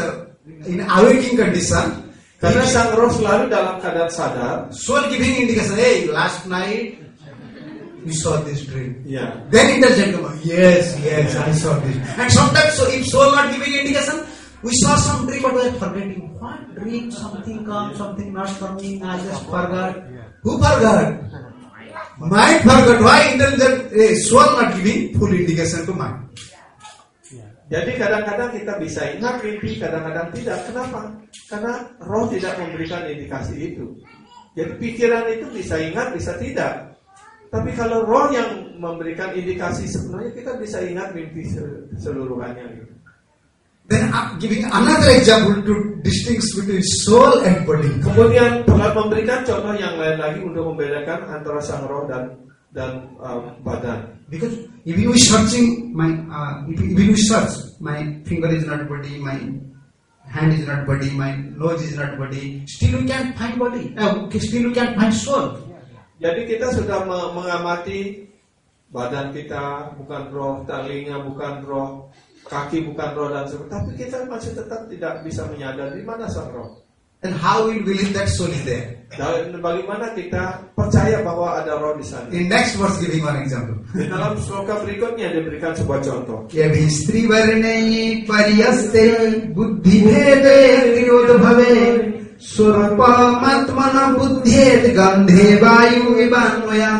in awakening condition, Karena he- sang roh selalu dalam keadaan sadar. soul giving indication, hey, last night you saw this dream. Ya. Then intelligent come, yes, yes, I saw this. And sometimes, so if soul not giving indication, we saw some dream, but we are forgetting. What dream? Something come, something not coming. I just forgot. Who forgot? Mind forgot. Why intelligent? Eh, soul not giving full indication to mind. Jadi kadang-kadang kita bisa ingat mimpi, kadang-kadang tidak. Kenapa? Karena roh tidak memberikan indikasi itu. Jadi pikiran itu bisa ingat, bisa tidak. Tapi kalau roh yang memberikan indikasi, sebenarnya kita bisa ingat mimpi seluruhannya. Gitu. Then I'm giving another example to distinguish between soul and body. Kemudian telah memberikan contoh yang lain lagi untuk membedakan antara sang roh dan dan um, badan. Because even we searching my, uh, if even we search, my finger is not body, my hand is not body, my nose is not body, still we can find body. Uh, still we can find soul. Jadi kita sudah me- mengamati badan kita bukan roh, telinga bukan roh, kaki bukan roh dan sebagainya. Tapi kita masih tetap tidak bisa menyadari mana sang roh. Then how we believe that soul is there? Dan bagaimana kita percaya bahwa ada roh di sana? In next verse giving one example. Di dalam sloka berikutnya diberikan sebuah contoh. Yabi stri varne pariyaste buddhi bhede virodh bhave surpa matmana buddhyet gandhe vayu vibanvaya.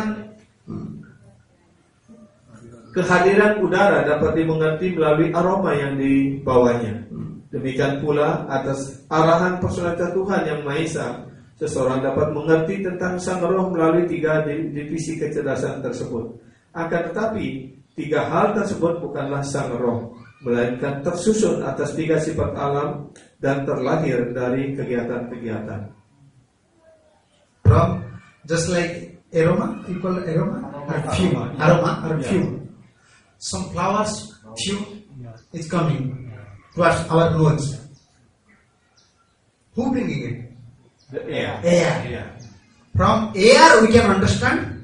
Kehadiran udara dapat dimengerti melalui aroma yang dibawanya. Demikian pula atas arahan personalitas Tuhan yang Maha Esa, seseorang dapat mengerti tentang sang roh melalui tiga divisi kecerdasan tersebut. Akan tetapi, tiga hal tersebut bukanlah sang roh, melainkan tersusun atas tiga sifat alam dan terlahir dari kegiatan-kegiatan. From just like aroma, you call it aroma, perfume, aroma, perfume. Some flowers, fume is coming towards our nose. Who bringing it? The air. Air. Yeah. From air we can understand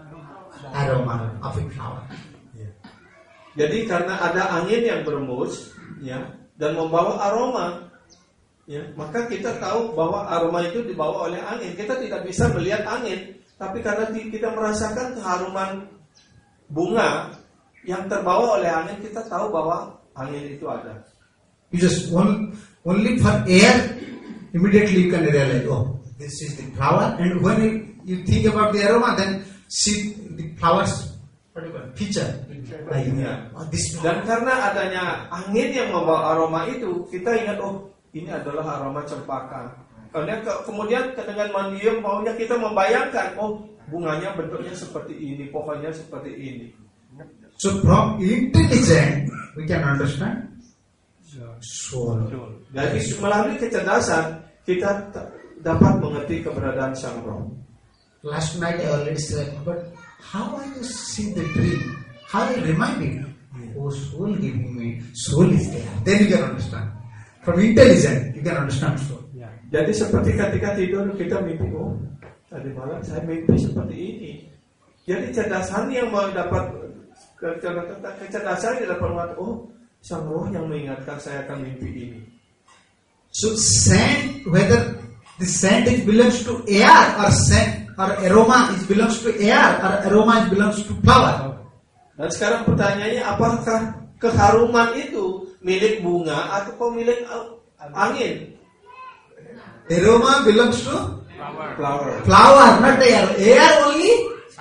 aroma of a flower. Jadi karena ada angin yang berembus, ya, dan membawa aroma, ya, maka kita tahu bahwa aroma itu dibawa oleh angin. Kita tidak bisa melihat angin, tapi karena kita merasakan keharuman bunga yang terbawa oleh angin, kita tahu bahwa angin itu ada. You just one, only for air, immediately you can realize, oh, this is the flower. And when you, you think about the aroma, then see the flowers, what do you call it, feature. Like, Ya. oh, this Dan karena adanya angin yang membawa aroma itu, kita ingat, oh, ini adalah aroma cempaka. Kemudian, kemudian dengan mendiam baunya kita membayangkan, oh, bunganya bentuknya seperti ini, pohonnya seperti ini. So from intelligence, we can understand soul. Jadi melalui kecerdasan kita t- dapat mengerti keberadaan sang roh. Last night I already said, but how I just see the dream? How I remind it? Oh, soul giving me, soul is there. Then you can understand. From intelligence, you can understand soul. Jadi seperti ketika tidur kita mimpi, oh, tadi malam saya mimpi seperti ini. Jadi kecerdasan yang mendapat kecerdasan yang dapat mengatakan, oh, sang roh yang mengingatkan saya akan mimpi ini. So scent, whether the scent is belongs to air or scent or aroma is belongs to air or aroma is belongs to flower. Dan sekarang pertanyaannya, apakah keharuman itu milik bunga atau milik angin? Aroma belongs to Flower. flower, not air. Air only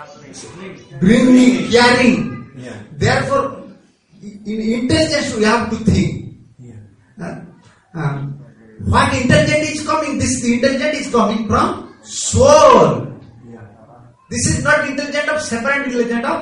bringing, carrying. Yeah. Therefore, in intelligence we have to think. Yeah. Uh, um, what intelligence is coming? This intelligence is coming from soul. Yeah. This is not intelligent of separate intelligent of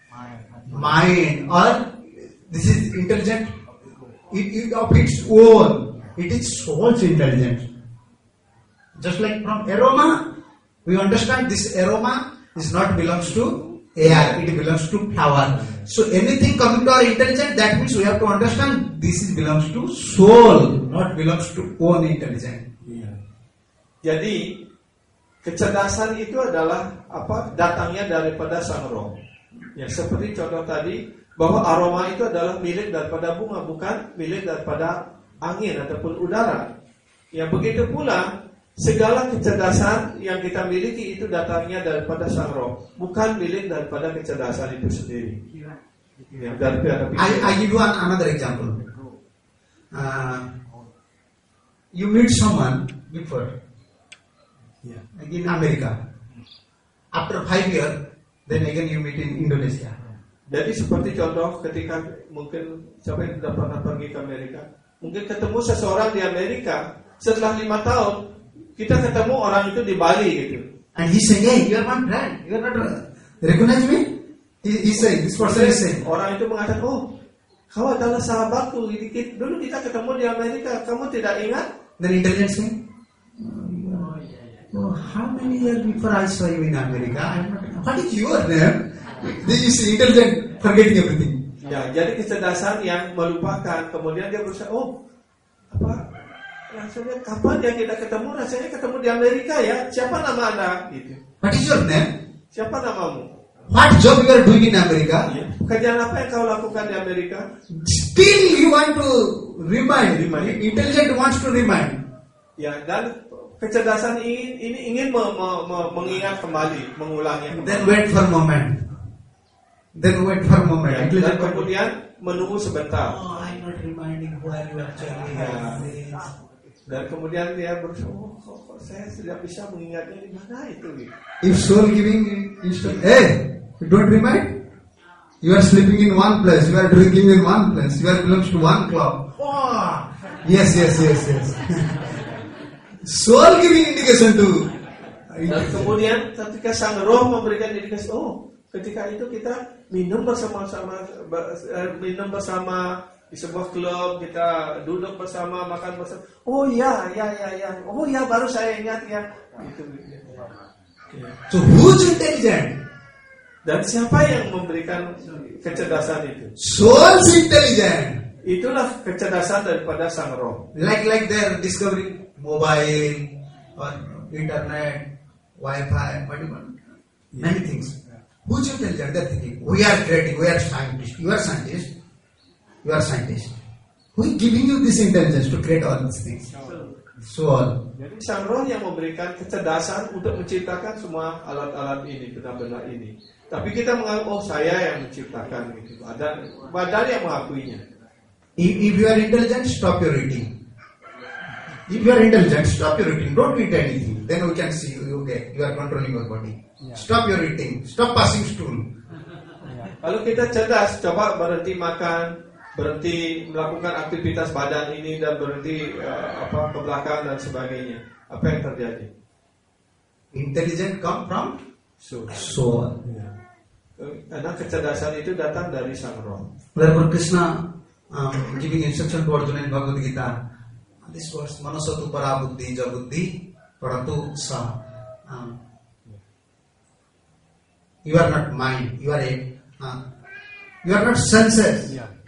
mind, or this is intelligent it, it of its own. It is soul's intelligence. Just like from aroma, we understand this aroma is not belongs to air, it belongs to flower. So anything coming to our intelligence, that means we have to understand this is belongs to soul, not belongs to own intelligence. Iya. Jadi kecerdasan itu adalah apa? Datangnya daripada sang roh. Ya, seperti contoh tadi bahwa aroma itu adalah milik daripada bunga, bukan milik daripada angin ataupun udara. Yang begitu pula segala kecerdasan yang kita miliki itu datangnya daripada Sang Roh, bukan milik daripada kecerdasan itu sendiri. Ya, daripada I, I give you one, another example. Uh, you meet someone before, Ya. like in America. After five years, then again you meet in Indonesia. Jadi seperti contoh ketika mungkin siapa yang tidak pernah pergi ke Amerika, mungkin ketemu seseorang di Amerika, setelah lima tahun kita ketemu orang itu di Bali gitu. And he saying, hey, you are my friend. You are not uh, recognize me? He, he saying, this person is saying. Orang itu mengatakan, oh, kau adalah sahabatku. Dulu kita ketemu di Amerika, kamu tidak ingat? Then intelligence saying, oh, how many years before I saw you in America? I'm not, what is your name? This is intelligent, forgetting everything. Ya, jadi kecerdasan yang melupakan. Kemudian dia berusaha, oh, apa? Rasanya kapan ya kita ketemu? Rasanya ketemu di Amerika ya. Siapa nama Anda? Gitu. What is your name? Siapa namamu? What job you are doing in America? Ya. Pekerjaan apa yang kau lakukan di Amerika? Still you want to remind. Remind. Intelligent wants to remind. Ya, dan kecerdasan ini, ini ingin me, me, me, mengingat kembali, mengulangnya kembali. Then wait for a moment. Then wait for a moment. Ya, dan Intelligent kemudian menunggu sebentar. oh, I'm not reminding who are you actually. Ya. Dan kemudian dia berusaha, oh, kok, kok saya tidak bisa mengingatnya di mana itu. Gitu. If soul giving instruction, hey, you don't remind? You are sleeping in one place, you are drinking in one place, you are belongs to one club. Oh, yes, yes, yes, yes. Soul giving indication to. Dan kemudian ketika Sang Roh memberikan indikasi, oh, ketika itu kita minum bersama-sama, minum bersama di sebuah klub, kita duduk bersama, makan bersama. Oh ya, ya, ya, ya. Oh ya, baru saya ingat ya. Gitu. Ya. So who's intelligent? Dan siapa yang memberikan kecerdasan itu? Soul's intelligent. Itulah kecerdasan daripada Sang Roh. Like like they're discovering mobile or internet, Wi-Fi, what do you want? Many things. Who's intelligent? They're thinking, we are creating, we are scientists. You are scientists. You are scientist. Who is giving you this intelligence to create all these things? Soul. Jadi Sang Roh yang memberikan kecerdasan untuk menciptakan semua alat-alat ini, benda-benda ini. Tapi kita menganggap, oh saya yang menciptakan gitu. Ada badan yang mengakuinya. If, if you are intelligent, stop your eating. If you are intelligent, stop your eating. Don't eat anything. Then we can see, okay, you are controlling your body. Stop your eating. Stop passing stool. Kalau kita cerdas, coba berhenti makan, berhenti melakukan aktivitas badan ini dan berhenti uh, apa ke belakang dan sebagainya. Apa yang terjadi? Intelligent come from So, soul. ya. Karena kecerdasan itu datang dari Sang Roh. Therefore Krishna um, giving instruction to Arjuna in Bhagavad Gita. This verse, manasatu para buddhi ja buddhi paratu sa. Um, you are not mind. You are a. Uh, you are not senses. Yeah.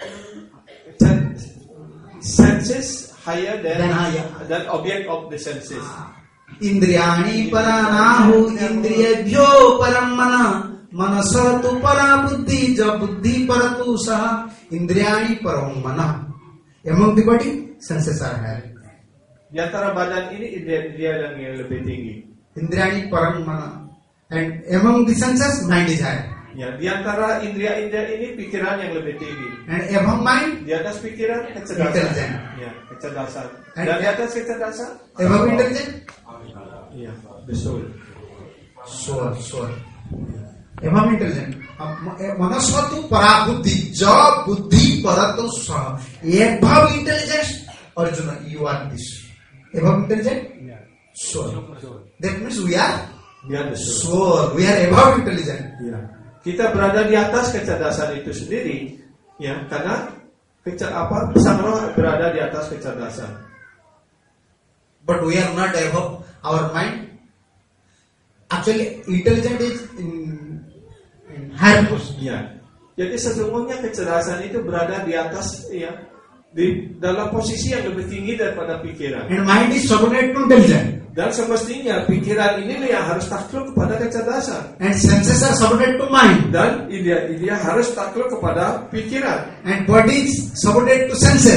Senses higher than Than higher. than object of the senses. Indriyani para nahu indriyabhyo param mana manasatu para buddhi ja buddhi paratu sa. Indriyani param mana. Among the body, senses are higher. Di antara badan ini dia, dia yang lebih tinggi. Indriyani param mana. And among the senses, mind is higher. Ya, di antara indria-indria ini pikiran yang lebih tinggi. And above mind, Di atas pikiran kecerdasan. Intelligent. Ya, kecerdasan. And Dan di atas kecerdasan above intelligent, Iya, betul. soul, soul. Above intelligent. Manasvatu para buddhi, ja buddhi paratu sa. Above intelligence, Arjuna, you are this. Above intelligent, soul. That means we are Dia betul. soul. We are above intelligent. Ya. Kita berada di atas kecerdasan itu sendiri, ya, karena kecer apa Sang Roh berada di atas kecerdasan. But we are not above our mind. Actually, intelligent is in, in higher position. Ya. Jadi sesungguhnya kecerdasan itu berada di atas, ya, di dalam posisi yang lebih tinggi daripada pikiran. And mind is subordinate to intelligence. Dan semestinya pikiran ini yang harus takluk kepada kecerdasan. And senses are subordinate to mind. Dan dia dia harus takluk kepada pikiran. And body is subordinate to senses.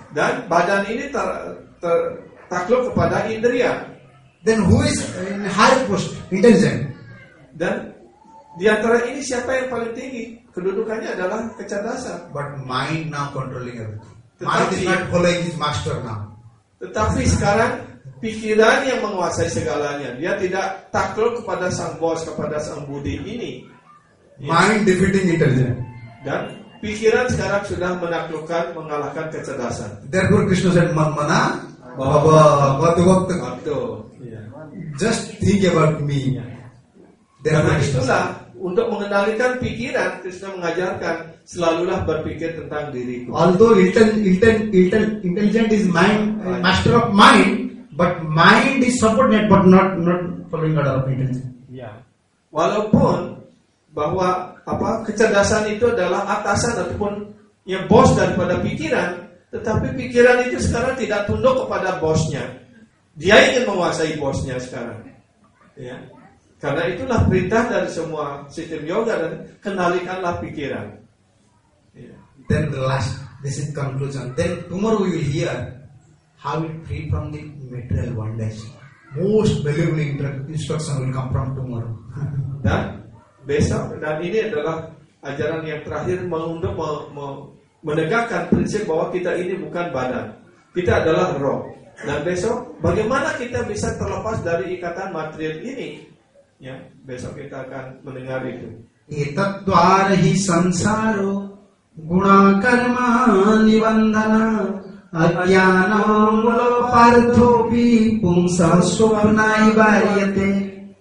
Dan badan ini ter, ter, takluk kepada indria. Then who is in higher post? Intelligent. Dan di antara ini siapa yang paling tinggi? Kedudukannya adalah kecerdasan. But mind now controlling everything. Mind Tetapi- is not following his master now. Tetapi sekarang pikiran yang menguasai segalanya. Dia tidak takluk kepada sang bos, kepada sang budi ini. Ya. Mind defeating intelligence. Dan pikiran sekarang sudah menaklukkan, mengalahkan kecerdasan. Therefore Krishna said, Man mana bhava bhakti bhakti. Betul. Ya. Just think about me. Therefore Karena Krishna said, itulah untuk mengendalikan pikiran, Krishna mengajarkan selalulah berpikir tentang diriku. although intel, intel, intel, intelligent is mind, uh, master of mind, but mind is subordinate but not not following order of intelligence. Ya. Walaupun bahwa apa kecerdasan itu adalah atasan ataupun yang bos daripada pikiran, tetapi pikiran itu sekarang tidak tunduk kepada bosnya. Dia ingin menguasai bosnya sekarang. Ya. Karena itulah perintah dari semua sistem yoga dan kendalikanlah pikiran. Ya. Then the last, this is conclusion. Then tomorrow we will hear how we free from the material bondage. Most valuable inter- instruction will come from tomorrow. Dan besok, dan ini adalah ajaran yang terakhir untuk me- me- menegakkan prinsip bahwa kita ini bukan badan, kita adalah roh. Dan besok bagaimana kita bisa terlepas dari ikatan material ini? Ya, besok kita akan mendengar itu. Etatdvara hi sansaro guna karma nibandhana ajnanam parthopi pumsa swapnai varyate.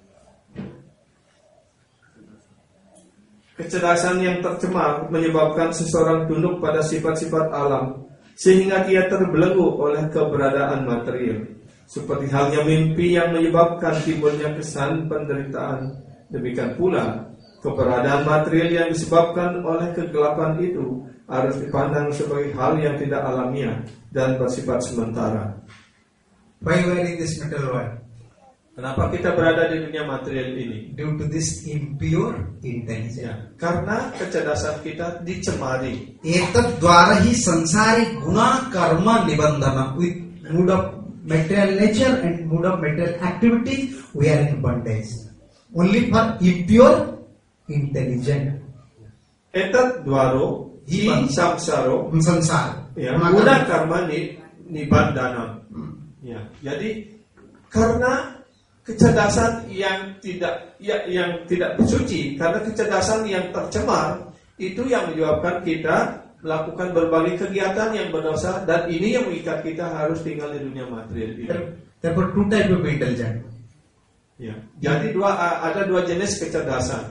Kecerdasan yang tercemar menyebabkan seseorang tunduk pada sifat-sifat alam sehingga ia terbelenggu oleh keberadaan material. Seperti halnya mimpi yang menyebabkan timbulnya kesan penderitaan. Demikian pula keberadaan material yang disebabkan oleh kegelapan itu harus dipandang sebagai hal yang tidak alamiah dan bersifat sementara. Why we are in this material world? Kenapa kita berada di dunia material ini? Due to this impure intelligence. Ya, karena kecerdasan kita dicemari. Etatdvara hi sansare guna karma nibandhana. With mood of material nature and mood of material activity, we are in bondage. Only for impure intelligence. Etat dwaro hi samsaro Sansara. ya, Guna guna karma. karma ni nibandana. Ya, jadi karena kecerdasan yang tidak ya, yang tidak suci, karena kecerdasan yang tercemar itu yang menyebabkan kita melakukan berbagai kegiatan yang berdosa, dan ini yang mengikat kita harus tinggal di dunia material ini. Therefore, two type of intelligence. Ya. Jadi dua ada dua jenis kecerdasan.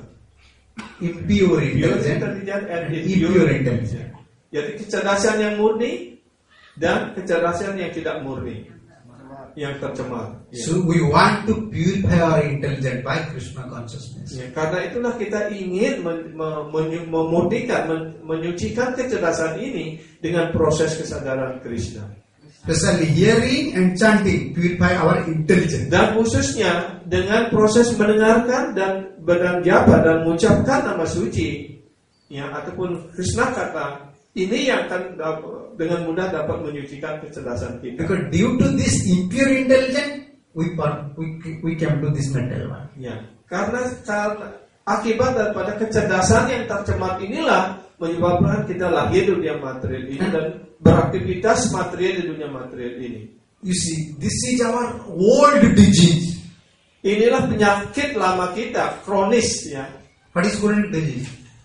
Impure Pure intelligence intelligence and and impure impure intelligence. Jadi kecerdasan yang murni dan kecerdasan yang tidak murni, yang tercemar. Ya. So we want to purify our intelligence by Krishna consciousness. Ya, karena itulah kita ingin men- me- menyu- memurnikan, men- menyucikan kecerdasan ini dengan proses kesadaran Krishna. Especially hearing and chanting purify our intelligence. Dan khususnya dengan proses mendengarkan dan dan japa dan mengucapkan nama suci, ya, ataupun Krishna kata, ini yang akan dap- dengan mudah dapat menyucikan kecerdasan kita. Because due to this impure intelligence, we par- we we came to this material world. Ya, karena, karena akibat daripada kecerdasan yang tercemar inilah menyebabkan kita lahir di dunia material ini dan beraktivitas material di dunia material ini. You see, this is our old disease. Inilah penyakit lama kita, kronis, ya. What is chronic disease?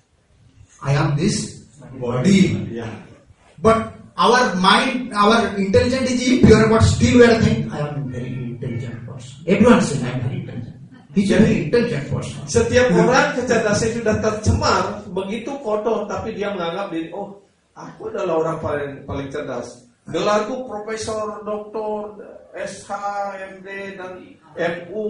I am this body, Ya. but our mind, our intelligence is impure, but still we are thinking, I am very intelligent person. Everyone says I am very intelligent. He's a very intelligent person. Setiap orang kecerdasannya sudah tercemar, begitu kotor, tapi dia menganggap diri, oh, aku adalah orang paling paling cerdas. Gelarku profesor, doktor, S H, M D, dan M U.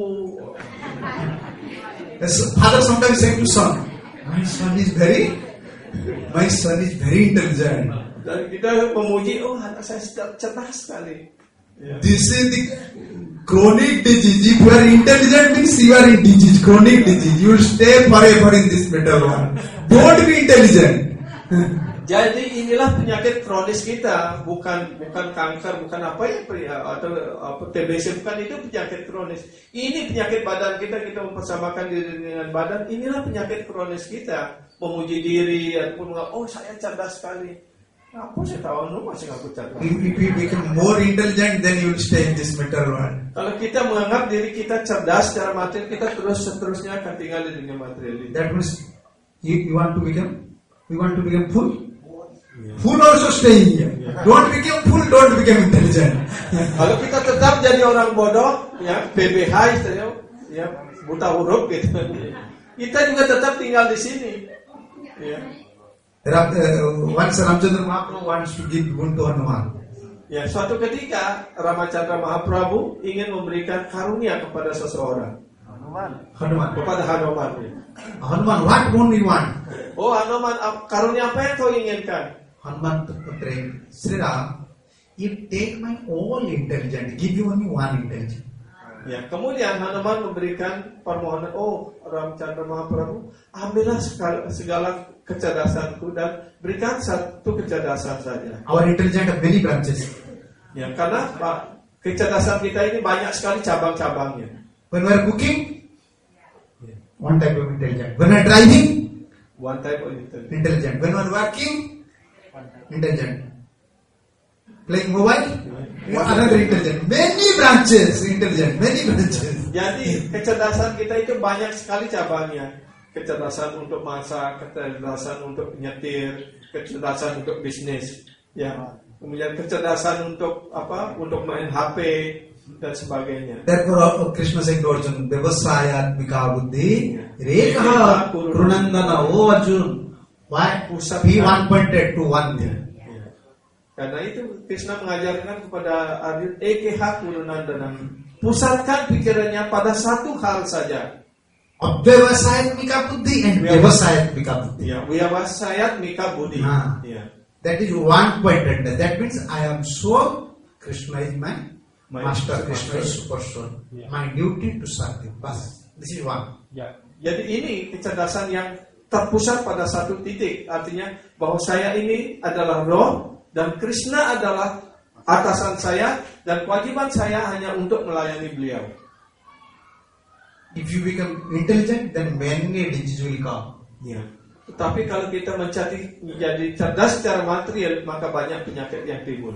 The father sometimes saying to son, my son is very, my son is very intelligent. Dan kita memuji, oh, anak saya cerdas sekali. Ya. This is the chronic disease. If you are intelligent, means you are in disease, chronic disease. You will stay forever in this metal world. Don't be intelligent. Jadi inilah penyakit kronis kita, bukan bukan kanker, bukan apa ya, atau apa, T B C, bukan itu penyakit kronis. Ini penyakit badan kita, kita mempersamakan diri dengan badan. Inilah penyakit kronis kita, memuji diri ataupun oh saya cerdas sekali. Apa saya tahu nu masih ngaku cerdas. If, if you become more intelligent, then you will stay in this material world. Kalau kita menganggap diri kita cerdas secara material, kita terus seterusnya akan tinggal di dunia material ini. That means you, you want to become, you want to become full. Fool also staying here. Don't become fool, don't become intelligent. Kalau kita tetap jadi orang bodoh, ya B B H istilahnya, ya buta huruf gitu, kita juga tetap tinggal di sini. Ya. Ram, uh, once Ramchandra Mahaprabhu wants to give boon to Hanuman. Ya, suatu ketika Ramachandra Mahaprabhu ingin memberikan karunia kepada seseorang. Hanuman. Hanuman. Kepada Hanuman. Hanuman, what boon you want? Oh Hanuman, karunia apa yang kau inginkan? Hanuman prayed, Sri Ram, you take my all intelligence, give you only one intelligence. Ya, kemudian Hanuman memberikan permohonan, oh Ramchandra Mahaprabhu, ambillah segala, segala kecerdasanku dan berikan satu kecerdasan saja. Our intelligence have many branches. Ya, karena Pak, kecerdasan kita ini banyak sekali cabang-cabangnya. When we are cooking, one type of intelligence. When we are driving, One type of intelligence. intelligent. When we are working, intelligent. Playing mobile, another intelligent. Many branches, intelligent. Many branches. Jadi kecerdasan kita itu banyak sekali cabangnya. Kecerdasan untuk masak, kecerdasan untuk nyetir, kecerdasan untuk bisnis, ya. Kemudian kecerdasan untuk apa? Untuk main H P dan sebagainya. Therefore, Krishna said to Arjuna, "Devasayat Vika Buddhi, Rekaha Kurunandana." Oh Arjuna, why be one pointed to one there? Karena itu Krishna mengajarkan kepada Arjuna, Ekeha Kurunandana, pusatkan pikirannya pada satu hal saja. Devasayat Mika Buddhi and Devasayat Mika Buddhi. Ya, Vyavasayat Mika Buddhi. Ah. Ya. That is one pointedness. That means I am soul, Krishna is my, My master, super Krishna is soul. super soul. Yeah. My duty to serve him. Bas. This is one. Ya. Jadi ini kecerdasan yang terpusat pada satu titik. Artinya bahwa saya ini adalah roh dan Krishna adalah atasan saya dan kewajiban saya hanya untuk melayani beliau. If you become intelligent, then many diseases will come. Ya. Tetapi kalau kita mencari menjadi cerdas secara material, maka banyak penyakit yang timbul.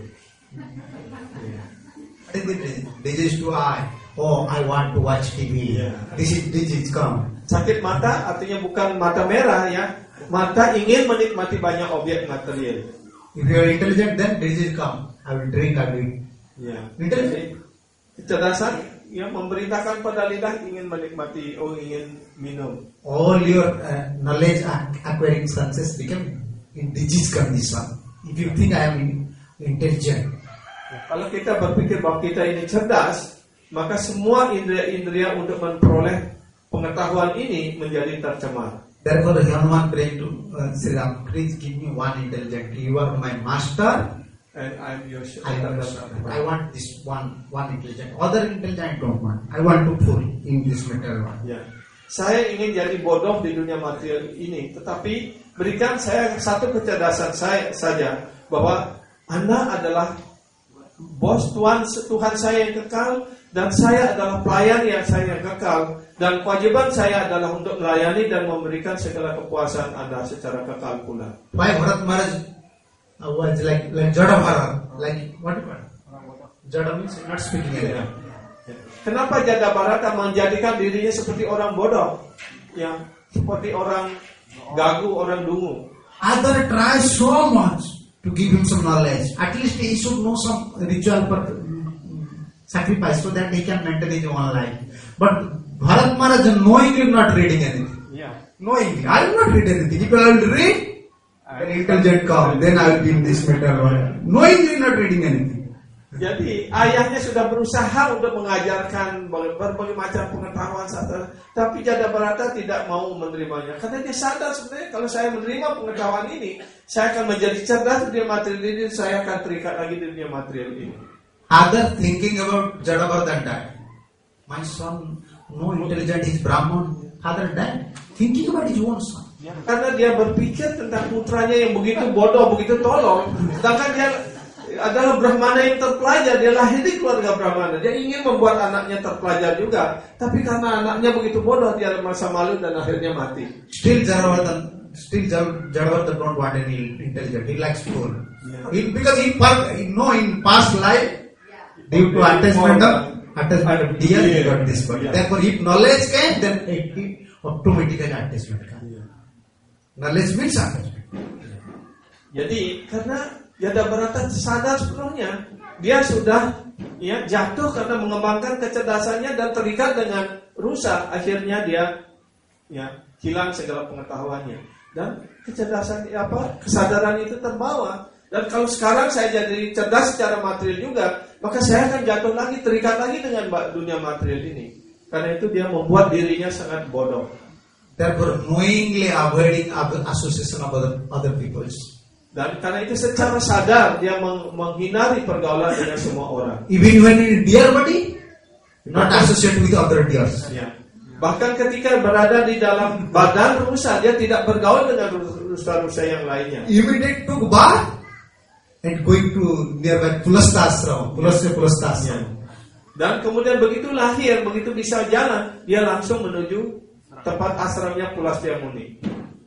Ya. What is the disease? Disease to eye. Oh, I want to watch T V. Yeah. This is disease come. Sakit mata artinya bukan mata merah ya, mata ingin menikmati banyak objek material. If you are intelligent, then disease come. I will drink, I will. Ya. Intelligent. Kecerdasan yang memerintahkan pada lidah ingin menikmati, oh ingin minum. All your uh, knowledge acquiring senses become in disease condition. If you think I am in, intelligent, Kalau kita berpikir bahwa kita ini cerdas, maka semua indera-indera untuk memperoleh pengetahuan ini menjadi tercemar. therefore Hanuman prayed to uh, Sri Ram, please give me one intelligent. You are my master. And I'm your I, I want this one one intelligent. Other intelligent I don't want. I want to full in this material world. Ya. Saya ingin jadi bodoh di dunia material ini, tetapi berikan saya satu kecerdasan saya saja bahwa Anda adalah bos Tuhan Tuhan saya yang kekal dan saya adalah pelayan yang saya yang kekal dan kewajiban saya adalah untuk melayani dan memberikan segala kepuasan Anda secara kekal pula. Why Bharat Maharaj uh, was like like Jada Bharat, like what? Jada means not speaking Ya. anything. Kenapa Jada Bharata menjadikan dirinya seperti orang bodoh, yang seperti orang gagu, orang dungu? Other try so much to give him some knowledge. At least he should know some ritual per, sacrifice so that he can maintain his own life. But Bharat Maharaj knowingly not reading anything. Ya. Knowingly, I will not read anything. If I will read, an intelligent come, then I will be in this material world. Knowingly not reading anything. Jadi ayahnya sudah berusaha untuk mengajarkan berbagai macam pengetahuan sadar, tapi Jada Bharata tidak mau menerimanya karena dia sadar sebenarnya kalau saya menerima pengetahuan ini, saya akan menjadi cerdas di dunia material ini, saya akan terikat lagi di dunia material ini. Other thinking about Jada Bharata died. My son, no intelligent, is Brahman. Father died. Thinking about his own son. Karena dia berpikir tentang putranya yang begitu bodoh, begitu tolol. Sedangkan dia adalah Brahmana yang terpelajar, dia lahir di keluarga Brahmana. Dia ingin membuat anaknya terpelajar juga, tapi karena anaknya begitu bodoh, dia ada masa malu dan akhirnya mati. Still Jadavardhan, still Jadavardhan don't want any intelligence. He likes fool. Yeah. He, because he, he know in past life, due to attachment of attachment of deer, he got this body. Yeah. Therefore, if knowledge came, then it, it automatically attachment comes. Yeah. Knowledge means attachment. Jadi karena Jadavardhan sadar sepenuhnya, dia sudah ya jatuh karena mengembangkan kecerdasannya dan terikat dengan rusa. Akhirnya dia ya hilang segala pengetahuannya dan kecerdasan apa kesadaran itu terbawa. Dan kalau sekarang saya jadi cerdas secara material juga, maka saya akan jatuh lagi, terikat lagi dengan dunia material ini. Karena itu dia membuat dirinya sangat bodoh. Therefore, knowingly avoiding association of other, other peoples. Dan karena itu secara sadar dia meng- menghindari pergaulan dengan semua orang. Even when in deer body, not associate with other deers. Ya. Bahkan ketika berada di dalam badan rusa, dia tidak bergaul dengan rusa-rusa yang lainnya. Immediate took bath and going to nearby Pulasta Ashram, Pulasta Pulasta Ashram. Dan kemudian begitu lahir, begitu bisa jalan, dia langsung menuju tempat asramnya Pulastya Muni.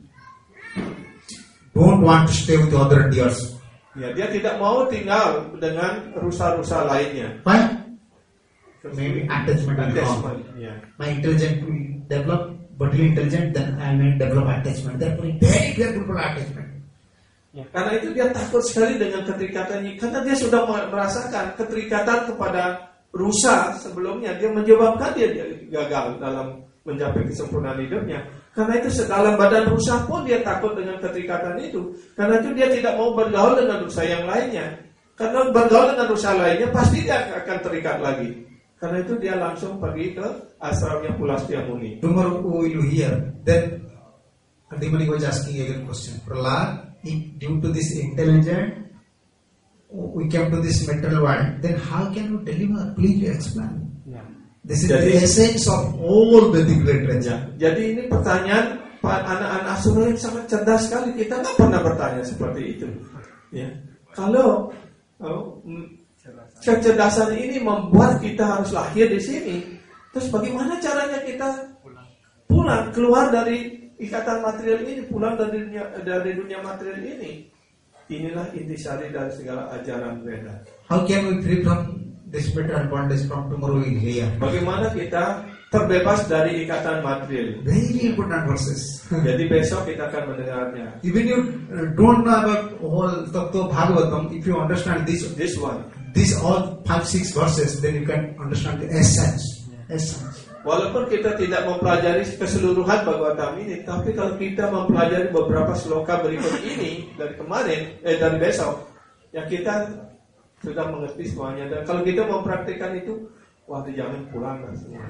Don't want to stay with other deers. Ya, dia tidak mau tinggal dengan rusa-rusa lainnya. Why? Maybe attachment will come. Attachment, ya. My intelligence will develop, bodily intelligence, then I may develop attachment. Therefore, very careful for attachment. Ya, karena itu dia takut sekali dengan keterikatannya. Karena dia sudah merasakan keterikatan kepada rusa sebelumnya, dia menyebabkan dia gagal dalam mencapai kesempurnaan hidupnya. Karena itu dalam badan rusa pun dia takut dengan keterikatan itu. Karena itu dia tidak mau bergaul dengan rusa yang lainnya. Karena bergaul dengan rusa lainnya pasti dia akan terikat lagi. Karena itu dia langsung pergi ke asramnya Pulastya Muni. Tomorrow we will hear. Then Adhimani was asking again question. Prahlad, if due to this intelligence we came to this material world, then how can we deliver? Please explain. This is Jadi, the essence of all Vedic literature. Ya, jadi ini pertanyaan anak-anak Asura yang sangat cerdas sekali. Kita nggak pernah bertanya seperti itu. Ya, kalau oh, kecerdasan ini membuat kita harus lahir di sini, terus bagaimana caranya kita pulang keluar dari ikatan material ini, pulang dari dunia, dari dunia material ini? Inilah intisari dari segala ajaran Veda. How can we free from this material bondage from tomorrow in here? Bagaimana kita terbebas dari ikatan material? Very important verses. Jadi besok kita akan mendengarnya. Even you uh, don't know about whole Tattva Bhagavatam, if you understand this, This one. these all five six verses, then you can understand the essence. Essence. Walaupun kita tidak mempelajari keseluruhan Bhagavatam ini, tapi kalau kita mempelajari beberapa sloka berikut ini dari kemarin, eh dari besok, ya kita sudah mengerti semuanya. Dan kalau kita mempraktikkan itu, wah jangan pulang lah semua.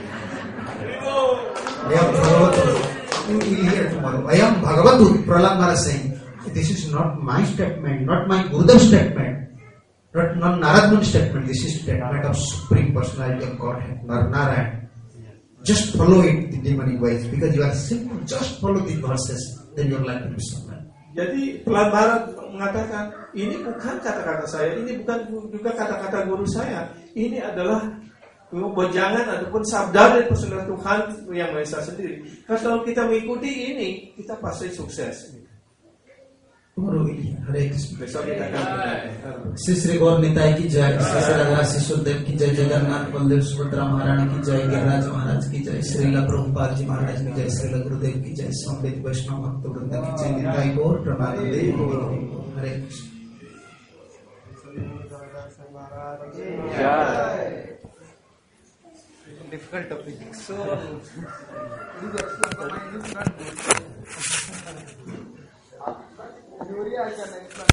Ayam Bhagavatu, you will hear tomorrow. Ayam Bhagavatu, Prahlad Maharaj saying, this is not my statement, not my Gurudev statement, not, not Narad Muni statement. This is statement of Supreme Personality of Godhead, Narnarayan. Just follow it the demonic ways, because you are simple. Just follow the verses, then your life will be survive. Jadi Prahlad Maharaj mengatakan, ini bukan kata-kata saya, ini bukan juga kata-kata guru saya. Ini adalah bojangan ataupun sabda dari personal Tuhan yang Maha Esa sendiri. Kalau kita mengikuti ini, kita pasti sukses. Tomorrow will hear. Hare Krishna. Besok kita akan mendengar. Shri श्री गौर निताई की जय, श्री श्री राधा शिशुदेव की जय, जगन्नाथ बलदेव सुभद्रा महारानी की जय, गिरिराज महाराज की जय, श्रीला प्रभुपाद जी महाराज की जय, श्रीला गुरुदेव की जय, समवेत वैष्णव भक्त वृंद की जय, निताई गौर प्रमानंदे हरे Krishna. Difficult topic. So, theory I can explain.